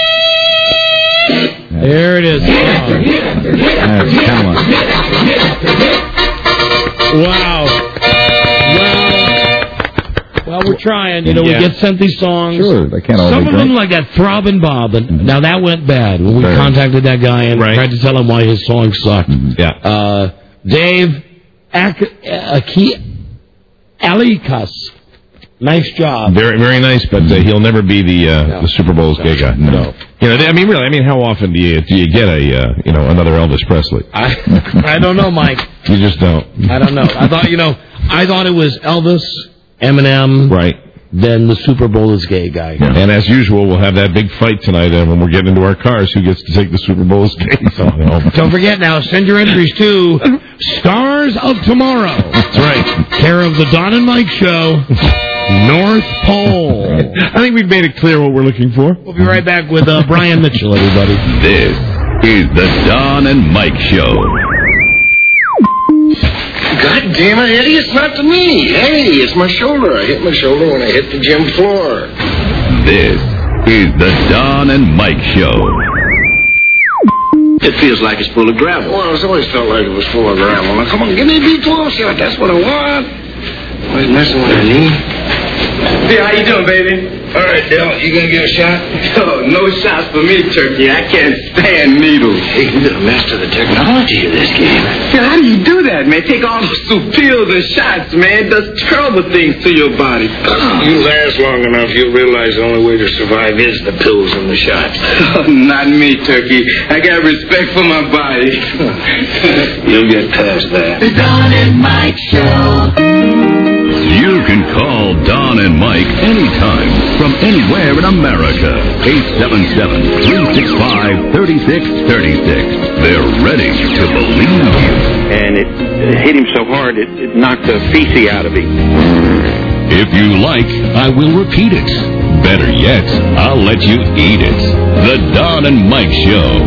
gay. There it is. That's talent. Wow. Well, we're trying. We get sent these songs. Sure, they can't all Some be of them, great. like that Throbbing Bob. Now, that went bad when we contacted that guy and tried to tell him why his song sucked. Yeah. Dave Alikas. Nice job. Very, very nice, but he'll never be the Super Bowl's gay guy. No. You know, I mean, really, how often do you get another Elvis Presley? I don't know, Mike. You just don't. I don't know. I thought it was Elvis, Eminem, right? Then the Super Bowl is gay guy. Yeah. And as usual, we'll have that big fight tonight when we're getting into our cars. Who gets to take the Super Bowl's gay song home? Don't forget now, send your entries to Stars of Tomorrow. That's right. Care of the Don and Mike Show, North Pole. I think we've made it clear what we're looking for. We'll be right back with Brian Mitchell, everybody. This is the Don and Mike Show. God damn it, Eddie, it's not the knee. Hey, it's my shoulder. I hit my shoulder when I hit the gym floor. This is the Don and Mike Show. It feels like it's full of gravel. Well, it's always felt like it was full of gravel. Now, come on, give me a B12 shot. That's what I want. I was messing with her knee. Hey, how you doing, baby? All right, Dale, you gonna get a shot? Oh, no shots for me, Turkey. I can't stand needles. Hey, you gotta master the technology of this game. Yeah, how do you do that, man? Take all those pills and shots, man. It does terrible things to your body. You last long enough, you'll realize the only way to survive is the pills and the shots. Oh, not me, Turkey. I got respect for my body. You'll get past that. The Don and Mike Show. You can call Don and Mike anytime from anywhere in America. 877-365-3636. They're ready to believe you. And it hit him so hard it knocked the feces out of him. If you like, I will repeat it. Better yet, I'll let you eat it. The Don and Mike Show.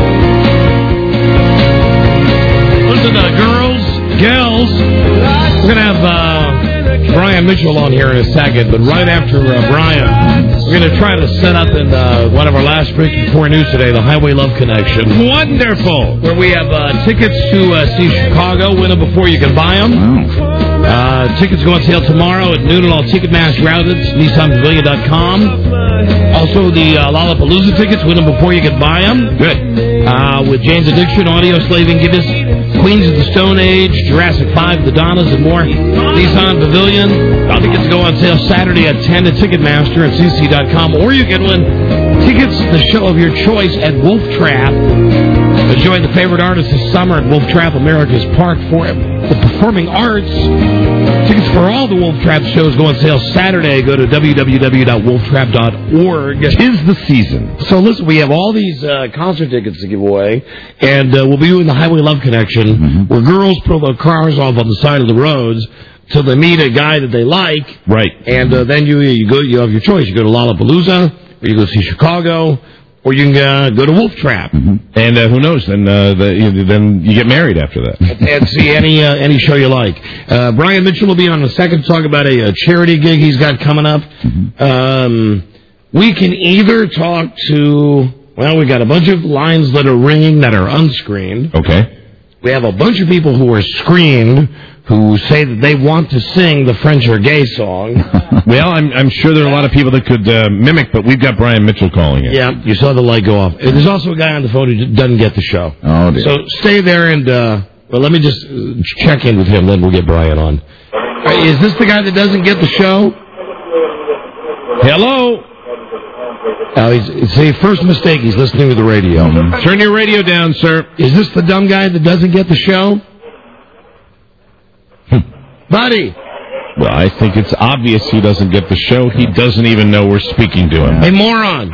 Listen, girls, gals, we're going to have Brian Mitchell on here in a second, but right after Brian, we're going to try to set up in one of our last breaks before news today, the Highway Love Connection. Wonderful! Where we have tickets to see Chicago. Win them before you can buy them. Tickets go on sale tomorrow at noon at all Ticketmaster outlets, NissanPavilion.com. Also, the Lollapalooza tickets, win them before you can buy them. Good. With Jane's Addiction, Audio Slave Incubus, Queens of the Stone Age, Jurassic 5, The Donnas, and more. Nissan Pavilion. All tickets go on sale Saturday at 10 at Ticketmaster and CC.com. Or you can win tickets to the show of your choice at Wolf Trap. Enjoy the favorite artists this summer at Wolf Trap, America's Park for the Performing Arts. Tickets for all the Wolf Trap shows go on sale Saturday. Go to www.wolftrap.org. 'Tis the season. So listen, we have all these concert tickets to give away, and we'll be doing the Highway Love Connection, where girls pull their cars off on the side of the roads till they meet a guy that they like. Right. And then you have your choice. You go to Lollapalooza, or you go see Chicago, or you can go to Wolf Trap. And who knows? Then you get married after that. And see any show you like. Brian Mitchell will be on in a second to talk about a charity gig he's got coming up. We can either talk to, we got a bunch of lines that are ringing that are unscreened. Okay. We have a bunch of people who are screened who say that they want to sing the French Are Gay song. Well, I'm sure there are a lot of people that could mimic, but we've got Brian Mitchell calling it. Yeah, you saw the light go off. There's also a guy on the phone who doesn't get the show. Oh, dear. So stay there and, let me just check in with him, then we'll get Brian on. Is this the guy that doesn't get the show? Hello? It's a first mistake. He's listening to the radio. Turn your radio down, sir. Is this the dumb guy that doesn't get the show? Buddy. Well, I think it's obvious he doesn't get the show. He doesn't even know we're speaking to him. Hey, moron.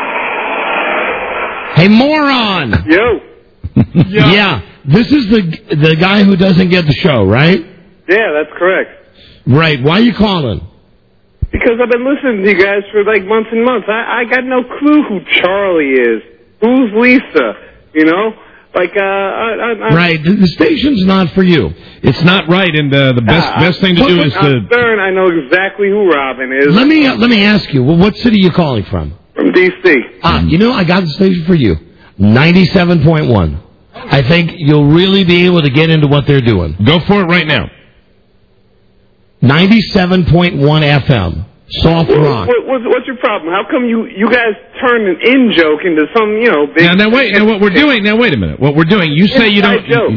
Hey, moron. Yo. Yeah. This is the guy who doesn't get the show, right? Yeah, that's correct. Right. Why are you calling? Because I've been listening to you guys for like months and months. I got no clue who Charlie is. Who's Lisa? You know? Like, Right. The station's not for you. It's not right, and the best thing to do is to... Stern, I know exactly who Robin is. Let me ask you, what city are you calling from? From D.C. You know, I got the station for you. 97.1. I think you'll really be able to get into what they're doing. Go for it right now. 97.1 FM. soft rock. What's your problem? How come you guys turn an in-joke into some, big... Now wait a minute. What we're doing, you say you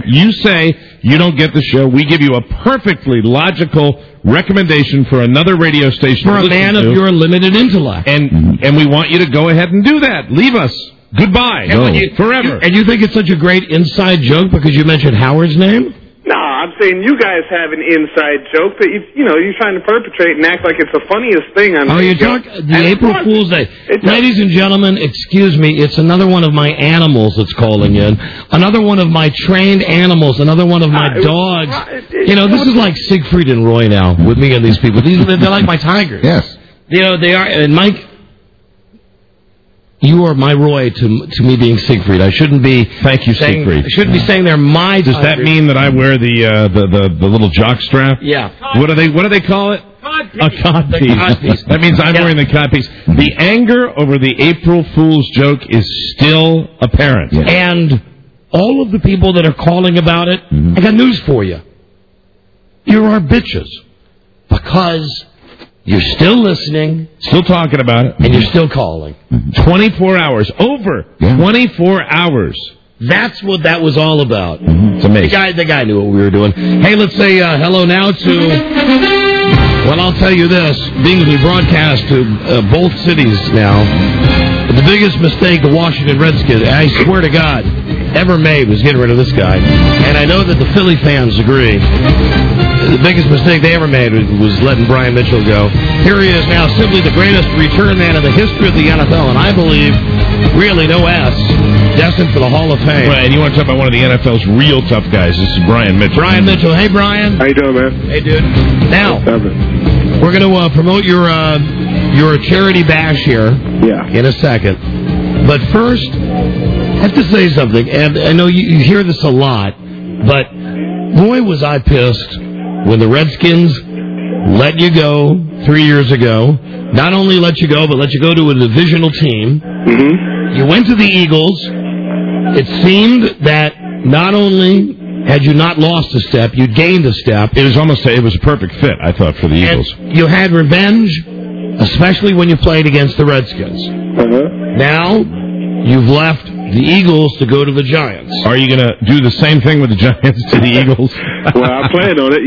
don't get the show. We give you a perfectly logical recommendation for another radio station. For a man of your limited intellect. And we want you to go ahead and do that. Leave us. Goodbye. Forever. And you think it's such a great inside joke because you mentioned Howard's name? No, I'm saying you guys have an inside joke that you're trying to perpetrate and act like it's the funniest thing on you talk the April Fool's Day. Ladies and gentlemen, excuse me, it's another one of my animals that's calling in. Another one of my trained animals, another one of my dogs. This is like Siegfried and Roy now with me and these people. They're like my tigers. Yes. They are, and Mike, you are my Roy to me being Siegfried. I shouldn't be. Thank you, Siegfried. I shouldn't be saying they're my. Does that mean that I wear the little jock strap? Yeah. What do they call it? A codpiece. That means I'm wearing the codpiece. The anger over the April Fool's joke is still apparent. Yeah. And all of the people that are calling about it, I got news for you. You're our bitches because. You're still listening. Still talking about it. And you're still calling. 24 hours. Over 24 hours. That's what that was all about. It's amazing. The guy knew what we were doing. Hey, let's say hello now to... Well, I'll tell you this. Being we broadcast to both cities now, the biggest mistake the Washington Redskins, I swear to God, ever made was getting rid of this guy. And I know that the Philly fans agree. The biggest mistake they ever made was letting Brian Mitchell go. Here he is now, simply the greatest return man in the history of the NFL, and I believe, really no S, destined for the Hall of Fame. Right, and you want to talk about one of the NFL's real tough guys. This is Brian Mitchell. Brian Mitchell. Hey, Brian. How you doing, man? Hey, dude. Now, we're going to promote your charity bash here in a second. But first, I have to say something, and I know you hear this a lot, but boy, was I pissed when the Redskins let you go 3 years ago. Not only let you go, but let you go to a divisional team. Mm-hmm. You went to the Eagles. It seemed that not only had you not lost a step, you gained a step. It was a perfect fit, I thought, for the Eagles. And you had revenge, especially when you played against the Redskins. Now, you've left the Eagles to go to the Giants. Are you going to do the same thing with the Giants to the Eagles? Well, I plan on it,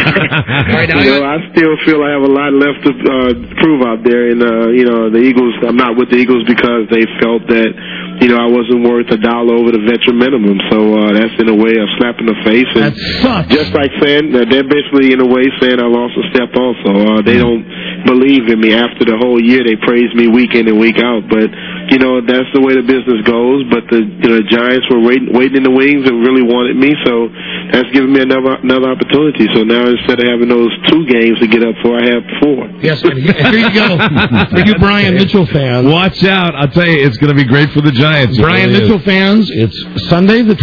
I still feel I have a lot left to prove out there. And, the Eagles, I'm not with the Eagles because they felt that, I wasn't worth $1 over the veteran minimum. So that's in a way a slap in the face. And that sucks. Just like saying that they're basically in a way saying I lost a step also. They don't believe in me. After the whole year, they praise me week in and week out. But, that's the way the business goes. But the Giants were waiting in the wings and really wanted me. So that's given me another opportunity. So now instead of having those 2 games to get up for, I have 4. Yes, and here you go. For you Brian Mitchell fans. Watch out. I'll tell you, it's going to be great for the Giants. Brian Mitchell fans, it's Sunday the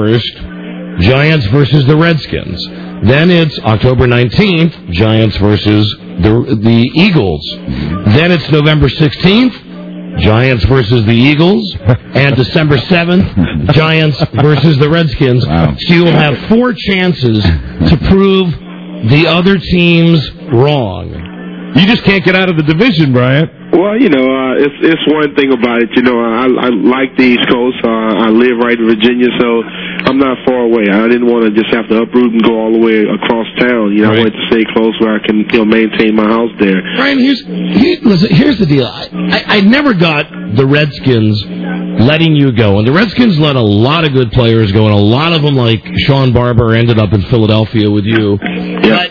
21st, Giants versus the Redskins. Then it's October 19th, Giants versus the Eagles. Then it's November 16th, Giants versus the Eagles, and December 7th, Giants versus the Redskins. Wow. So you will have 4 chances to prove the other teams wrong. You just can't get out of the division, Brian. Well, it's one thing about it. I like the East Coast. I live right in Virginia, so I'm not far away. I didn't want to just have to uproot and go all the way across town. I wanted to stay close where I can maintain my house there. Brian, here's the deal. I never got the Redskins letting you go. And the Redskins let a lot of good players go, and a lot of them, like Sean Barber, ended up in Philadelphia with you. But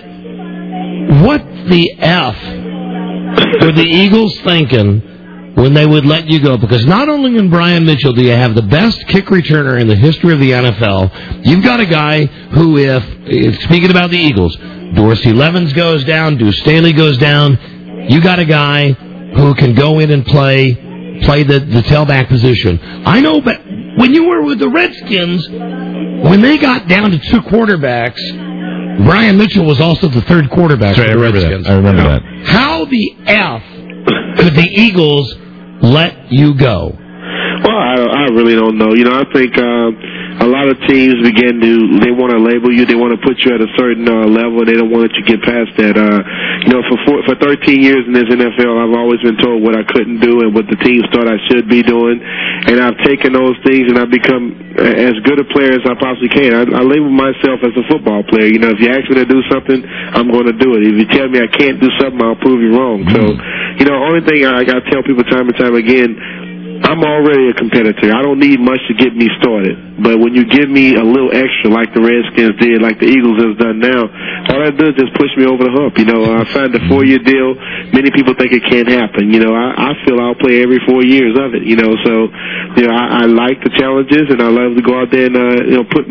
what the F were the Eagles thinking when they would let you go? Because not only in Brian Mitchell do you have the best kick returner in the history of the NFL, you've got a guy who, if speaking about the Eagles, Dorsey Levens goes down, Deuce Staley goes down, you got a guy who can go in and play the tailback position. I know, but when you were with the Redskins, when they got down to 2 quarterbacks, Brian Mitchell was also the 3rd quarterback for the Redskins. I remember that. How the F could the Eagles let you go? Well, I really don't know. I think a lot of teams they want to label you, they want to put you at a certain level, and they don't want to let you get past that. For 13 years in this NFL, I've always been told what I couldn't do and what the teams thought I should be doing, and I've taken those things and I've become as good a player as I possibly can. I label myself as a football player. If you ask me to do something, I'm going to do it. If you tell me I can't do something, I'll prove you wrong. So, only thing I got to tell people time and time again, I'm already a competitor. I don't need much to get me started. But when you give me a little extra, like the Redskins did, like the Eagles has done now, all that does is push me over the hump. I signed a 4-year deal. Many people think it can't happen. I feel I'll play every 4 years of it. So I like the challenges, and I love to go out there and put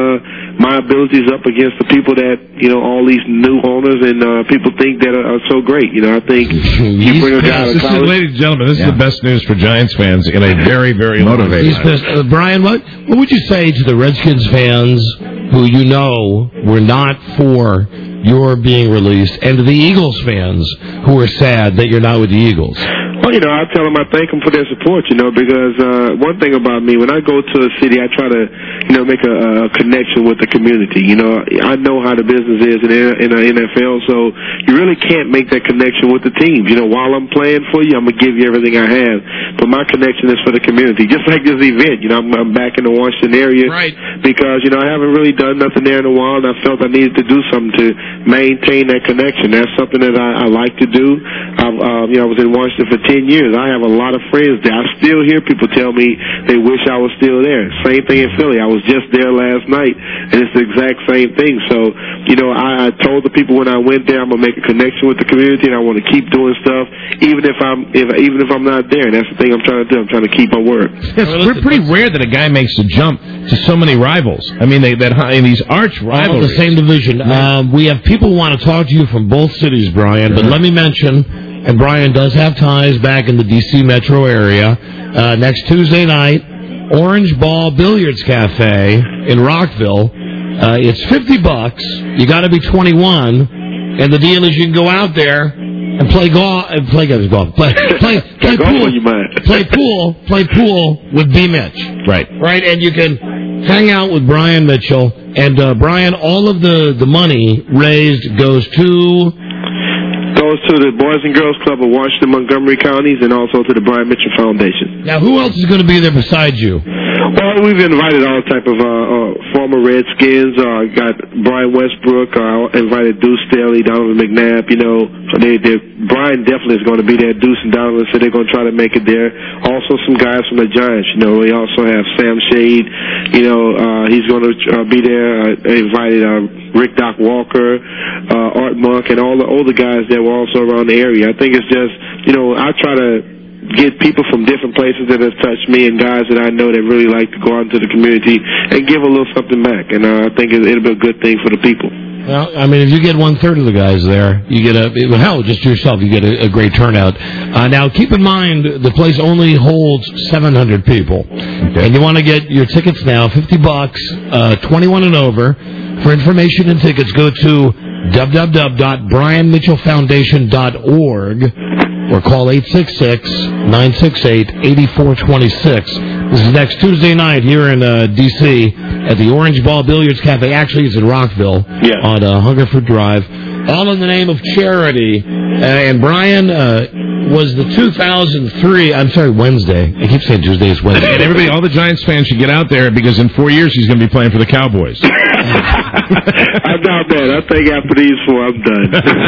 my abilities up against the people that all these new owners and people think that are so great. I think you bring a guy out of college. Ladies and gentlemen, this is the best news for Giants fans in a very, very motivating. Brian, what would you say to the Redskins fans who were not for your being released, and to the Eagles fans who are sad that you're not with the Eagles? Well, I tell them I thank them for their support, because one thing about me, when I go to a city, I try to, make a connection with the community. I know how the business is in the NFL, so you really can't make that connection with the teams. While I'm playing for you, I'm going to give you everything I have, but my connection is for the community. Just like this event, I'm back in the Washington area, right? Because, I haven't really done nothing there in a while, and I felt I needed to do something to maintain that connection. That's something that I like to do. I was in Washington for 10 years. I have a lot of friends there. I still hear people tell me they wish I was still there. Same thing in Philly. I was just there last night, and it's the exact same thing. So, I told the people when I went there, I'm gonna make a connection with the community, and I want to keep doing stuff, even if I'm not there. And that's the thing I'm trying to do. I'm trying to keep my word. It's pretty rare that a guy makes a jump to so many rivals. I mean, these arch rivals. The same division. We have people who want to talk to you from both cities, Brian. But let me mention. And Brian does have ties back in the D.C. metro area. Next Tuesday night, Orange Ball Billiards Cafe in Rockville. It's $50. You got to be 21, and the deal is you can go out there and play golf. Play pool. Play pool with B. Mitch. Right, and you can hang out with Brian Mitchell. And Brian, all of the money raised goes to the Boys and Girls Club of Washington, Montgomery counties, and also to the Brian Mitchell Foundation. Now, who else is going to be there besides you? Well, we've invited all type of former Redskins. Got Brian Westbrook. Invited Deuce Staley, Donovan McNabb. Brian definitely is going to be there. Deuce and Donovan said they're going to try to make it there. Also, some guys from the Giants. We also have Sam Shade. He's going to be there. Invited Rick Doc Walker, Art Monk, and all the older guys that were also around the area. I think it's just, I try to get people from different places that have touched me and guys that I know that really like to go out into the community and give a little something back. And I think it'll be a good thing for the people. Well, I mean, if you get 1/3 of the guys there, you get just yourself, you get a great turnout. Now, keep in mind, the place only holds 700 people. Okay. And you want to get your tickets now, $50, 21 and over. For information and tickets, go to www.brianmitchellfoundation.org or call 866-968-8426. This is next Tuesday night here in D.C. at the Orange Ball Billiards Cafe. Actually, it's in Rockville on Hungerford Drive. All in the name of charity. And Brian was the 2003, Wednesday. I keep saying Tuesday, it's Wednesday. And everybody, all the Giants fans should get out there because in 4 years he's going to be playing for the Cowboys. I'm not bad. I think after these 4, I'm done.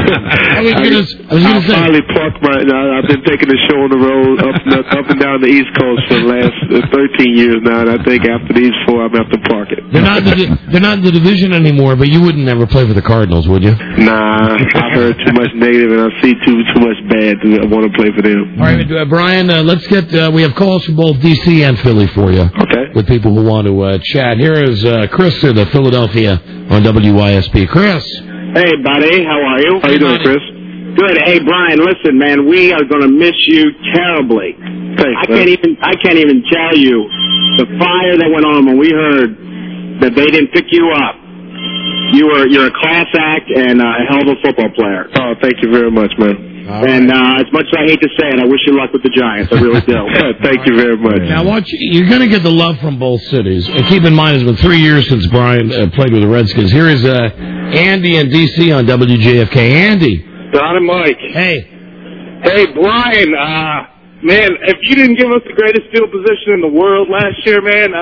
I finally parked I've been taking the show on the road up and down the East Coast for the last 13 years now, and I think after these 4, I'm going to have to park it. They're not in the division anymore, but you wouldn't ever play for the Cardinals, would you? Nah, I heard too much negative, and I see too much bad to want to play for them. All right, Brian, let's get, we have calls from both D.C. and Philly for you. Okay. With people who want to chat. Here is Chris in Philadelphia on WYSP. Chris. Hey, buddy. How are you? How you doing, Chris? Good. Hey, Brian, listen, man, we are going to miss you terribly. Thanks, I can't even tell you the fire that went on when we heard that they didn't pick you up. You're a class act and a hell of a football player. Oh, thank you very much, man. And as much as I hate to say it, I wish you luck with the Giants. I really do. Thank you very much. Now, you're going to get the love from both cities. And keep in mind, it's been 3 years since Brian played with the Redskins. Here is Andy in D.C. on WJFK. Andy. Don and Mike. Hey. Hey, Brian. Man, if you didn't give us the greatest field position in the world last year, man,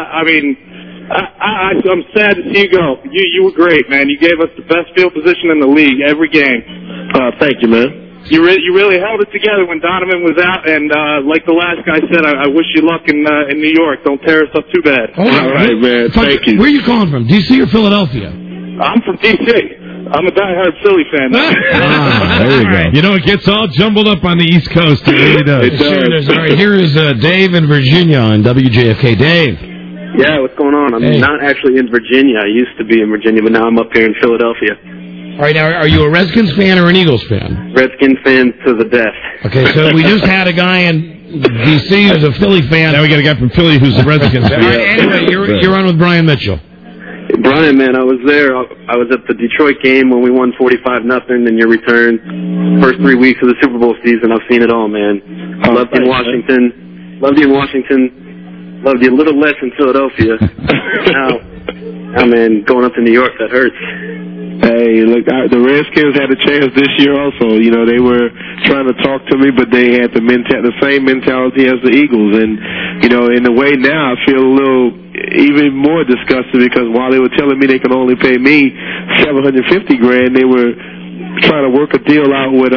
I'm sad to see you go. You were great, man. You gave us the best field position in the league every game. Thank you, man. You really held it together when Donovan was out, and like the last guy said, I wish you luck in New York. Don't tear us up too bad. All right, man. Thank you. Where are you calling from, D.C. or Philadelphia? I'm from D.C. I'm a diehard Philly fan. There you go. You know, it gets all jumbled up on the East Coast. It really does. It sure does. All right, here is Dave in Virginia on WJFK. Dave. Yeah, what's going on? I'm not actually in Virginia. I used to be in Virginia, but now I'm up here in Philadelphia. All right, now, are you a Redskins fan or an Eagles fan? Redskins fan to the death. Okay, so we just had a guy in D.C. who's a Philly fan. Now we got a guy from Philly who's a Redskins fan. Anyway, you're on with Brian Mitchell. Brian, man, I was there. I was at the Detroit game when we won 45-0 in your return. First 3 weeks of the Super Bowl season, I've seen it all, man. Loved you in Washington. Loved you in Washington. Loved you a little less in Philadelphia. now, man, going up to New York, that hurts. Hey, look, the Redskins had a chance this year also. You know, they were trying to talk to me, but they had the same mentality as the Eagles. And, you know, in a way now, I feel a little even more disgusted because while they were telling me they could only pay me $750,000, they were trying to work a deal out with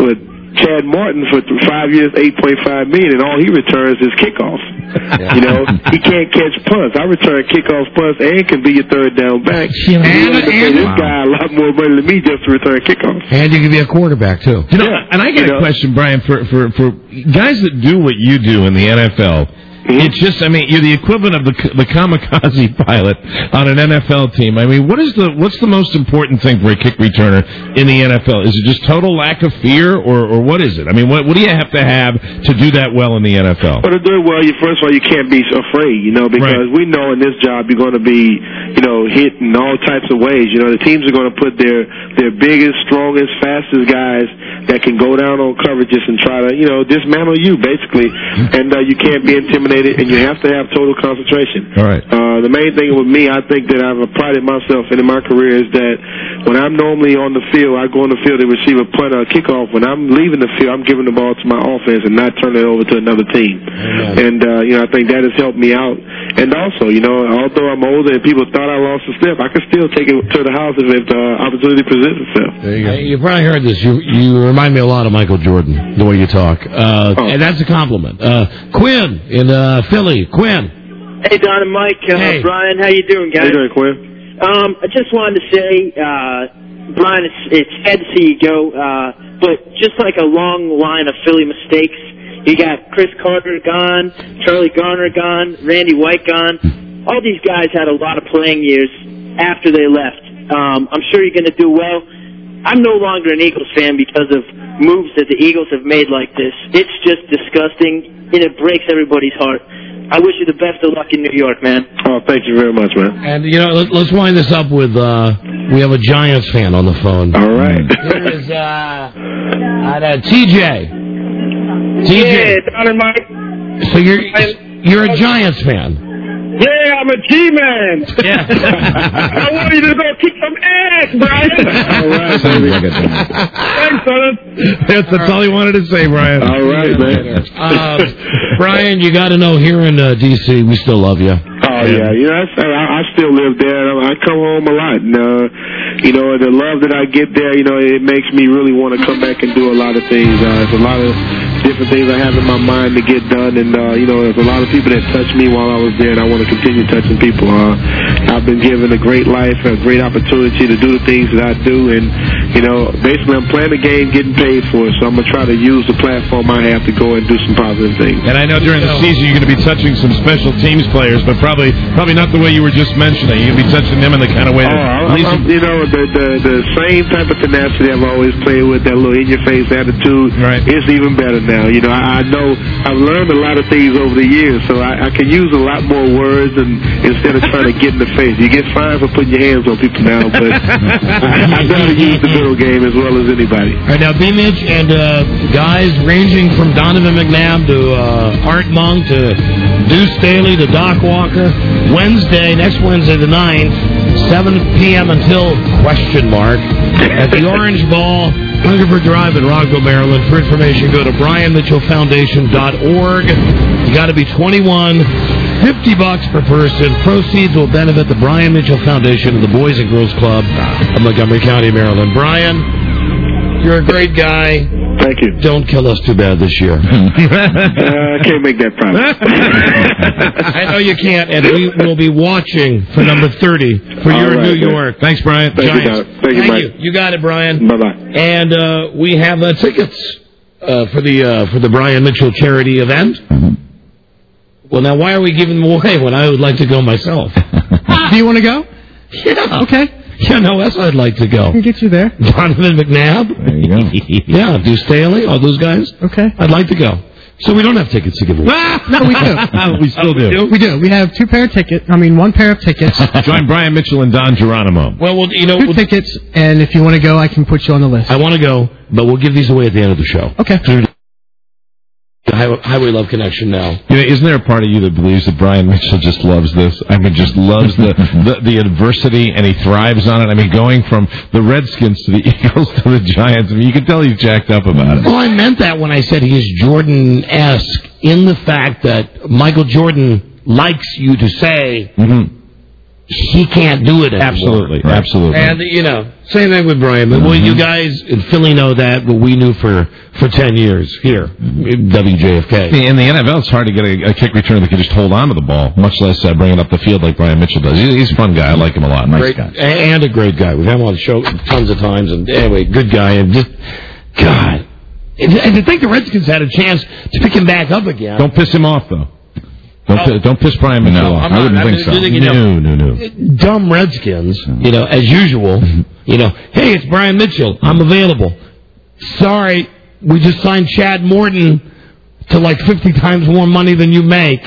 Chad Martin for 5 years, $8.5 million, and all he returns is kickoffs. You know, he can't catch punts. I return kickoffs, punts, and can be your third down back. And this guy a lot more money than me just to return kickoffs. And you can be a quarterback too. You know, and I got a question, Brian, for guys that do what you do in the NFL. It's just, I mean, you're the equivalent of the kamikaze pilot on an NFL team. I mean, what's the most important thing for a kick returner in the NFL? Is it just total lack of fear, or what is it? I mean, what do you have to do that well in the NFL? Well, to do it well, first of all, you can't be afraid, you know, because we know in this job you're going to be, you know, hit in all types of ways. You know, the teams are going to put their biggest, strongest, fastest guys that can go down on coverages and try to, you know, dismantle you, basically. And you can't be intimidated. And you have to have total concentration. All right. The main thing with me, I think that I've prided myself in my career is that when I'm normally on the field, I go on the field to receive a punt or a kickoff. When I'm leaving the field, I'm giving the ball to my offense and not turning it over to another team. And, you know, I think that has helped me out. And also, you know, although I'm older and people thought I lost a step, I can still take it to the house if the opportunity presents itself. There you go. You probably heard this. You remind me a lot of Michael Jordan, the way you talk. And that's a compliment. Quinn in Philly. Quinn. Hey, Don and Mike. Brian, how you doing, guys? How you doing, Quinn? I just wanted to say, Brian, it's sad to see you go, but just like a long line of Philly mistakes, you got Chris Carter gone, Charlie Garner gone, Randy White gone. All these guys had a lot of playing years after they left. I'm sure you're going to do well. I'm no longer an Eagles fan because of moves that the Eagles have made like this. It's just disgusting, and it breaks everybody's heart. I wish you the best of luck in New York, man. Oh, thank you very much, man. And, you know, let's wind this up with, we have a Giants fan on the phone. All right. Here is, TJ. Yeah, Don and Mike. So you're a Giants fan. Yeah, I'm a G-man. Yeah. I want you to go kick some ass, Brian. All right, baby. Thanks, son. That's all he wanted to say, Brian. All right, man. Brian, you got to know, here in D.C., we still love you. Oh, yeah. You know, I still live there. I come home a lot. And, you know, the love that I get there, you know, it makes me really want to come back and do a lot of things. There's a lot of different things I have in my mind to get done. And, you know, there's a lot of people that touched me while I was there, and I want to continue touching people. I've been given a great life, a great opportunity to do the things that I do. And, you know, basically I'm playing the game, getting paid for it. So I'm going to try to use the platform I have to go and do some positive things. And I know during the season you're going to be touching some special teams players, but probably not the way you were just mentioning. You're going to be touching them in the kind of way that You know, the same type of tenacity I've always played with, that little in-your-face attitude, it's even better now. You know, I know I've learned a lot of things over the years, so I can use a lot more words instead of trying to get in the face. You get fined for putting your hands on people now, but I know how to use the middle game as well as anybody. All right, now, B-Mitch and guys ranging from Donovan McNabb to Art Monk to Deuce Staley to Doc Walker, next Wednesday the 9th, 7 p.m. until question mark at the Orange Ball, Hungerford Drive in Rockville, Maryland. For information, go to BrianMitchellFoundation.org. You got to be 21, $50 per person. Proceeds will benefit the Brian Mitchell Foundation and the Boys and Girls Club of Montgomery County, Maryland. Brian, you're a great guy. Thank you. Don't kill us too bad this year. I can't make that promise. I know you can't, and we will be watching for number 30 for your New York. Thanks, Brian. Thank you. You got it, Brian. Bye-bye. And we have tickets for the Brian Mitchell charity event. Well, now, why are we giving them away when I would like to go myself? Do you want to go? Yeah. Okay. Yeah, no, that's I'd like to go. I can get you there. Donovan McNabb. There you go. Yeah, Deuce Staley, all those guys. Okay. I'd like to go. So we don't have tickets to give away. No, we do. We still do. We do. We have one pair of tickets. Join Brian Mitchell and Don Geronimo. Well, you know, 2 tickets, and if you want to go, I can put you on the list. I want to go, but we'll give these away at the end of the show. Okay. The Highway Love Connection now. You know, isn't there a part of you that believes that Brian Mitchell just loves this? I mean, just loves the adversity, and he thrives on it. I mean, going from the Redskins to the Eagles to the Giants, I mean, you can tell he's jacked up about it. Well, I meant that when I said he is Jordan-esque in the fact that Michael Jordan likes you to say he can't do it anymore. Absolutely. And, you know, same thing with Brian. Well, you guys in Philly know that, but we knew for 10 years here, WJFK. In the NFL, it's hard to get a kick return that can just hold on to the ball, much less bring it up the field like Brian Mitchell does. He's a fun guy. I like him a lot. Nice guy. And a great guy. We've had him on the show tons of times. And anyway, good guy. And just, God. And to think the Redskins had a chance to pick him back up again. Don't piss him off, though. Don't piss Brian Mitchell off. I wouldn't think so. No. Dumb Redskins, you know, as usual, you know, hey, it's Brian Mitchell. I'm available. Sorry, we just signed Chad Morton to like 50 times more money than you make.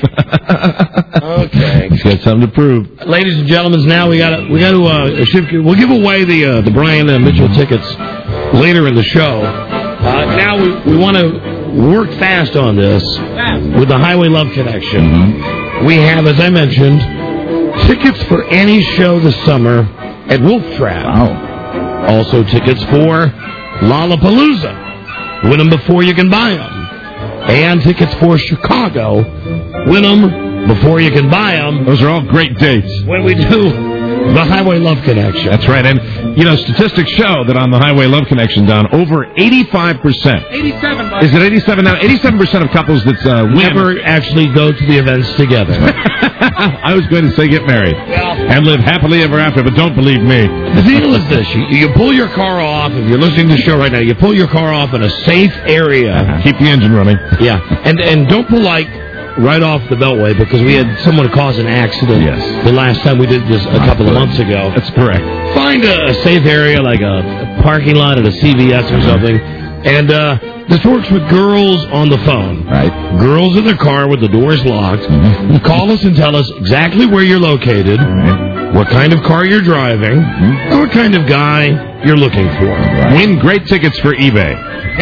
Okay. He's got something to prove. Ladies and gentlemen, now we got to shift. We'll give away the Brian Mitchell tickets later in the show. Now we want to work fast on this with the Highway Love Connection. We have, as I mentioned, tickets for any show this summer at Wolf Trap. Wow. Also tickets for Lollapalooza. Win them before you can buy them. And tickets for Chicago. Win them before you can buy them. Those are all great dates. When we do the Highway Love Connection. That's right. And, you know, statistics show that on the Highway Love Connection, Don, over 85%. 87. Is it 87 now? 87% of couples that never actually go to the events together. I was going to say get married and live happily ever after, but don't believe me. The deal is this. You pull your car off, if you're listening to the show right now, you pull your car off in a safe area. Keep the engine running. Yeah. And don't pull, like, right off the Beltway, because we had someone cause an accident the last time we did this a couple of months ago. That's correct. Find a safe area, like a parking lot at a CVS or something. And this works with girls on the phone. Right. Girls in their car with the doors locked. Call us and tell us exactly where you're located, what kind of car you're driving, and what kind of guy you're looking for. Win great tickets for eBay.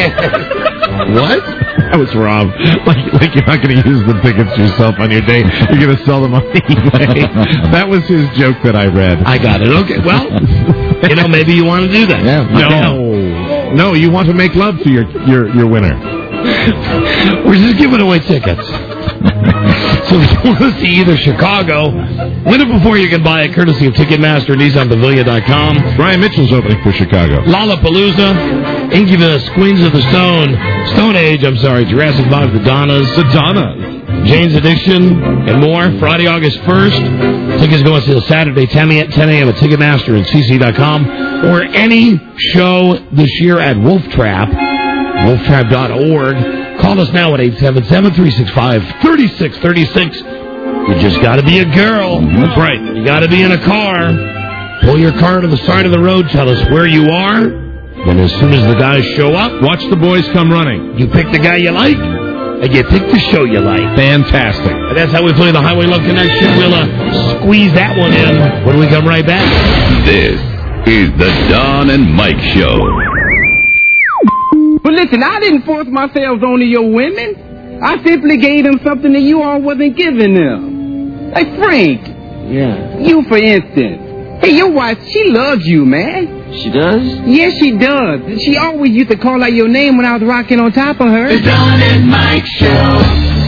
What? That was Rob. Like you're not going to use the tickets yourself on your date. You're going to sell them on eBay. That was his joke that I read. I got it. Okay. Well, you know, maybe you want to do that. Yeah. No, you want to make love to your winner. We're just giving away tickets. So if you want to see either Chicago, win it before you can buy it, courtesy of Ticketmaster, NissanPavilion.com. Brian Mitchell's opening for Chicago. Lollapalooza, Incubus, Queens of the Stone Age, Jurassic 5, The Donnas, Jane's Addiction, and more. Friday, August 1st. Tickets go until Saturday, 10 a.m. at Ticketmaster and CC.com. Or any show this year at Wolf Trap, wolftrap.org. Call us now at 877-365-3636. You just got to be a girl. That's right. You got to be in a car. Pull your car to the side of the road. Tell us where you are. Then as soon as the guys show up, watch the boys come running. You pick the guy you like, and you pick the show you like. Fantastic. And that's how we play the Highway Love Connection. We'll squeeze that one in when we come right back. This is the Don and Mike Show. But listen, I didn't force myself onto your women. I simply gave them something that you all wasn't giving them. Like Frank. Yeah. You, for instance. Hey, your wife, she loves you, man. She does? Yes, she does. She always used to call out your name when I was rocking on top of her. The Don and Mike Show.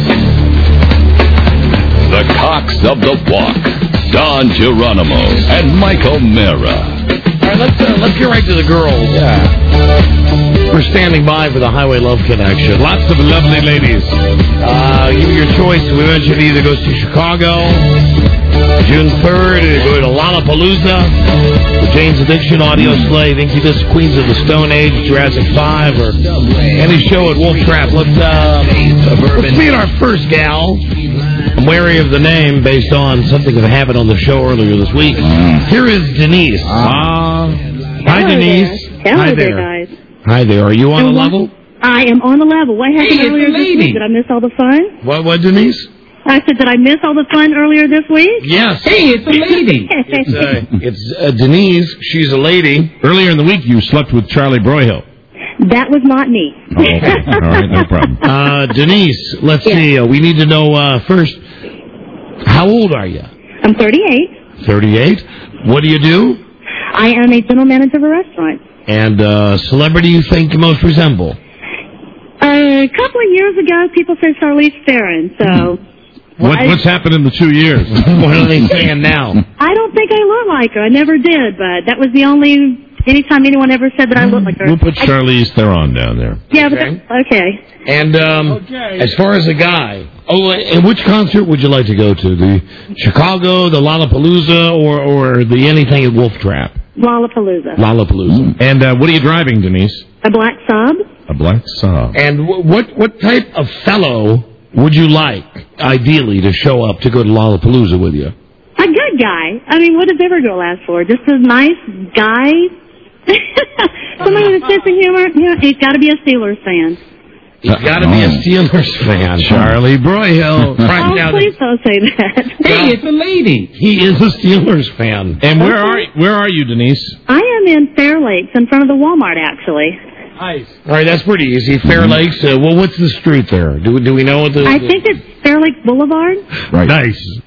The cocks of the walk. Don Geronimo and Mike O'Mara. All right, let's get right to the girls. Yeah. We're standing by for the Highway Love Connection. Lots of lovely ladies. Give me your choice. We mentioned either goes to Chicago, June 3rd, or go to Lollapalooza, the Jane's Addiction Audio Slave, Incubus, Queens of the Stone Age, Jurassic 5, or any show at Wolf Trap. Let's meet our first gal. I'm wary of the name based on something that happened on the show earlier this week. Here is Denise. Hi, Denise. Hello there, guys. Hi there. Are you on the level? I am on the level. What happened earlier this week? Did I miss all the fun? What, Denise? I said, did I miss all the fun earlier this week? Yes. Hey, it's a lady. It's Denise. She's a lady. Earlier in the week, you slept with Charlie Broyhill. That was not me. Oh, okay. All right, no problem. Denise, let's see. We need to know first, how old are you? I'm 38. 38. What do you do? I am a general manager of a restaurant. And celebrity you think you most resemble? A couple of years ago, people said Charlize Theron, so... What's happened in the 2 years? What are they saying now? I don't think I look like her. I never did, but that was the only... Anytime anyone ever said that I looked like her. We'll put Charlize Theron down there. Yeah, but okay. And as far as a guy, and which concert would you like to go to? The Chicago, the Lollapalooza, or the anything at Wolf Trap? Lollapalooza. And what are you driving, Denise? A black Saab. A black Saab. And what type of fellow would you like, ideally, to show up to go to Lollapalooza with you? A good guy. I mean, what does every girl ask for? Just a nice guy? Somebody with a sense of humor? Yeah, he's got to be a Steelers fan. He's got to be a Steelers fan. Charlie Broyhill. Please don't say that. Hey, it's a lady. He is a Steelers fan. And where are you, Denise? I am in Fair Lakes, in front of the Walmart, actually. Nice. All right, that's pretty easy. Fair Lakes. Well, what's the street there? Do we know what the... I think it's Fair Lakes Boulevard. Right. Nice.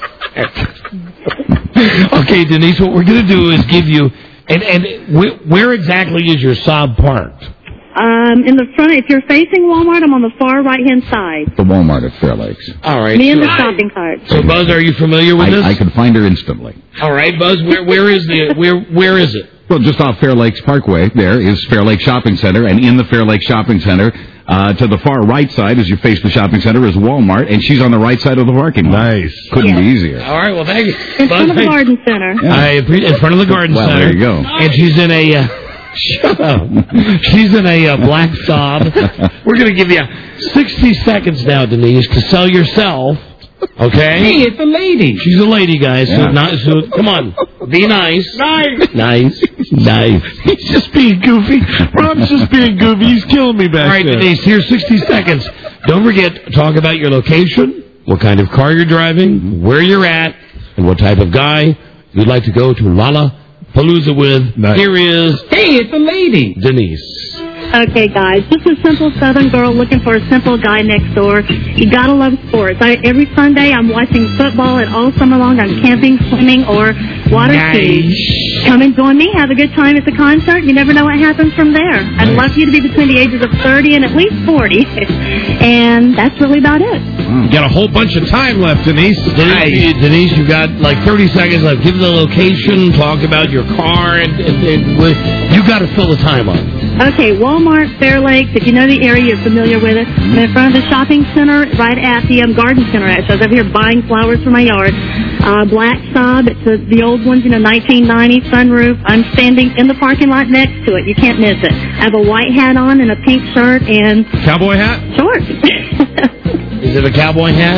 Okay, Denise, what we're going to do is give you... And where exactly is your Saab parked? In the front, if you're facing Walmart, I'm on the far right-hand side. The Walmart at Fair Lakes. All right. Me and the shopping cart. So, Buzz, are you familiar with this? I could find her instantly. All right, Buzz, where is it? Well, just off Fair Lakes Parkway, there is Fair Lake Shopping Center, and in the Fair Lake Shopping Center, to the far right side, as you face the shopping center, is Walmart, and she's on the right side of the parking lot. Nice. Couldn't be easier. All right, well, thank you. In front of the garden center. In front of the garden center. There you go. And she's in a... Shut up. She's in a black Saab. We're going to give you 60 seconds now, Denise, to sell yourself. Okay? Hey, it's a lady. She's a lady, guys. Yeah. So come on. Be nice. Nice. Nice. He's just being goofy. Rob's just being goofy. He's killing me back All right, there. Denise, here's 60 seconds. Don't forget, talk about your location, what kind of car you're driving, where you're at, and what type of guy you'd like to go to Lollapalooza with. Nice. Here is... Hey, it's a lady. Denise. Okay, guys, just a simple Southern girl looking for a simple guy next door. You gotta love sports. Every Sunday, I'm watching football, and all summer long, I'm camping, swimming, or water skiing. Come and join me. Have a good time at the concert. You never know what happens from there. I'd love you to be between the ages of 30 and at least 40. And that's really about it. You got a whole bunch of time left, Denise. Denise, you got like 30 seconds left. Give the location, talk about your car, and you got to fill the time up. Okay, Walmart, Fair Lakes. If you know the area, you're familiar with it. I'm in front of the shopping center, right at the garden center. Actually, I was over here buying flowers for my yard. Black Saab. It's the old ones, 1990 sunroof. I'm standing in the parking lot next to it. You can't miss it. I have a white hat on and a pink shirt and cowboy hat. Shorts. Is it a cowboy hat?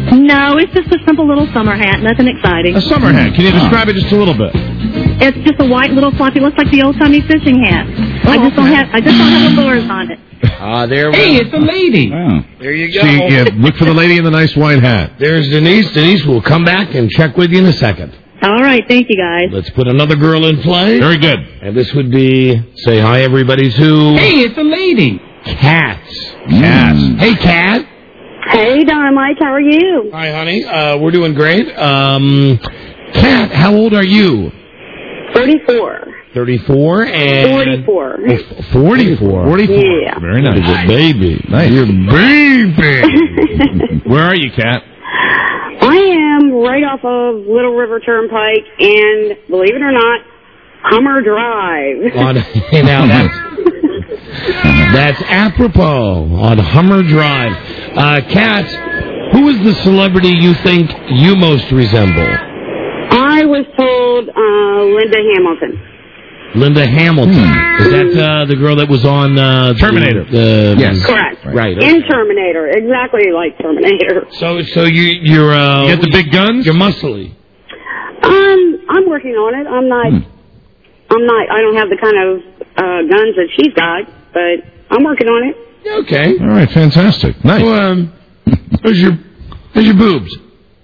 No, it's just a simple little summer hat, nothing exciting. A summer hat. Can you describe it just a little bit? It's just a white little floppy, looks like the old-timey fishing hat. I just don't have lures on it. There we Hey, it's a lady. There you go. See, yeah, look for the lady in the nice white hat. There's Denise. Denise will come back and check with you in a second. All right, thank you, guys. Let's put another girl in play. Very good. And this would be, say hi, everybody, to... Hey, it's a lady. Cat. Hey, Cat. Hey, Dynamite, how are you? Hi, honey. We're doing great. Cat, how old are you? 44. 34 and... 44. 44. Yeah. Very nice. You're a baby. Nice. You're a baby. Where are you, Cat? I am right off of Little River Turnpike and, believe it or not, Hummer Drive. Now that's apropos on Hummer Drive. Kat, who is the celebrity you think you most resemble? I was told Linda Hamilton. Linda Hamilton. Is that the girl that was on Terminator? Yes. Correct. Right. In Terminator, exactly like Terminator. So you're you got the big guns? You're muscly. I'm working on it. I don't have the kind of guns that she's got, but I'm working on it. Okay. All right, fantastic. Nice. Well, how's your boobs?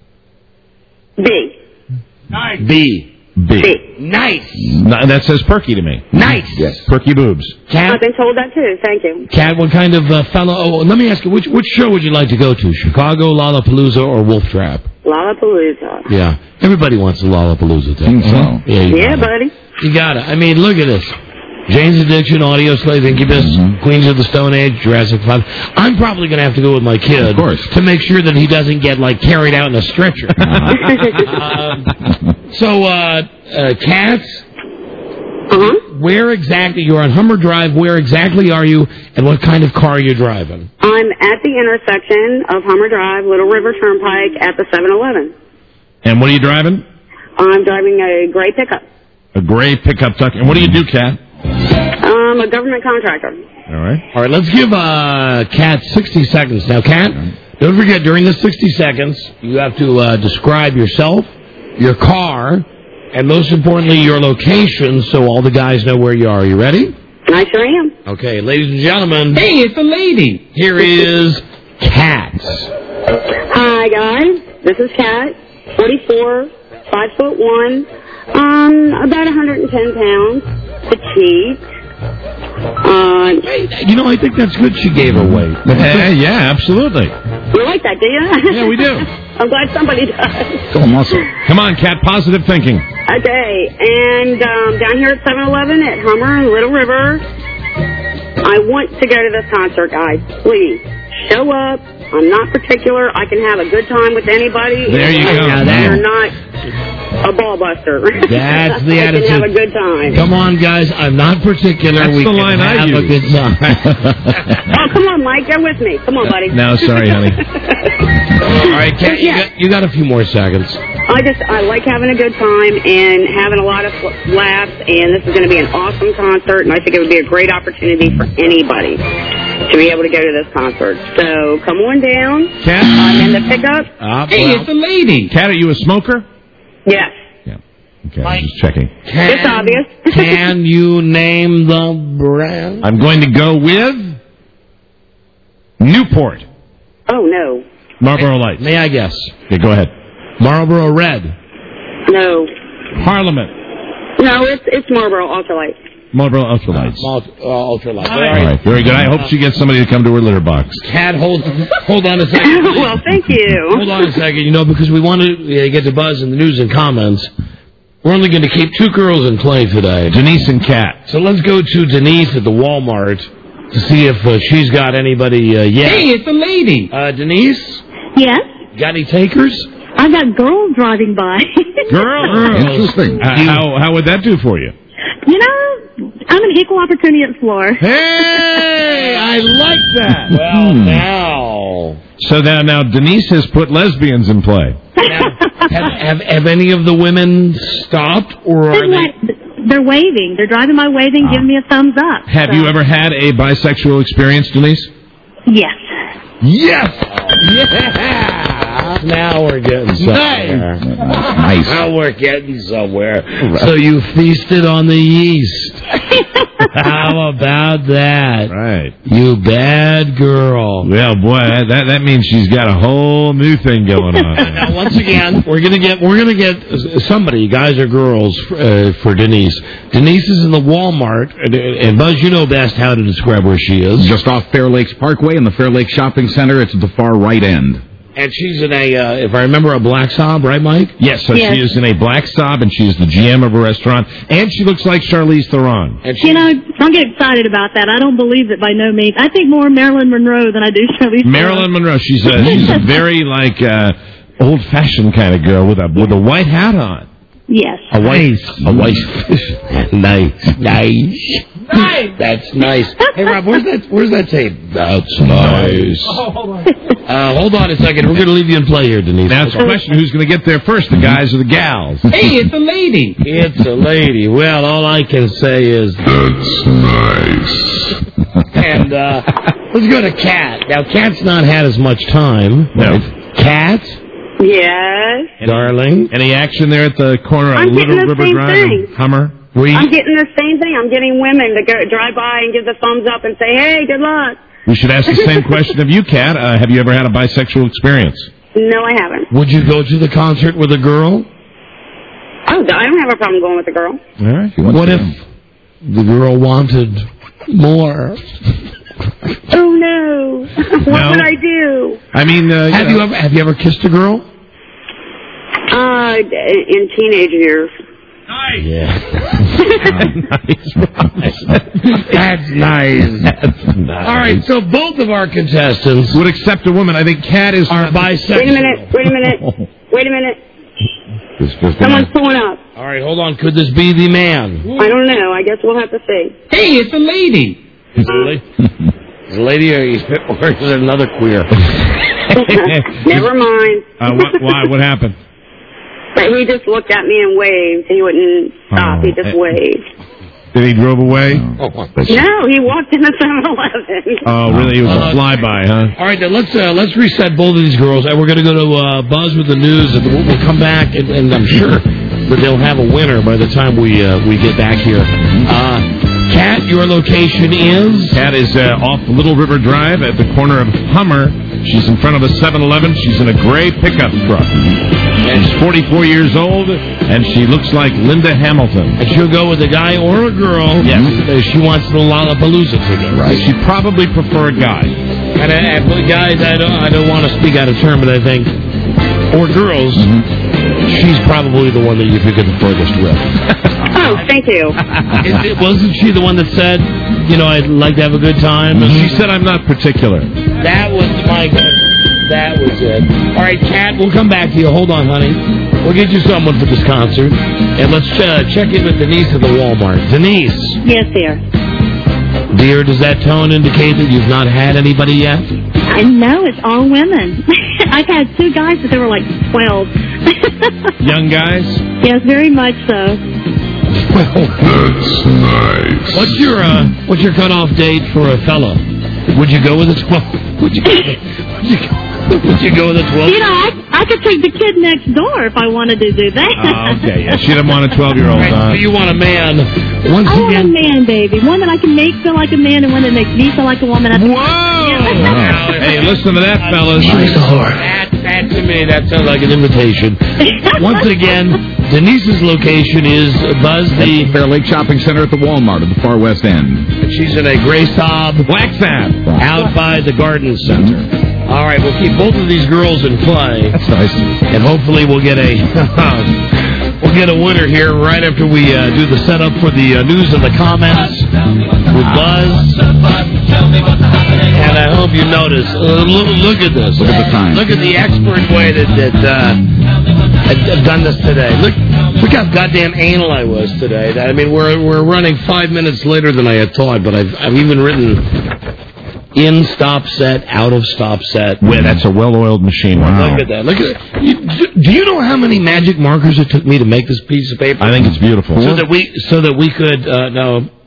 B. Nice. B. Nice. That says perky to me. Nice. Yes. Perky boobs. Cat, I've been told that too. Thank you. Cat, what kind of fellow? Oh, let me ask you, which show would you like to go to? Chicago, Lollapalooza, or Wolf Trap? Lollapalooza. Yeah, everybody wants a Lollapalooza thing. So? Yeah, buddy. You got it. I mean, look at this. Jane's Addiction, Audio Slave, Incubus, Queens of the Stone Age, Jurassic 5. I'm probably going to have to go with my kid, of course, to make sure that he doesn't get carried out in a stretcher. Cats. Where exactly you're on Hummer Drive? Where exactly are you, and what kind of car are you driving? I'm at the intersection of Hummer Drive, Little River Turnpike, at the 7-Eleven. And what are you driving? I'm driving a gray pickup. A gray pickup truck. And what do you do, Cat? I'm a government contractor. All right. All right, let's give Cat 60 seconds. Now, Cat, don't forget, during the 60 seconds, you have to describe yourself, your car, and most importantly, your location, so all the guys know where you are. Are you ready? I sure am. Okay, ladies and gentlemen. Hey, it's a lady. Here is Cat. Hi, guys. This is Kat, 44, 5'1", about 110 pounds, petite. I think that's good she gave her weight. Yeah, absolutely. You like that, do you? Yeah, we do. I'm glad somebody does. Go muscle. Come on, Cat, positive thinking. Okay, and down here at 7-Eleven at Hummer and Little River, I want to go to this concert, guys. Please, show up. I'm not particular. I can have a good time with anybody. There you go. You're not a ball buster. That's the attitude. I can have a good time. Come on, guys. I'm not particular. That's we the can line I have a use. good time. Oh, come on, Mike. Get with me. Come on, buddy. No, sorry, honey. All right, Kat, you got a few more seconds. I like having a good time and having a lot of laughs, and this is going to be an awesome concert, and I think it would be a great opportunity for anybody to be able to go to this concert. So come on down. Cat? I'm in the pickup. Hey, it's a lady. Cat, are you a smoker? Yes. Okay, I'm just checking. It's obvious. Can you name the brand? I'm going to go with Newport. Oh, no. Marlboro Lights. May I guess? Okay, go ahead. Marlboro Red. No. Parliament. No, it's Marlboro Ultralight. Marlboro Ultralights. Ultralight. All right, very good. I hope she gets somebody to come to her litter box. Cat, hold on a second. Well, thank you. Hold on a second. Because we want to get to buzz in the news and comments, we're only going to keep two girls in play today. Denise and Cat. So let's go to Denise at the Walmart to see if she's got anybody yet. Hey, it's a lady. Yes? Denise? Got any takers? I've got girls driving by. Girls. Interesting. How would that do for you? You know, I'm an equal opportunity explorer. Hey, I like that. Well, now. So now Denise has put lesbians in play. Have any of the women stopped, or are they? They're waving. They're driving by waving, giving me a thumbs up. Have you ever had a bisexual experience, Denise? Yes. Yes. Yeah. Now we're getting somewhere. Nice. Now we're getting somewhere. So you feasted on the yeast. How about that? Right. You bad girl. Well, boy, that means she's got a whole new thing going on. Now, once again, we're gonna get somebody, guys or girls, for Denise. Denise is in the Walmart, and Buzz, you know best how to describe where she is. Just off Fair Lakes Parkway in the Fair Lakes Shopping Center. It's at the far right end. And she's in a, if I remember, a black sob, right, Mike? Yes, so Yes. she is in a black sob, and she is the GM of a restaurant, and she looks like Charlize Theron. And You know, don't get excited about that. I don't believe it by no means. I think more Marilyn Monroe than I do Charlize Theron. Marilyn Monroe. She's a very old-fashioned kind of girl with a white hat on. Yes. A white nice. That's nice. Hey, Rob, where's that tape? That's nice. Hold on a second. We're going to leave you in play here, Denise. Now it's a question who's going to get there first, the guys or the gals? Hey, it's a lady. It's a lady. Well, all I can say is... That's nice. And let's go to Kat. Now, Kat's not had as much time. No. Right? Kat? Yes. Darling? Any action there at the corner of I'm Little getting the River same Drive thing. and Hummer? I'm getting the same thing. I'm getting women to go drive by and give the thumbs up and say, hey, good luck. We should ask the same question of you, Kat. Have you ever had a bisexual experience? No, I haven't. Would you go to the concert with a girl? Oh, I don't have a problem going with a girl. All right. What if the girl wanted more? Oh, no. What would I do? I mean, have you ever kissed a girl? In teenage years. Yeah. That's nice. All right, so both of our contestants would accept a woman. I think Kat is bisexual. Wait a minute. Someone's pulling up. All right, hold on. Could this be the man? I don't know. I guess we'll have to see. Hey, it's a lady. Is it a lady or is it another queer? Never mind. Why? What happened? But he just looked at me and waved. He wouldn't stop. He just waved. Then he drove away? No, he walked in the 7-Eleven. Oh, really? It was a flyby, huh? All right, then let's reset both of these girls, and we're going to go to Buzz with the news, and we'll come back, and I'm sure that they'll have a winner by the time we get back here. Kat, your location is? Kat is off Little River Drive at the corner of Hummer. She's in front of a 7-Eleven. She's in a gray pickup truck. And she's 44 years old, and she looks like Linda Hamilton. And she'll go with a guy or a girl. Yes. She wants the Lollapalooza ticket. Right. She'd probably prefer a guy. And guys, I don't want to speak out of turn, but I think, or girls, she's probably the one that you could get the furthest with. Oh, thank you. Wasn't she the one that said, I'd like to have a good time? She said, I'm not particular. That was that was it. All right, Kat, we'll come back to you. Hold on, honey. We'll get you someone for this concert. And let's check in with Denise at the Walmart. Denise. Yes, dear. Dear, does that tone indicate that you've not had anybody yet? I know, it's all women. I've had 2 guys, but they were like 12. Young guys? Yes, very much so. That's nice. What's your cutoff date for a fella? Would you go with a 12? Would you go with a 12? I could take the kid next door if I wanted to do that. Okay. Yeah, she didn't want a 12-year-old. Right, so you want a man. I want a man, baby. One that I can make feel like a man and one that makes me feel like a woman. Whoa! Hey, listen to that, fellas. That to me, that sounds like an invitation. Once again, Denise's location is Buzz, the Fair Lake Shopping Center at the Walmart at the far west end. She's in a gray sob, black sob, out by the garden center. All right, we'll keep both of these girls in play. That's nice. And hopefully we'll get a winner here right after we do the setup for the news and the comments with Buzz. And I hope you notice. Look at this. Look at the time. Look at the expert way that I've done this today. Look how goddamn anal I was today. I mean, we're running 5 minutes later than I had thought, but I've even written in stop set, out of stop set. Well, that's a well-oiled machine. Wow. Look at that. Look at that. Do you know how many magic markers it took me to make this piece of paper? I think it's beautiful. So that we could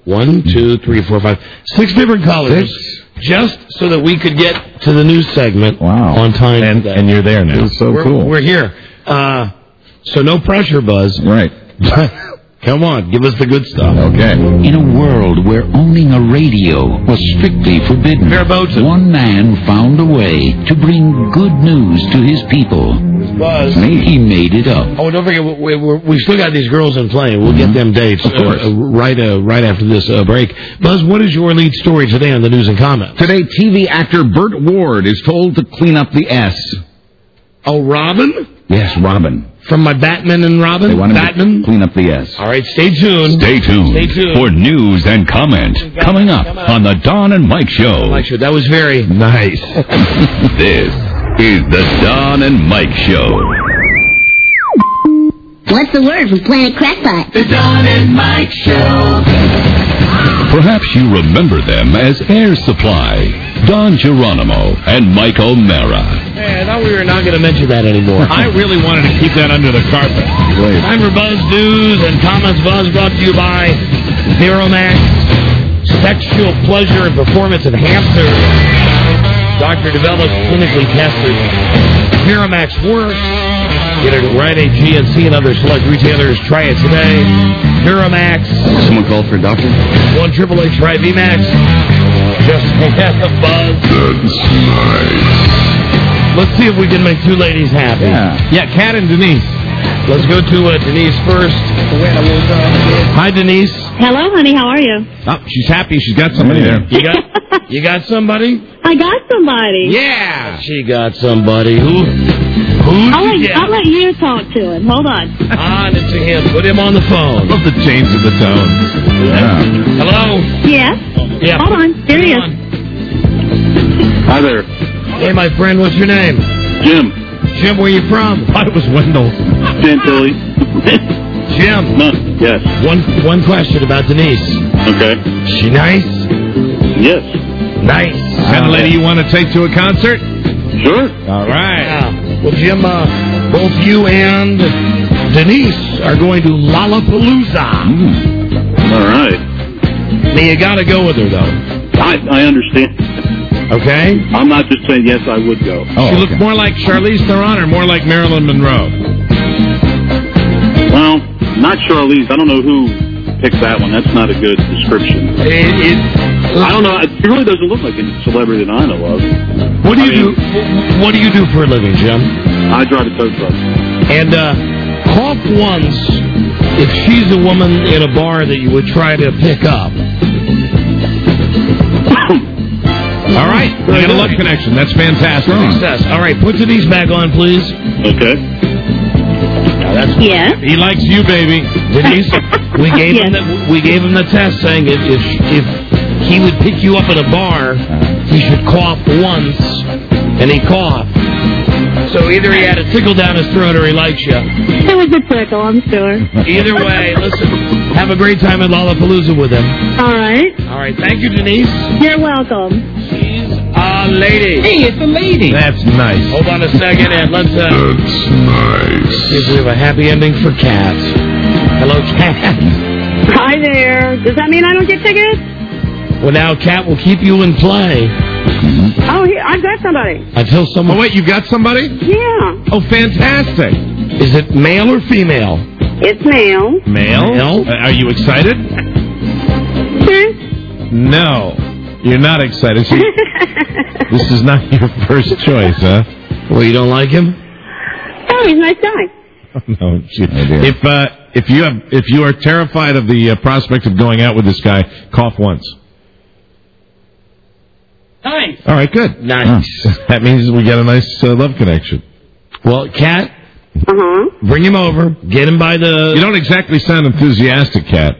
1, 2, 3, 4, 5, 6 different colors. Just so that we could get to the news segment on time. And you're there now. It's so cool. We're here. So no pressure, Buzz. Right. Come on, give us the good stuff. Okay. In a world where owning a radio was strictly forbidden, one man found a way to bring good news to his people. Buzz. He made it up. Oh, don't forget, we still got these girls in play. We'll get them dates, of course, right after this break. Buzz, what is your lead story today on the news and comment? Today, TV actor Burt Ward is told to clean up the S. Oh, Robin? Yes, Robin. From my Batman and Robin? They want him Batman? to clean up the S. All right, stay tuned. Stay tuned for news and comment coming up on the Don and Mike Show. That was very nice. This is the Don and Mike Show. What's the word from Planet Crackpot? The Don and Mike Show. Perhaps you remember them as Air Supply, Don Geronimo, and Mike O'Mara. Hey, I thought we were not going to mention that anymore. I really wanted to keep that under the carpet. Time for Buzz News and Comments. Buzz brought to you by Miramax, Sexual Pleasure and Performance Enhancers. Doctor developed, clinically tested. Miramax works. Get it right at GNC and other select retailers. Try it today. Miramax. Someone called for a doctor? 1-888 try VMAX. Just have the Buzz. That's nice. Let's see if we can make two ladies happy. Yeah, Kat and Denise. Let's go to Denise first. Hi, Denise. Hello, honey. How are you? Oh, she's happy. She's got somebody there. You got somebody? I got somebody. Yeah. She got somebody. Who I'll let you talk to him. Hold on. On to him. Put him on the phone. Love the change of the tone. Yeah. Hello? Yes? Yeah. Hold on. Serious. Hi there. Hey, my friend, what's your name? Jim. Jim, where you from? I thought it was Wendell. Chantilly. Jim. No. Yes. One question about Denise. Okay. She nice? Yes. Nice. Kind of lady you want to take to a concert? Sure. All right. Yeah. Well, Jim, both you and Denise are going to Lollapalooza. All right. Now, you got to go with her, though. I understand. Okay? I'm not just saying yes, I would go. She looked more like Charlize Theron or more like Marilyn Monroe? Well, not Charlize. I don't know who picked that one. That's not a good description. I don't know. It really doesn't look like a celebrity that I know of. What do you do? What do you do for a living, Jim? I drive a tow truck. And cough once if she's a woman in a bar that you would try to pick up. All right. We got a love connection. That's fantastic. Success. All right. Put Denise back on, please. Okay. Yes. He likes you, baby. Denise, we gave him the test saying if he would pick you up at a bar, he should cough once, and he coughed. So either he had a tickle down his throat or he likes you. It was a tickle, I'm sure. Either way, listen, have a great time at Lollapalooza with him. All right. All right, thank you, Denise. You're welcome. She's a lady. Hey, it's a lady. That's nice. Hold on a second, and let's That's nice. see if we have a happy ending for Kat. Hello, Kat. Hi there. Does that mean I don't get tickets? Well, now Kat will keep you in play Oh, I've got somebody. until someone... Oh, wait, you got somebody? Yeah. Oh, fantastic. Is it male or female? It's male. Male? Are you excited? No. You're not excited. See, this is not your first choice, huh? Well, you don't like him? Oh, he's a nice guy. No. If you are terrified of the prospect of going out with this guy, cough once. Nice. All right, good. Nice. That means we got a nice love connection. Well, Kat, Bring him over. Get him by the... You don't exactly sound enthusiastic, Kat.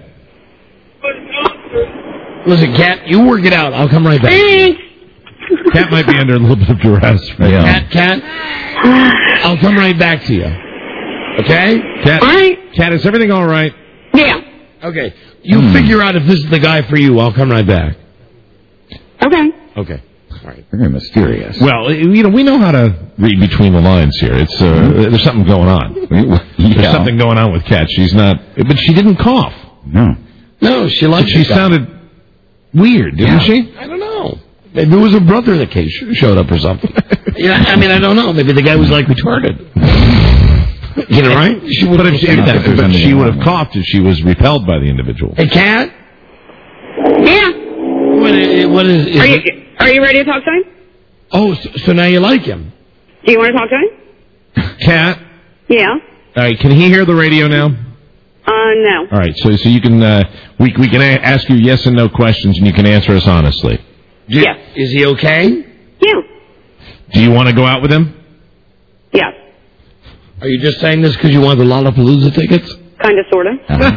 Listen, Kat, you work it out. I'll come right back. Thanks. Kat might be under a little bit of duress right now. Kat, I'll come right back to you. Okay? Kat, is everything all right? Yeah. Okay. You figure out if this is the guy for you. I'll come right back. Okay. Okay. All right. Very mysterious. Well, we know how to read between the lines here. It's there's something going on. There's something going on with Kat. She's not, but she didn't cough. No. No, she liked She the guy. sounded weird, didn't she? I don't know. Maybe it was her brother that showed up or something. I mean, I don't know. Maybe the guy was like retarded. You know, right? She would have, she would have coughed if she was repelled by the individual. Hey, Kat? Yeah. What is Are you ready to talk to him? Oh, so now you like him. Do you want to talk to him? Kat? Yeah. All right, can he hear the radio now? No. All right, so you can we can ask you yes and no questions, and you can answer us honestly. Yes. Is he okay? Yeah. Do you want to go out with him? Yes. Are you just saying this because you want the Lollapalooza tickets? Kind of, sort of.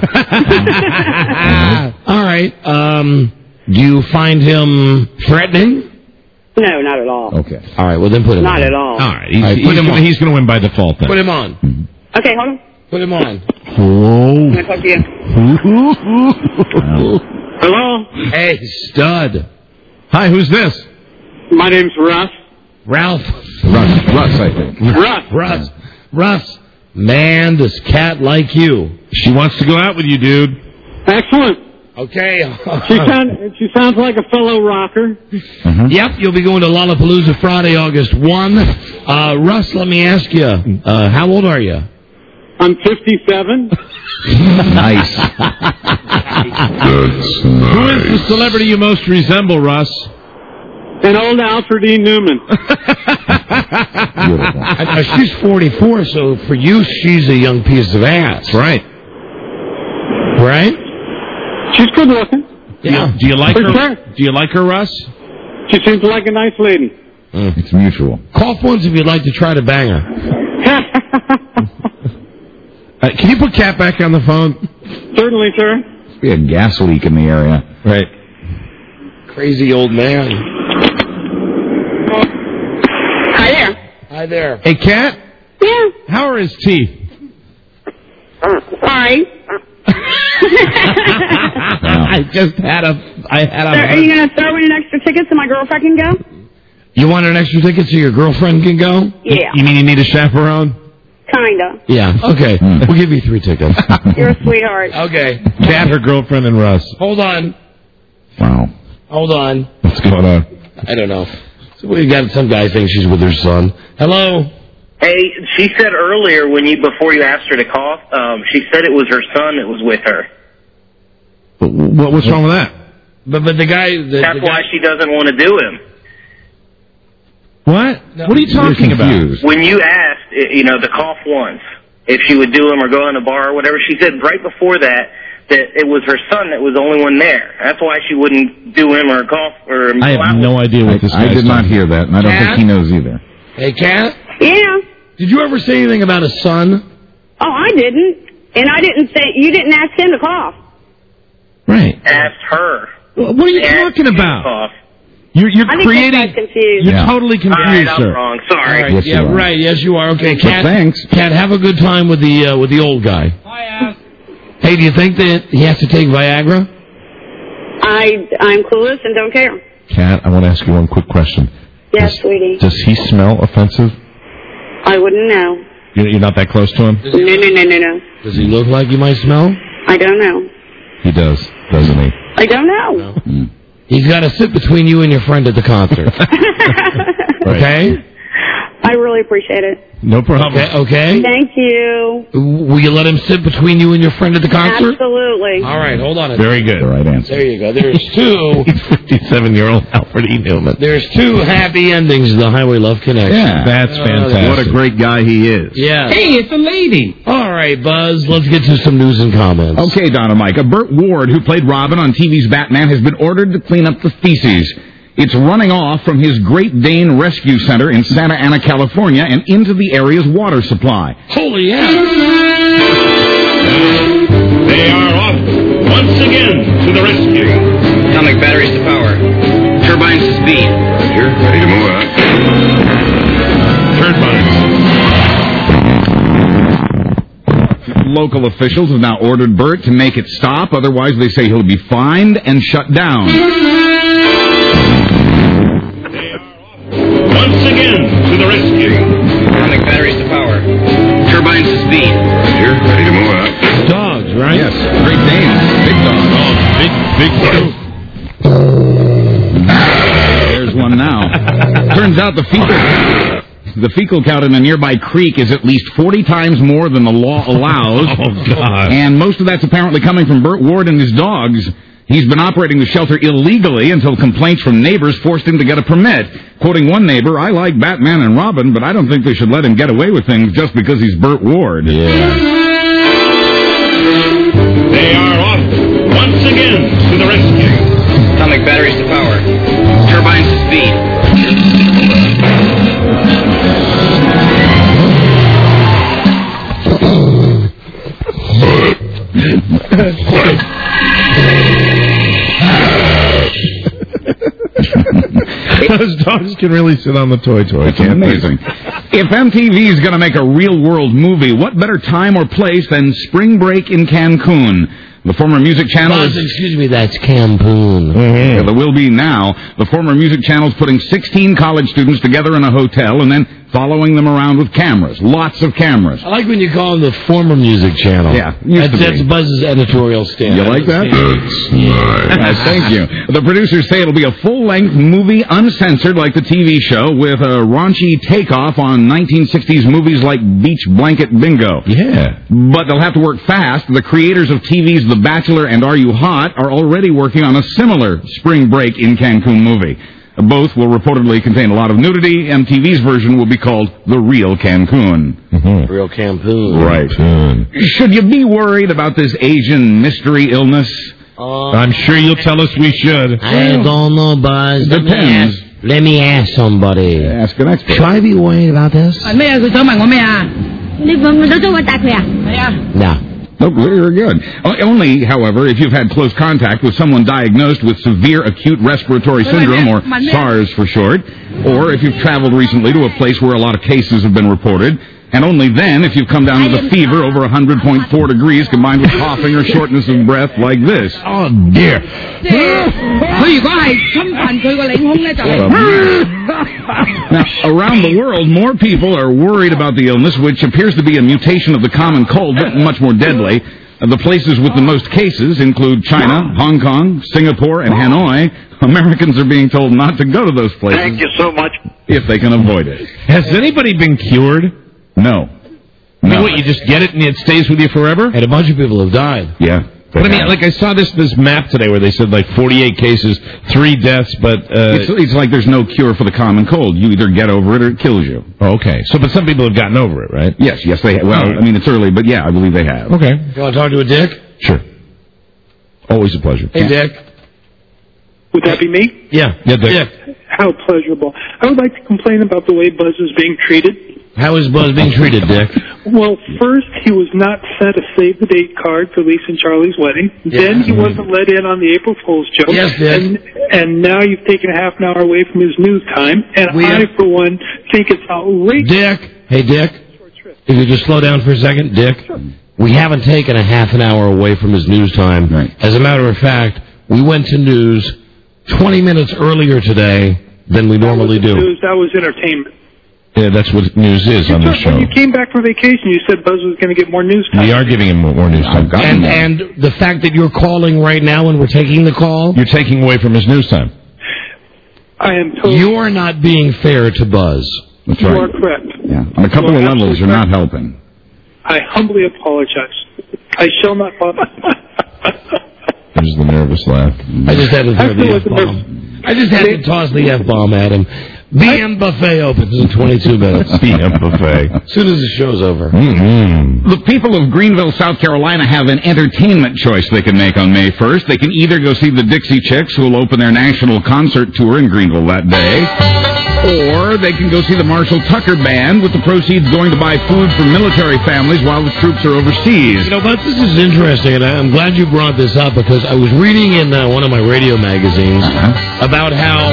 All right. Do you find him threatening? No, not at all. Okay. All right, well, then put him Not on. at all. All right, he's going to win by default then. Put him on. Okay, hold on. Put him on. I'm going to talk to you. Hello? Hey, stud. Hi, who's this? My name's Russ. Ralph. Russ, I think. Russ. Man, does Kat like you? She wants to go out with you, dude. Excellent. Okay. She sounds like a fellow rocker. Yep, you'll be going to Lollapalooza Friday, August 1. Russ, let me ask you, how old are you? I'm 57. Nice. Who is the celebrity you most resemble, Russ? And old Alfred E. Newman. She's 44, so for you, she's a young piece of ass. Right. Right? She's good looking. Yeah. Do you like For her? sure. Do you like her, Russ? She seems like a nice lady. It's mutual. Cough once if you'd like to try to bang her. Can you put Kat back on the phone? Certainly, sir. Must be a gas leak in the area. Right. Crazy old man. Hi there. Hi there. Hey, Kat? Yeah. How are his teeth? Sorry. I had a. Are you going to throw in an extra ticket so my girlfriend can go? You want an extra ticket so your girlfriend can go? Yeah. You mean you need a chaperone? Kinda. Yeah. Okay. We'll give you 3 tickets. You're a sweetheart. Okay. Kat, her girlfriend, and Russ. Hold on. Wow. Hold on. What's going on? I don't know. So we got some guy thinks she's with her son. Hello. Hey, she said earlier before you asked her to cough, she said it was her son that was with her. What's wrong with that? But the guy. That's why she doesn't want to do him. What? No. What are you talking about? When you asked, the cough once, if she would do him or go in a bar or whatever, she said right before that it was her son that was the only one there. That's why she wouldn't do him or cough or. I have no idea what this guy's I did not talking hear that, and I don't think he knows either. Hey, Kat? Yeah. Did you ever say anything about a son? Oh, I didn't. And I didn't say, you didn't ask him to cough. Right. Asked her. What are you talking about? Cough. You're I think creating. this guy's confused. You're totally confused, All right, I'm sir. wrong. Sorry. All right. Yes, yeah, you are. right. Yes, you are. Okay, Kat. Thanks. Kat, have a good time with the old guy. Hiya. Hey, do you think that he has to take Viagra? I'm clueless and don't care. Kat, I want to ask you one quick question. Yes, sweetie. Does he smell offensive? I wouldn't know. You're not that close to him? No. Does he look like he might smell? I don't know. He does, doesn't he? I don't know. He's got to sit between you and your friend at the concert. Okay? I really appreciate it. No problem. Okay? Thank you. Will you let him sit between you and your friend at the concert? Absolutely. All right, hold on. Very good. The right answer. There you go. There's two. He's 57-year-old Alfred E. Newman. There's 2 happy endings to the Highway Love Connection. Yeah. That's fantastic. What a great guy he is. Yeah. Hey, it's a lady. All right, Buzz. Let's get to some news and comments. Okay, Don and Mike. Burt Ward, who played Robin on TV's Batman, has been ordered to clean up the feces. It's running off from his Great Dane Rescue Center in Santa Ana, California, and into the area's water supply. Holy yeah. They are off once again to the rescue. Atomic batteries to power. Turbines to speed. Roger. Ready to move out. Turbines. Local officials have now ordered Burt to make it stop. Otherwise, they say he'll be fined and shut down. Once again to the rescue. Atomic batteries to power. Turbines to speed. Roger. Ready to move out. Dogs, right? Yes, Great Danes, big dogs. There's one now. Turns out the fecal count in a nearby creek is at least 40 times more than the law allows. Oh, God. And most of that's apparently coming from Burt Ward and his dogs. He's been operating the shelter illegally until complaints from neighbors forced him to get a permit. Quoting one neighbor, "I like Batman and Robin, but I don't think they should let him get away with things just because he's Burt Ward." They are off once again to the rescue. Atomic batteries to power. Turbines to speed. Those dogs can really sit on the toy, can't they? Amazing. If MTV is going to make a real-world movie, what better time or place than Spring Break in Cancun? The former music channel is... Excuse me, that's Cancun. Yeah, there will be now. The former music channel is putting 16 college students together in a hotel and then following them around with cameras. Lots of cameras. I like when you call him the former music channel. Yeah, that's Buzz's editorial stand. You like that? Thank you. The producers say it'll be a full-length movie, uncensored like the TV show, with a raunchy takeoff on 1960s movies like Beach Blanket Bingo. Yeah. But they'll have to work fast. The creators of TV's The Bachelor and Are You Hot are already working on a similar Spring Break in Cancun movie. Both will reportedly contain a lot of nudity. MTV's version will be called The Real Cancun. Mm-hmm. Real Cancun. Right. Should you be worried about this Asian mystery illness? I'm sure you'll tell us we should. I don't know, Buzz. Depends. Let me ask somebody. Ask an expert. Should I be worried about this? 咩啊？佢想問我咩啊？你會唔會都中我答佢啊？係啊。 No. Oh, very good. Only, however, if you've had close contact with someone diagnosed with severe acute respiratory syndrome, or SARS for short, or if you've traveled recently to a place where a lot of cases have been reported, and only then if you've come down with a fever over 100.4 degrees combined with coughing or shortness of breath like this. Oh, dear. 佢如果係侵犯佢個領空咧，就係。 Now, around the world, more people are worried about the illness, which appears to be a mutation of the common cold, but much more deadly. The places with the most cases include China, Hong Kong, Singapore, and Hanoi. Americans are being told not to go to those places. Thank you so much. If they can avoid it. Has anybody been cured? No. I mean, what, you just get it and it stays with you forever? And a bunch of people have died. Yeah. But I mean, like I saw this map today where they said like 48 cases, 3 deaths, but... It's like there's no cure for the common cold. You either get over it or it kills you. Oh, okay. So, but some people have gotten over it, right? Yes, they have. Well, I mean, it's early, but yeah, I believe they have. Okay. You want to talk to a Dick? Sure. Always a pleasure. Hey, Dick. Would that be me? Yeah, Dick. How pleasurable. I would like to complain about the way Buzz is being treated. How is Buzz being treated, Dick? Well, first, he was not sent a save-the-date card for Lisa and Charlie's wedding. Yeah. Then he wasn't let in on the April Fool's joke. Yes, Dick. And now you've taken half an hour away from his news time. And I, for one, think it's outrageous. Dick. Hey, Dick. If you just slow down for a second, Dick. Sure. We haven't taken a half an hour away from his news time. Right. As a matter of fact, we went to news 20 minutes earlier today than we normally do. That was entertainment. Yeah, that's what news is on this show. When you came back from vacation, you said Buzz was going to get more news time. We are giving him more news time. And the fact that you're calling right now when we're taking the call... You're taking away from his news time. I am totally... You're not being fair to Buzz. That's You right. are correct. Yeah. On a couple of levels, you're not helping. I humbly apologize. I shall not bother. There's the nervous laugh. I just had to throw the F-bomb. I just had to toss the F-bomb at him. BM Buffet opens in 22 minutes. BM Buffet. As soon as the show's over. Mm-hmm. The people of Greenville, South Carolina have an entertainment choice they can make on May 1st. They can either go see the Dixie Chicks, who will open their national concert tour in Greenville that day, or they can go see the Marshall Tucker Band, with the proceeds going to buy food for military families while the troops are overseas. You know, but this is interesting, and I'm glad you brought this up, because I was reading in one of my radio magazines about how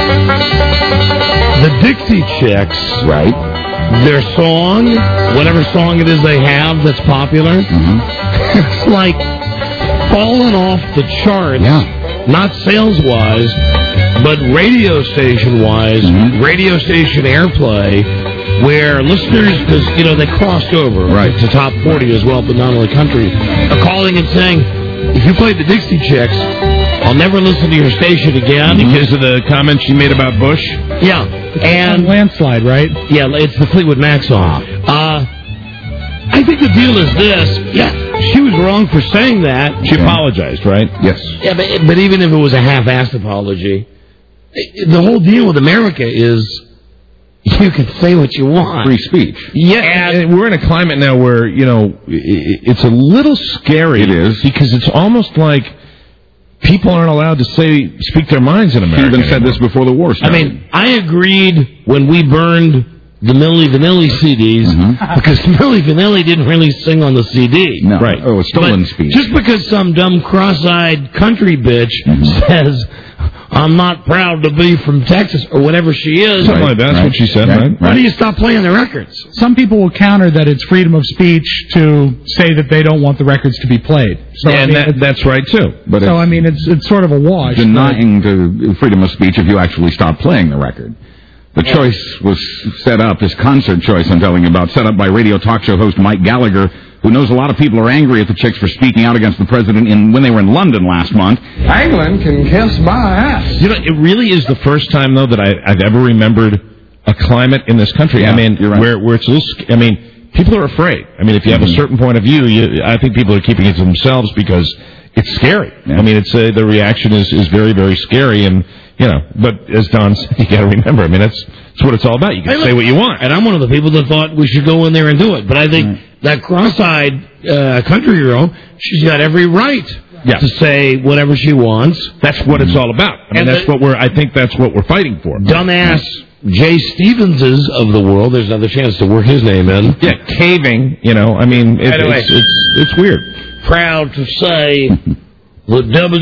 the Dixie Chicks, right, their song, whatever song it is they have that's popular, it's like fallen off the charts, not sales-wise, but radio station-wise, radio station airplay, where listeners, because, you know, they crossed over to top 40 as well, but not only country, are calling and saying, if you played the Dixie Chicks, I'll never listen to your station again. Because of the comments she made about Bush? Yeah. And landslide, right? Yeah, it's the Fleetwood Mac song. I think the deal is this. Yeah, she was wrong for saying that. She apologized, right? Yes. Yeah, but even if it was a half-assed apology, the whole deal with America is you can say what you want. Free speech. Yeah, and we're in a climate now where, it's a little scary. It is. Because it's almost like people aren't allowed to speak their minds in America. She even said this before the war started. I mean, I agreed when we burned the Milli Vanilli CDs because Milli Vanilli didn't really sing on the CD. No. Right. Oh, a stolen But speech. Just because some dumb cross-eyed country bitch says, I'm not proud to be from Texas, or whatever she is. Something like that's what she said, right? Why do you stop playing the records? Some people will counter that it's freedom of speech to say that they don't want the records to be played. So, Yeah, and that's right, too. But so, I mean, it's sort of a wash. denying the freedom of speech if you actually stop playing the record. The choice was set up, this concert choice I'm telling you about, set up by radio talk show host Mike Gallagher, who knows a lot of people are angry at the Chicks for speaking out against the president when they were in London last month. England can kiss my ass. It really is the first time, though, that I've ever remembered a climate in this country. Yeah, I mean, you're right. where it's a little... people are afraid. I mean, if you have a certain point of view, I think people are keeping it to themselves because it's scary. Yeah. I mean, the reaction is very, very scary, and... but as Don said, you got to remember, that's what it's all about. You can say what you want. And I'm one of the people that thought we should go in there and do it. But I think that cross-eyed country girl, she's got every right to say whatever she wants. That's what it's all about. I think that's what we're fighting for. Dumbass Jay Stevenses of the world, there's another chance to work his name in. Yeah, caving, it's weird. Proud to say the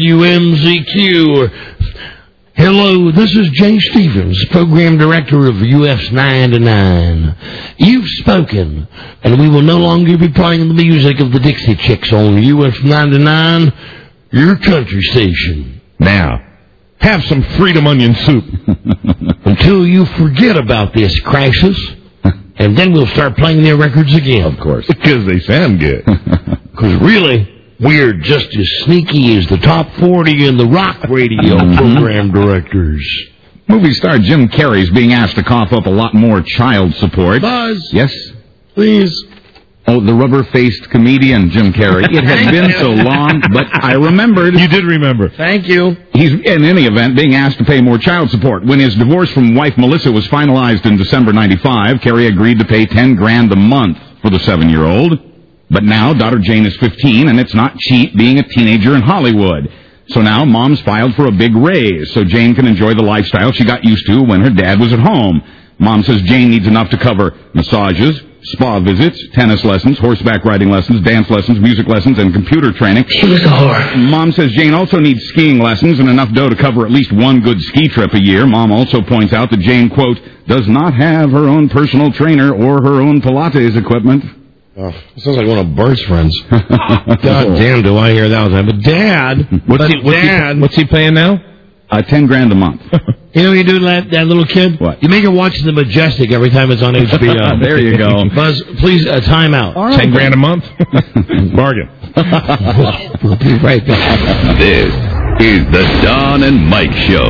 WMZQ... Hello, this is Jay Stevens, Program Director of US 99. You've spoken, and we will no longer be playing the music of the Dixie Chicks on US 99, your country station. Now, have some Freedom Onion Soup. Until you forget about this crisis, and then we'll start playing their records again. Of course. Because they sound good. Because really... we're just as sneaky as the top 40 in the rock radio program directors. Movie star Jim Carrey's being asked to cough up a lot more child support. Buzz. Yes? Please. Oh, the rubber-faced comedian, Jim Carrey. It had been so long, but I remembered. You did remember. Thank you. He's, in any event, being asked to pay more child support. When his divorce from wife Melissa was finalized in December 95, Carrey agreed to pay $10,000 a month for the 7-year-old. But now, daughter Jane is 15, and it's not cheap being a teenager in Hollywood. So now, Mom's filed for a big raise so Jane can enjoy the lifestyle she got used to when her dad was at home. Mom says Jane needs enough to cover massages, spa visits, tennis lessons, horseback riding lessons, dance lessons, music lessons, and computer training. She was a whore. Mom says Jane also needs skiing lessons and enough dough to cover at least one good ski trip a year. Mom also points out that Jane, quote, does not have her own personal trainer or her own Pilates equipment. Oh, sounds like one of Bert's friends. God damn, do I hear that all the time. But Dad, what's he paying now? $10,000 a month. You know what you do to that little kid? What? You make her watch The Majestic every time it's on HBO. There you go. Buzz, please, time out. All right. $10,000 a month? Bargain. We'll be right back. This is the Don and Mike Show.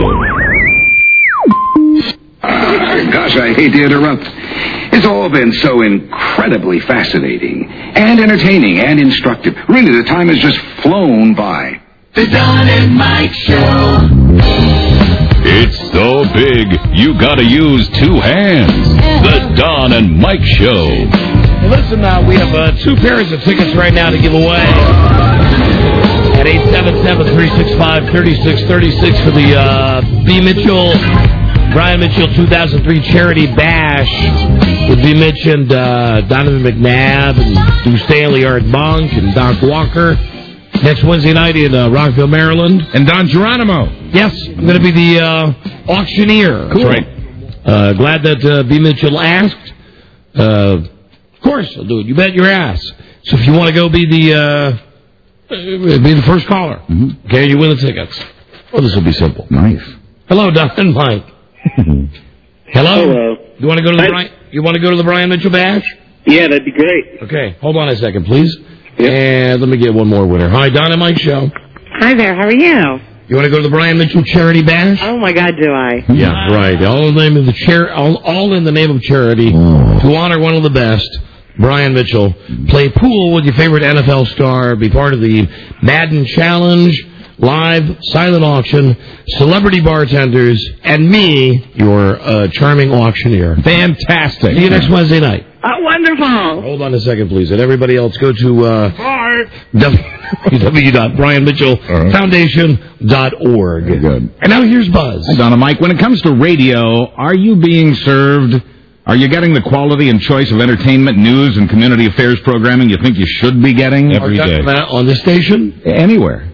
Gosh, I hate to interrupt. It's all been so incredibly fascinating and entertaining and instructive. Really, the time has just flown by. The Don and Mike Show. It's so big, you gotta use two hands. The Don and Mike Show. Hey, listen, we have 2 pairs of tickets right now to give away at 877-365-3636 for the B. Mitchell, Brian Mitchell 2003 Charity Bash with B. Mitch and Donovan McNabb and Stu Stanley, Art Monk, and Doc Walker. Next Wednesday night in Rockville, Maryland. And Don Geronimo. Yes, I'm going to be the auctioneer. Cool. That's right. Glad that B. Mitchell asked. Of course, I'll do it. You bet your ass. So if you want to go be the first caller, okay, you win the tickets. Well, this will be simple. Nice. Hello, Don and Mike. Hello. Hello. You want to go to the Brian? You want to go to the Brian Mitchell Bash? Yeah, that'd be great. Okay, hold on a second, please. And let me get one more winner. Hi, Don and Mike Show. Hi there, how are you? You want to go to the Brian Mitchell Charity Bash? Oh my God, do I? Yeah, right. All in the name of the all in the name of charity to honor one of the best. Brian Mitchell. Play pool with your favorite NFL star. Be part of the Madden Challenge, live silent auction, celebrity bartenders, and me, your charming auctioneer. Fantastic. See you next Wednesday night. Wonderful. Hold on a second, please. And everybody else, go to www.brianmitchellfoundation.org. Good. And now here's Buzz. Hi, Donna Mike. When it comes to radio, are you being served? Are you getting the quality and choice of entertainment, news, and community affairs programming you think you should be getting? Every day. On the station? Anywhere.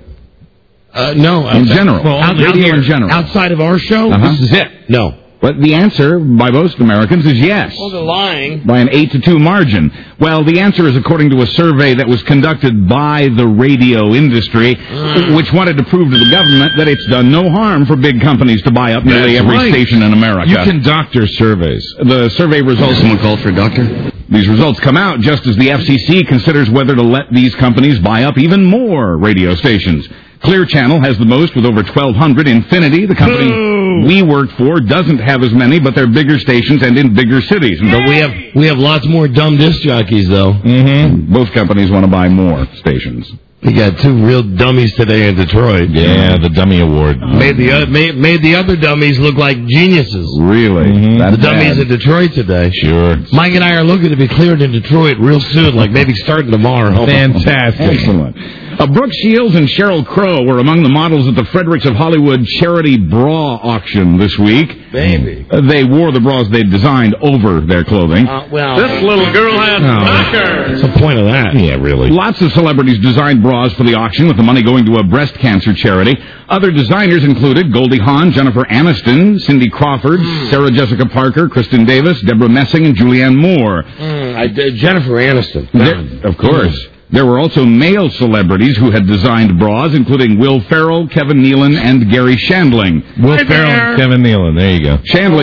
No. In general. Radio in general. Outside of our show? This is it. No. But the answer, by most Americans, is yes. Well, they're lying. By an 8-2 margin. Well, the answer is according to a survey that was conducted by the radio industry, which wanted to prove to the government that it's done no harm for big companies to buy up nearly every station in America. You can doctor surveys. The survey results... Someone called for a doctor? These results come out just as the FCC considers whether to let these companies buy up even more radio stations. Clear Channel has the most with over 1,200. Infinity, the company we work for, doesn't have as many, but they're bigger stations and in bigger cities. But we have lots more dumb disc jockeys, though. Mm-hmm. Both companies want to buy more stations. We got two real dummies today in Detroit. Yeah, the Dummy Award. Made the other dummies look like geniuses. Really? Mm-hmm. The dummies in Detroit today. Sure. Mike and I are looking to be cleared in Detroit real soon, like maybe starting tomorrow. Fantastic. Excellent. Brooke Shields and Sheryl Crow were among the models at the Fredericks of Hollywood charity bra auction this week. Baby. They wore the bras they'd designed over their clothing. This little girl has knockers. What's the point of that? Yeah, really. Lots of celebrities designed bras for the auction, with the money going to a breast cancer charity. Other designers included Goldie Hawn, Jennifer Aniston, Cindy Crawford, Sarah Jessica Parker, Kristen Davis, Deborah Messing, and Julianne Moore. Jennifer Aniston. Of course. There were also male celebrities who had designed bras, including Will Ferrell, Kevin Nealon, and Gary Shandling. Will Ferrell and Kevin Nealon. There you go.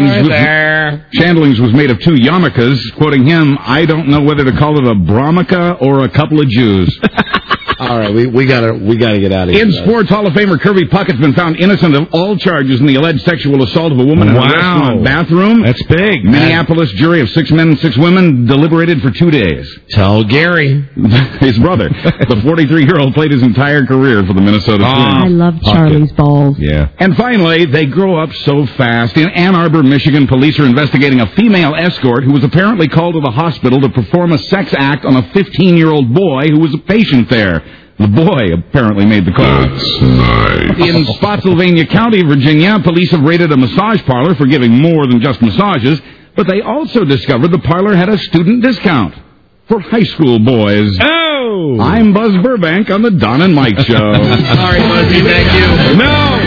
Shandling's was made of two yarmulkes. Quoting him, I don't know whether to call it a bromaka or a couple of Jews. All right, we gotta get out of here. In sports, Hall of Famer Kirby Puckett's been found innocent of all charges in the alleged sexual assault of a woman in a restaurant bathroom. That's big. Minneapolis jury of 6 men and 6 women deliberated for 2 days. Tell Gary. His brother. The 43-year-old played his entire career for the Minnesota Twins. I love Charlie's balls. Yeah. And finally, they grow up so fast. In Ann Arbor, Michigan, police are investigating a female escort who was apparently called to the hospital to perform a sex act on a 15-year-old boy who was a patient there. The boy apparently made the call. That's nice. In Spotsylvania County, Virginia, police have raided a massage parlor for giving more than just massages, but they also discovered the parlor had a student discount for high school boys. Oh! I'm Buzz Burbank on the Don and Mike Show. Sorry, Buzzy, thank you.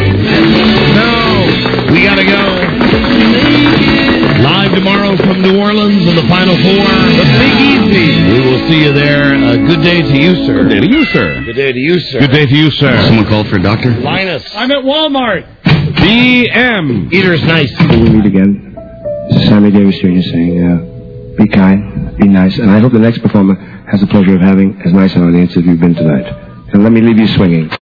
No! We gotta go. Live tomorrow from New Orleans in the Final Four. The Big Easy. We will see you there. Good day to you, sir. Good day to you, sir. Good day to you, sir. Good day to you, sir. Someone called for a doctor? Linus. I'm at Walmart. BM. Eater's nice. When we meet again, this is Sammy Davis Jr. saying, be kind, be nice, and I hope the next performer has the pleasure of having as nice an audience as you've been tonight. And let me leave you swinging.